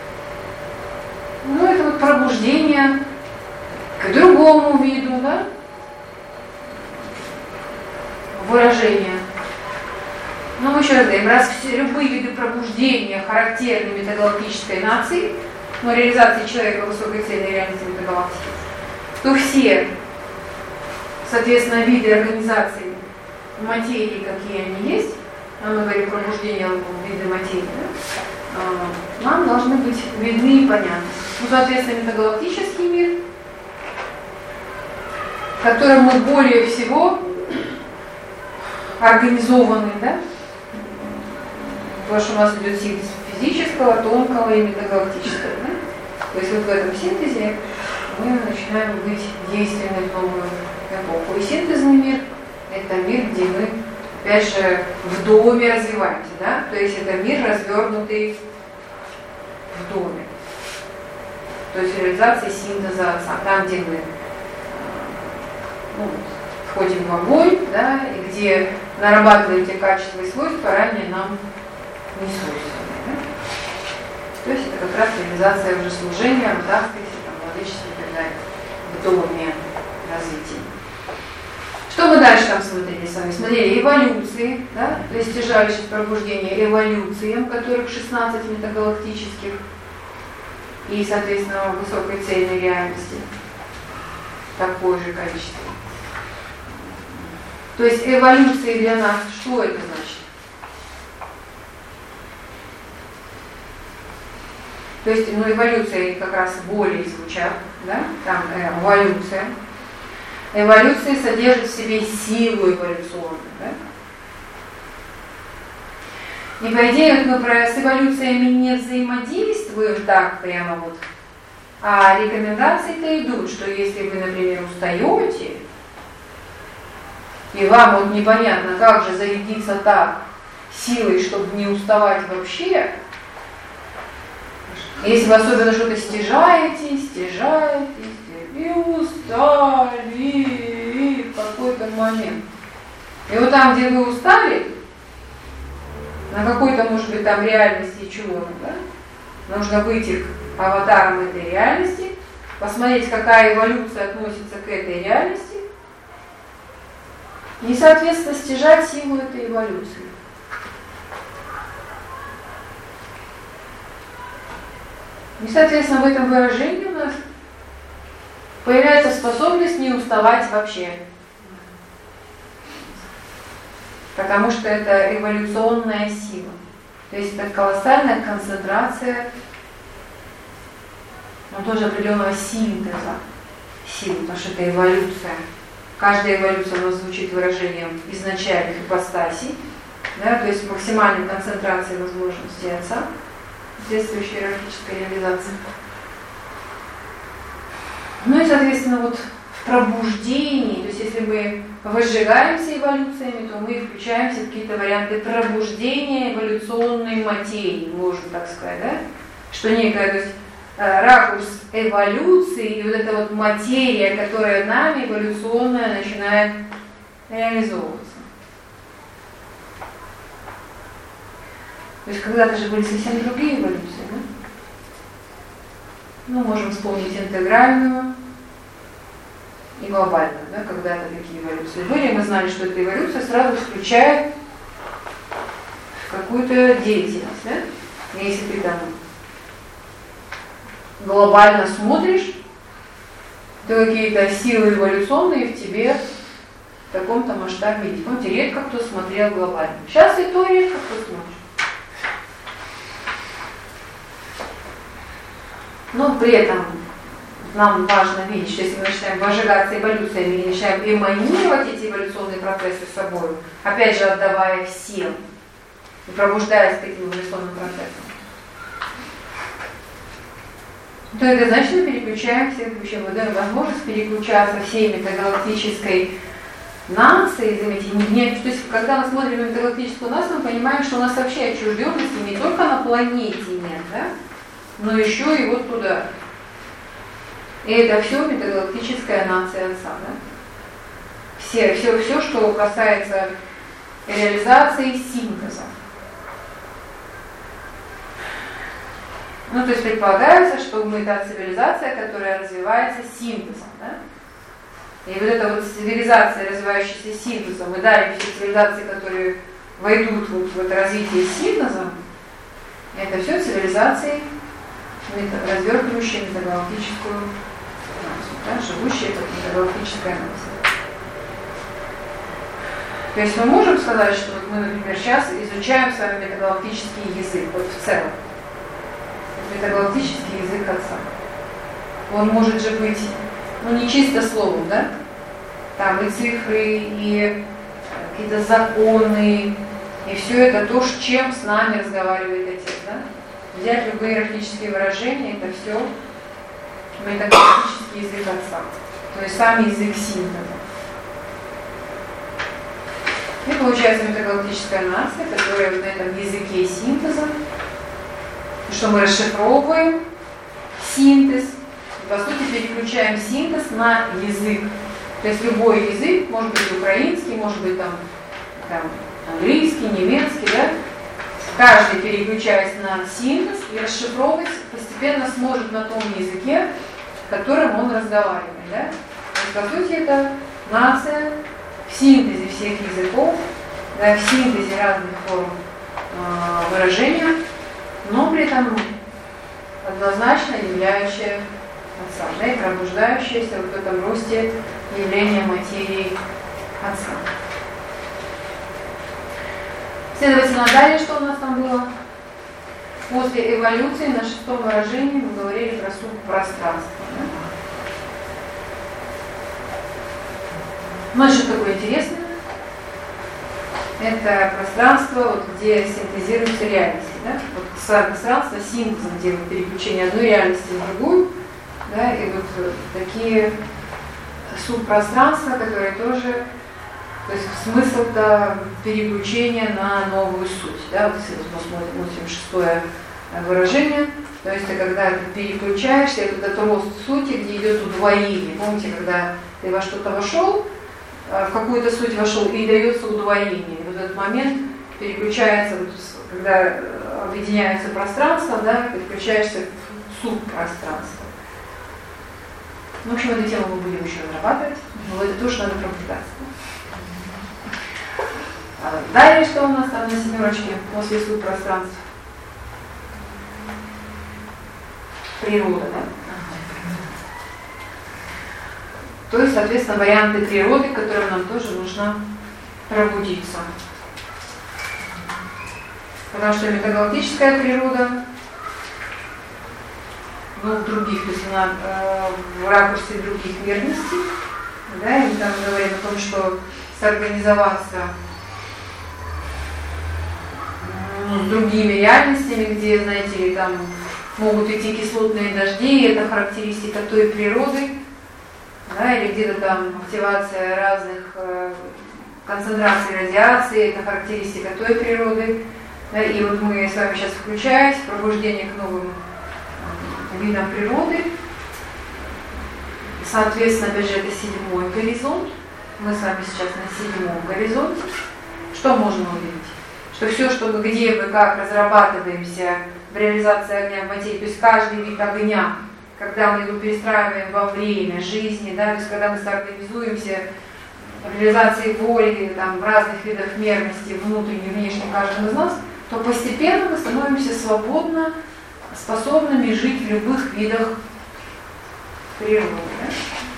Ну, это вот пробуждение к другому виду, да, выражения. Но мы еще раз говорим, раз все любые виды пробуждения характерны метагалактической нации, но реализации человека высокой цельной реальности метагалактики, то все, соответственно, виды организации материи, какие они есть, а мы говорим пробуждение виды материи, да, нам должны быть видны и понятны. Ну, соответственно, метагалактический мир, в котором мы более всего организованы, да? Потому что у нас идет синтез физического, тонкого и метагалактического. Да? То есть вот в этом синтезе мы начинаем быть действенны в новую эпоху. И синтезный мир – это мир, где мы, опять же, в доме развиваемся. Да? То есть это мир, развернутый в доме. То есть реализация синтеза отца. Там, где мы ну, входим в огонь, да, и где нарабатываем те качества и свойства, ранее нам не свойственны. Да? То есть это как раз реализация уже служения, вдавствуйся, там, владычества и так далее, в доме развития. Что мы дальше там смотрели с вами? Смотрели эволюции, да, достижающие пробуждения эволюциям, которых шестнадцать метагалактических и, соответственно, высокой цельной реальности. Такое же количество. То есть эволюция для нас, что это значит? То есть, ну, эволюция как раз более звучат, да? Там э, эволюция. Эволюция содержит в себе силу эволюционную, да? И по идее вот мы про, с эволюциями не взаимодействуем так прямо вот, а рекомендации-то идут, что если вы, например, устаете, и вам вот непонятно, как же зарядиться так силой, чтобы не уставать вообще, если вы особенно что-то стяжаете, стяжаете, и устали, и в какой-то момент. И вот там, где вы устали, на какой-то, может быть, там реальности чего-то, да, нужно выйти к аватаром этой реальности, посмотреть, какая эволюция относится к этой реальности, и, соответственно, стяжать силу этой эволюции. И, соответственно, в этом выражении у нас появляется способность не уставать вообще. Потому что это эволюционная сила. То есть это колоссальная концентрация, но тоже определенного синтеза сил, потому что это эволюция. Каждая эволюция у нас звучит выражением изначальных ипостасей, да, то есть максимальной концентрации возможностей Отца, соответствующей иерархической реализации. Ну и, соответственно, вот в пробуждении, то есть если мы возжигаемся эволюциями, то мы включаемся в какие-то варианты пробуждения эволюционной материи, можно так сказать, да? Что некая, то есть ракурс эволюции и вот эта вот материя, которая нами эволюционная, начинает реализовываться. То есть когда-то же были совсем другие эволюции, да? Ну, можем вспомнить интегральную и глобальную, да, когда-то такие эволюции были, мы знали, что эта эволюция сразу включает какую-то деятельность, да? И если ты там глобально смотришь, то какие-то силы эволюционные в тебе в таком-то масштабе есть. Помните, редко кто смотрел глобально. Сейчас и то редко кто смотрит. Но при этом нам важно видеть, что если мы начинаем возжигаться эволюциями и начинаем эманировать эти эволюционные процессы с собой, опять же отдавая всем и пробуждаясь к этим эволюционным процессам, то это значит, мы переключаемся, мы даем возможность переключаться всей метагалактической нации, заметьте, нет, то есть когда мы смотрим на метагалактическую нацию, мы понимаем, что у нас вообще отчужденности не только на планете нет, да, но еще и вот туда. И это все метагалактическая нация Отца, да? Все, все, все, что касается реализации синтеза. Ну, то есть предполагается, что мы та цивилизация, которая развивается синтезом, да? И вот эта вот цивилизация, развивающаяся синтезом, мы дали все цивилизации, которые войдут вот в это развитие синтезом, это все цивилизации, развертывающие метагалактическую нацию, да, живущие как метагалактическая нация. То есть мы можем сказать, что вот мы, например, сейчас изучаем с вами метагалактический язык, вот в целом. Метагалактический язык Отца. Он может же быть, ну не чисто словом, да? Там и цифры, и какие-то законы, и все это то, с чем с нами разговаривает Отец, да? Взять любые иерархические выражения, это все метагалактический язык Отца. То есть сам язык синтеза. И получается метагалактическая нация, которая на этом языке синтеза, что мы расшифровываем синтез, и, по сути, переключаем синтез на язык. То есть любой язык, может быть украинский, может быть там, там английский, немецкий, да? Каждый, переключаясь на синтез и расшифровывать, постепенно сможет на том языке, которым он разговаривает. Да? То есть, по сути, это нация в синтезе всех языков, да, в синтезе разных форм э, выражения, но при этом однозначно являющая Отца, да, и пробуждающаяся вот в этом росте явления материи Отца. Следовательно, далее что у нас там было? После эволюции на шестом выражении мы говорили про субпространство. Да? Ну, а что такое интересное? Это пространство, вот, где синтезируются реальности. Да? Вот пространство синтеза, где вот переключение одной реальности в другую. Да? И вот такие субпространства, которые тоже, то есть смысл-то переключения на новую суть. Да? Вот если мы посмотрим восемьдесят шестое выражение, то есть это когда ты переключаешься, это этот рост сути, где идет удвоение. Помните, когда ты во что-то вошел, в какую-то суть вошел, и дается удвоение. И вот этот момент переключается, когда объединяется пространство, да, переключаешься в субпространство. Ну, в общем, эту тему мы будем еще разрабатывать, но это тоже надо пробуждаться. Далее, что у нас там на семерочке после субпространства? Природа, да? То есть, соответственно, варианты природы, к которым нам тоже нужно пробудиться. Потому что метагалактическая природа, ну, в других, то есть она э, в ракурсе других мирностей, да, и мы там говорим о том, что сорганизоваться ну, с другими реальностями, где, знаете ли, там могут идти кислотные дожди, это характеристика той природы, да, или где-то там активация разных э, концентраций радиации, это характеристика той природы. Да, и вот мы с вами сейчас включаясь в пробуждение к новым э, видам природы. Соответственно, опять же, это седьмой горизонт. Мы с вами сейчас на седьмом горизонте. Что можно увидеть? Что все, что мы где мы как разрабатываемся в реализации огня в материи, то есть каждый вид огня, когда мы его перестраиваем во время жизни, да, то есть когда мы организуемся в реализации воли, там, разных видов мерности, внутренней и внешней каждого из нас, то постепенно мы становимся свободно способными жить в любых видах природы. Да?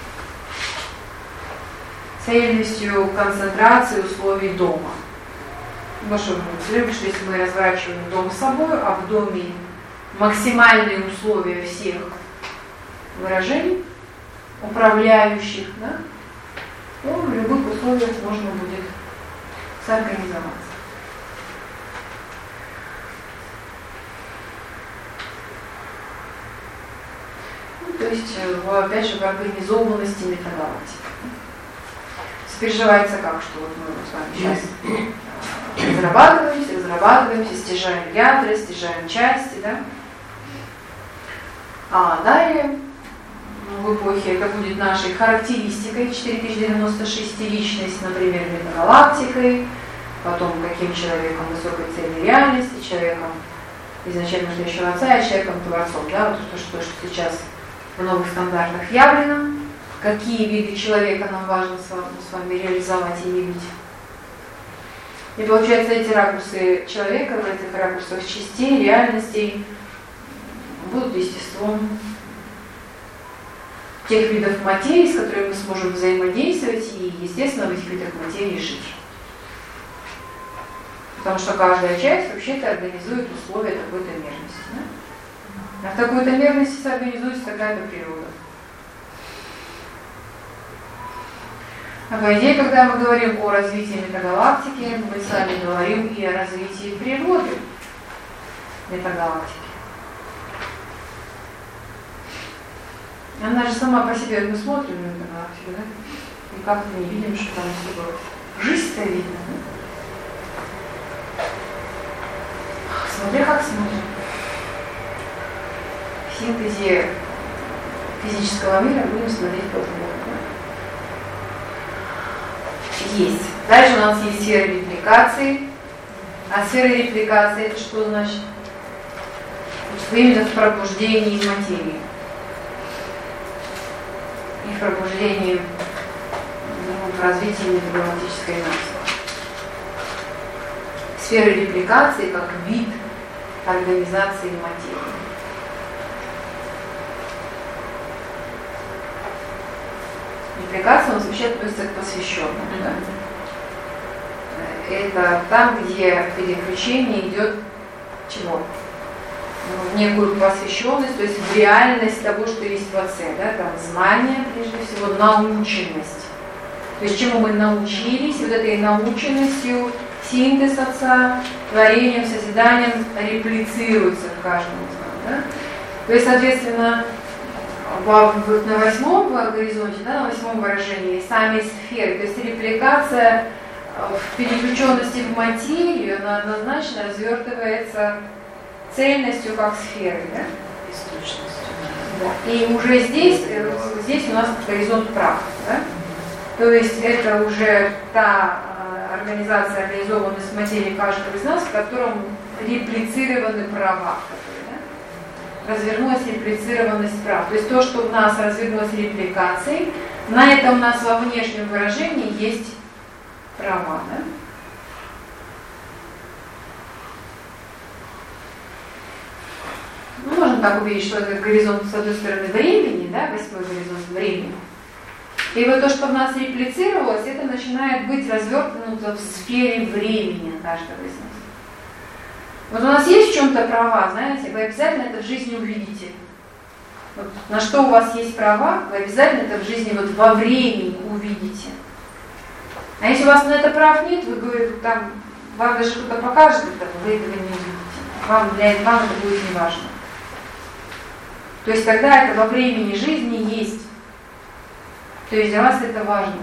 Цельностью концентрации условий дома. Ну что, что если мы разворачиваем дом с собой, а в доме максимальные условия всех выражений, управляющих, да, то в любых условиях можно будет соорганизоваться. Ну, то есть, опять же, в организованности метагалактики. Переживается как, что вот мы с вами сейчас разрабатываемся, разрабатываемся, стяжаем ядра, стяжаем части, да? А далее, в эпохе, это будет нашей характеристикой четыре тысячи девяносто шесть личность, например, метагалактикой, потом каким человеком высокой цельной реальности, человеком изначально настоящего отца и человеком творцом, да, вот то, что, что сейчас в новых стандартах явлено. Какие виды человека нам важно с вами, с вами реализовать и явить. И получается, эти ракурсы человека в этих ракурсах частей, реальностей будут естеством тех видов материи, с которыми мы сможем взаимодействовать и, естественно, в этих видах материи жить. Потому что каждая часть вообще-то организует условия такой-то мерности. Да? А в такой-то мерности соорганизуется такая-то природа. А по идее, когда мы говорим о развитии метагалактики, мы с вами говорим и о развитии природы метагалактики. Она же сама по себе, мы смотрим на метагалактику, да? И как-то не видим, что там всего. Жизнь-то видно, да? Смотри, как смотрим. В синтезе физического мира будем смотреть по-другому. Есть. Дальше у нас есть сфера репликации. А сфера репликации это что значит? Значит, именно в пробуждении материи. И в пробуждении, ну, в развитии метагалактической нации. Сфера репликации как вид организации материи. Репликация у нас вообще относится к посвященным. Да? Это там, где переключение идет чего? В некую посвященность, то есть в реальность того, что есть в Отце. Да? Там знание, прежде всего, наученность. То есть чему мы научились, вот этой наученностью синтез Отца, творением, созиданием реплицируется в каждом из нас. Да? То есть, соответственно, на восьмом горизонте, да, на восьмом выражении сами сферы, то есть репликация в переключенности в материю, она однозначно развертывается цельностью как сферы, да? Источностью. Да. И уже здесь, здесь у нас горизонт прав, да? То есть это уже та организация, организованность материи каждого из нас, в котором реплицированы права. Которые, да? развернулась реплицированность прав. То есть то, что в нас развернулось репликацией, на этом у нас во внешнем выражении есть права. Да? Мы можем так увидеть, что это горизонт, с одной стороны, времени, да, восьмой горизонт времени. И вот то, что в нас реплицировалось, это начинает быть развернуто в сфере времени каждого из нас. Вот у нас есть в чем-то права, знаете, вы обязательно это в жизни увидите. Вот на что у вас есть права, вы обязательно это в жизни вот во времени увидите. А если у вас на это прав нет, вы говорите, там, вам даже кто-то покажет это, вы этого не увидите. Вам, для вам это будет не важно. То есть тогда это во времени жизни есть. То есть для вас это важно.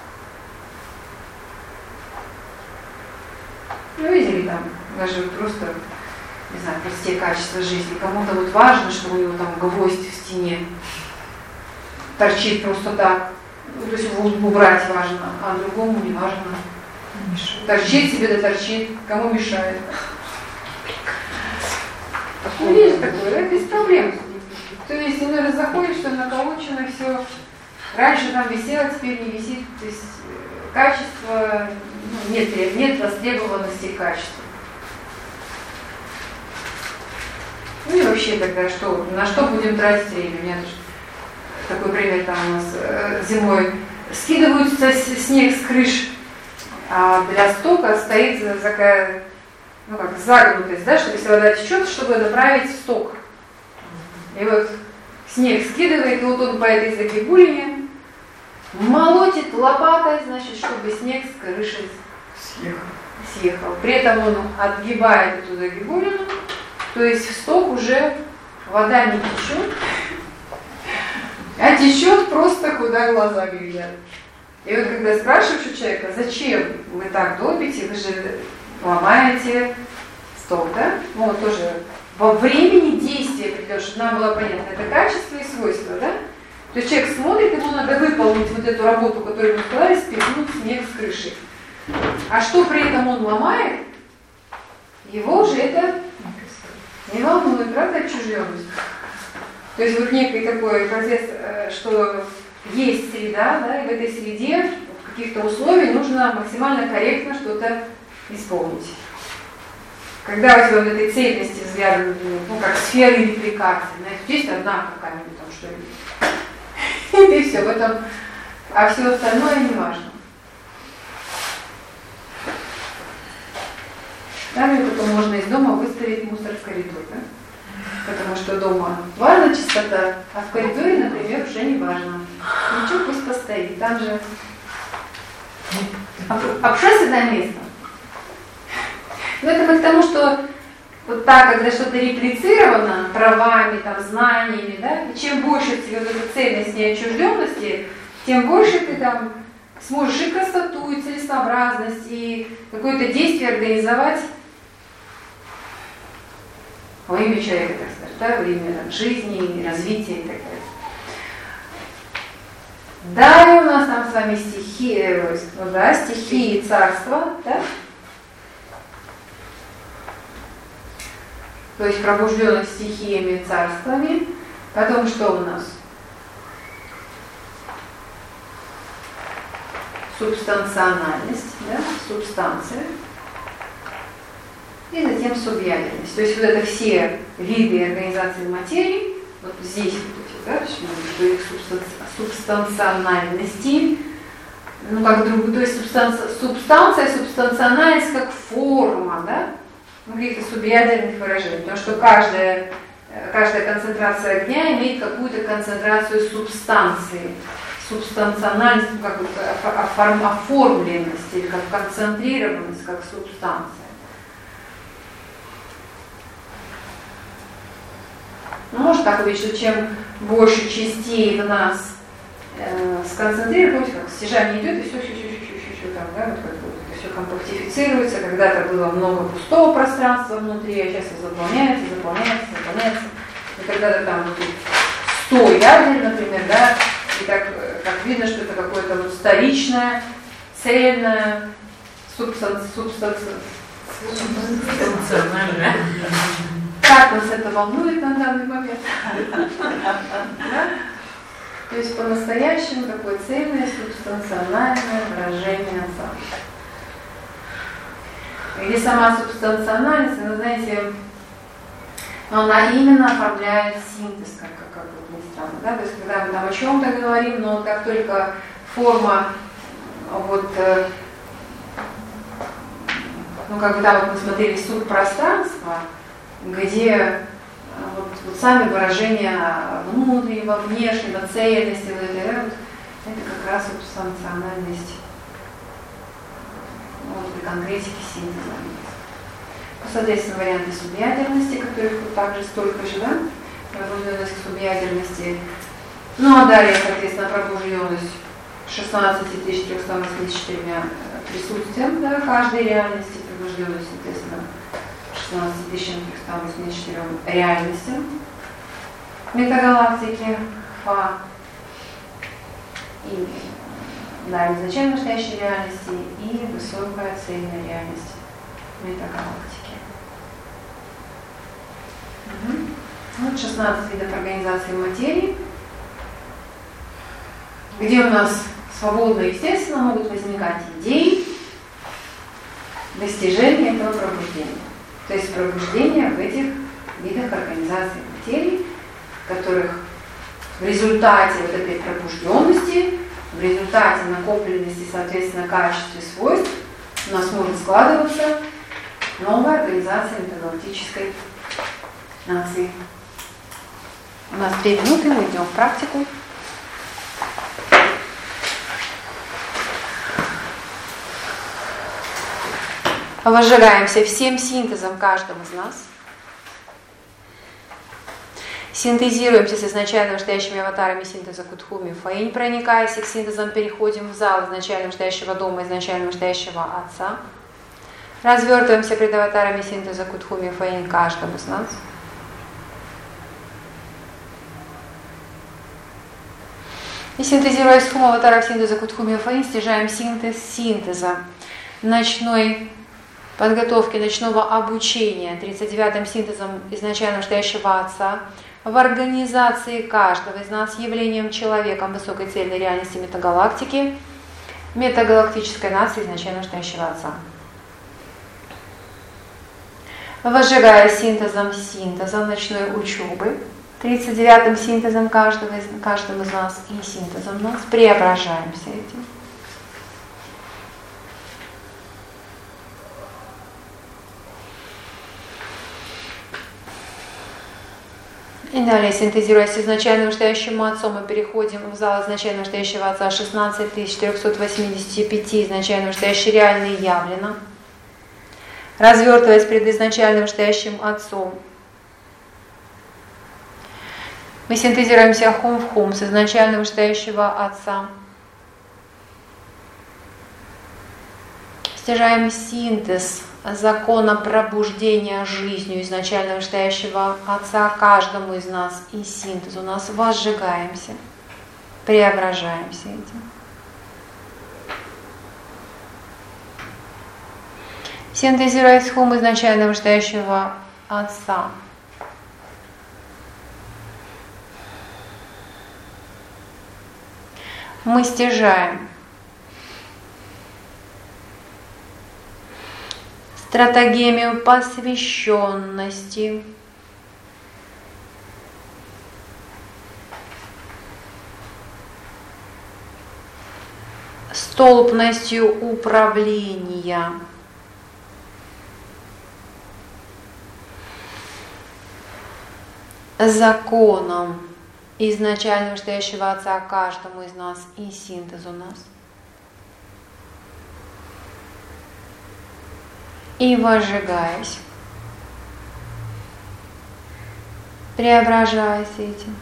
Ну, видели там, даже просто, не знаю, простые качества жизни. Кому-то вот важно, что у него там гвоздь в стене торчит просто так. Ну, то есть убрать важно, а другому не важно. Торчит себе, да торчит. Кому мешает? Ну, есть такое, да, без проблем. То есть иной раз заходишь, что наколочено все. Раньше там висело, теперь не висит. То есть качество, ну, нет, нет востребованности качества. Ну и вообще тогда что, на что будем тратить время? У меня тоже такой пример там у нас э, зимой. Скидываются снег с крыш, а для стока стоит такая, ну как, загнутость, да, что если вода течет, чтобы направить в сток. И вот снег скидывает, и вот он по этой загибулине молотит лопатой, значит, чтобы снег с крыши съехал. съехал. При этом он отгибает эту загибулину, то есть в сток уже вода не течет, а течет просто куда глаза глядят. И вот когда спрашиваешь у человека, зачем вы так долбите, вы же ломаете сток, да? Ну вот тоже во времени действия, потому что нам было понятно, это качество и свойства, да? То есть человек смотрит, ему надо выполнить вот эту работу, которую мы сказали, спихнуть снег с крыши. А что при этом он ломает, его уже это не волнует, правда, отчужденность? То есть вот некий такой процесс, что есть среда, да, и в этой среде в каких-то условиях нужно максимально корректно что-то исполнить. Когда у тебя вот этой цельности взгляда, ну, как сферы репликации, знаете, есть одна какая-нибудь там что-нибудь, и все, в этом, а все остальное не важно. Там потом можно из дома выставить мусор в коридор, да? Потому что дома важна чистота, а в коридоре, например, уже не важно. Ничего, пусть постоит, там же общественное место. Но это мы к тому, что вот так, когда что-то реплицировано правами, там, знаниями, да, и чем больше тебе вот эта цельность и отчужденности, тем больше ты там сможешь и красоту, и целесообразность, и какое-то действие организовать во имя человека, так сказать, да, во имя там, жизни, развития и так далее. Далее у нас там с вами стихи, ну, да, стихии царства, да? То есть пробужденных стихиями царствами. Потом что у нас? Субстанциональность, да? Субстанция. И затем субъядерность. То есть вот это все виды организации материи, вот здесь вот эти, да, что их субстанциональности, ну как друг, то есть субстанция, субстанция, субстанциональность как форма, да? Ну, каких-то субъядерных выражений, потому что каждая, каждая концентрация огня имеет какую-то концентрацию субстанции, субстанциональность, ну, как оформленность или как концентрированность, как субстанция. Ну, можно так увидеть, что чем больше частей в нас э, сконцентрировать, как стяжание идет, и все, все, все, все, все, все там, да, вот как вот это все компактифицируется, когда-то было много пустого пространства внутри, а сейчас заполняется, заполняется, заполняется. И когда-то там вот сто ядер, например, да, и так, как видно, что это какое-то вот вторичное, цельное, субстанциональное. Так как нас это волнует на данный момент. То есть по-настоящему такое цельное субстанциональное выражение Отца. Или сама субстанциональность, ну, знаете, она именно оформляет синтез, как, как, как вот ни странно, да? То есть когда мы там о чем-то говорим, но как только форма, вот, ну как бы там вот мы смотрели субпространство, где вот, вот сами выражения внутреннего, внешнего, цельности, вот, это как раз субстанциональность. Вот, при конкретике синтеза. Соответственно, варианты субъядерности, которых вот также столько же, да? Пробужденность к субъядерности. Ну а далее, соответственно, пробужденность шестнадцать тысяч триста восемьдесят четыре присутствием, да, каждой реальности, пробужденность, соответственно, шестнадцать тысяч триста восемьдесят четыре реальностям метагалактики Фа и да, изначально настоящей реальности и высокая цельная реальность метагалактики. Угу. Вот шестнадцать видов организации материи, где у нас свободно, естественно, могут возникать идеи достижения этого пробуждения. То есть пробуждение в этих видах организации материи, которых в результате вот этой пробужденности, в результате накопленности, соответственно, качеств и свойств у нас может складываться новая организация метагалактической нации. У нас две минуты, мы идем в практику. Возжигаемся всем синтезом каждым из нас. Синтезируемся с изначально настоящими аватарами синтеза Кутхуми Фаинь, проникаясь их синтезом, переходим в зал изначально настоящего дома, изначально настоящего Отца. Развертываемся пред аватарами синтеза Кутхуми Фаинь каждым из нас. И синтезируясь с хум аватаров синтеза Кутхуми Фаинь, стяжаем синтез синтеза ночной подготовки, ночного обучения тридцать девятым синтезом изначально настоящего Отца в организации каждого из нас явлением человеком высокой цельной реальности метагалактики, метагалактической нации изначально настоящего Отца. Возжигая синтезом синтеза ночной учебы, тридцать девятым синтезом каждого из, каждым из нас и синтезом нас, преображаемся этим. И далее, синтезируясь с изначально настоящим Отцом, мы переходим в зал изначально настоящего Отца шестнадцать тысяч четыреста восемьдесят пять изначально настоящий реальный явлено. Развертываясь пред изначально настоящим Отцом, мы синтезируемся хум в хум с изначально настоящего Отца. Стяжаем синтез закона пробуждения жизнью изначально настоящего Отца каждому из нас и синтез у нас. Возжигаемся, преображаемся этим. Синтезируясь хум изначально настоящего Отца. Мы стяжаем стратегемию посвященности, столпностью управления, законом изначально настоящего Отца каждому из нас и синтез у нас. И возжигаясь, преображаясь этим.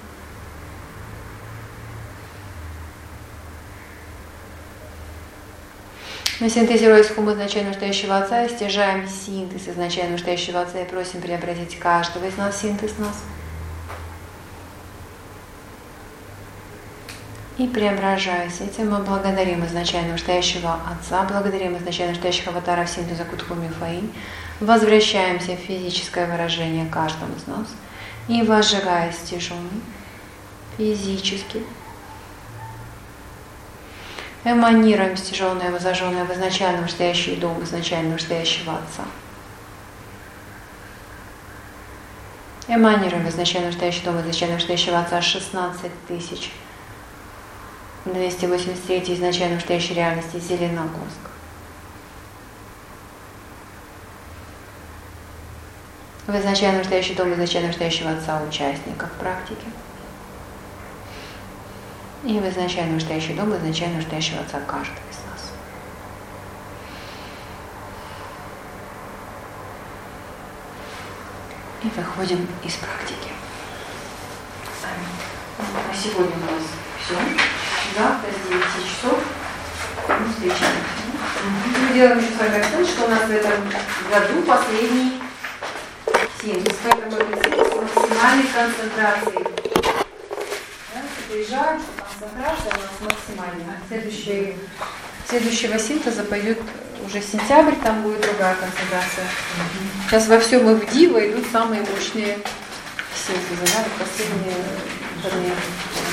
Мы синтезируясь хум изначально настоящего Отца, стяжаем синтез изначально настоящего Отца и просим преобразить каждого из нас синтез нас. И преображаясь этим, мы благодарим изначально настоящего Отца, благодарим изначально настоящих аватаров Синтеза Кутхуми Фаинь, возвращаемся в физическое выражение каждому из нас и, возжигая стяжуни физически, эманируем стяженное, возожженное в изначально настоящий дом, изначально настоящего Отца. Эманируем в изначально настоящий дом, изначально настоящего Отца шестнадцать тысяч двести восемьдесят три изначально настоящей реальности Зеленогорск. В изначально настоящий дом, изначально настоящего Отца участников практики. И в изначально настоящий дом, изначально настоящего Отца каждого из нас. И выходим из практики. На сегодня у нас все. Завтра с девяти часов мы встречаемся. Мы делаем еще с вами акцент, что у нас в этом году последний синтез. Поэтому это синтез с максимальной концентрацией. Да, приезжаем, что концентрация у нас максимальная. Следующий, следующего синтеза пойдет уже сентябрь, там будет другая концентрация. Сейчас во всем и в Дива идут самые мощные синтезы, да, последние дни.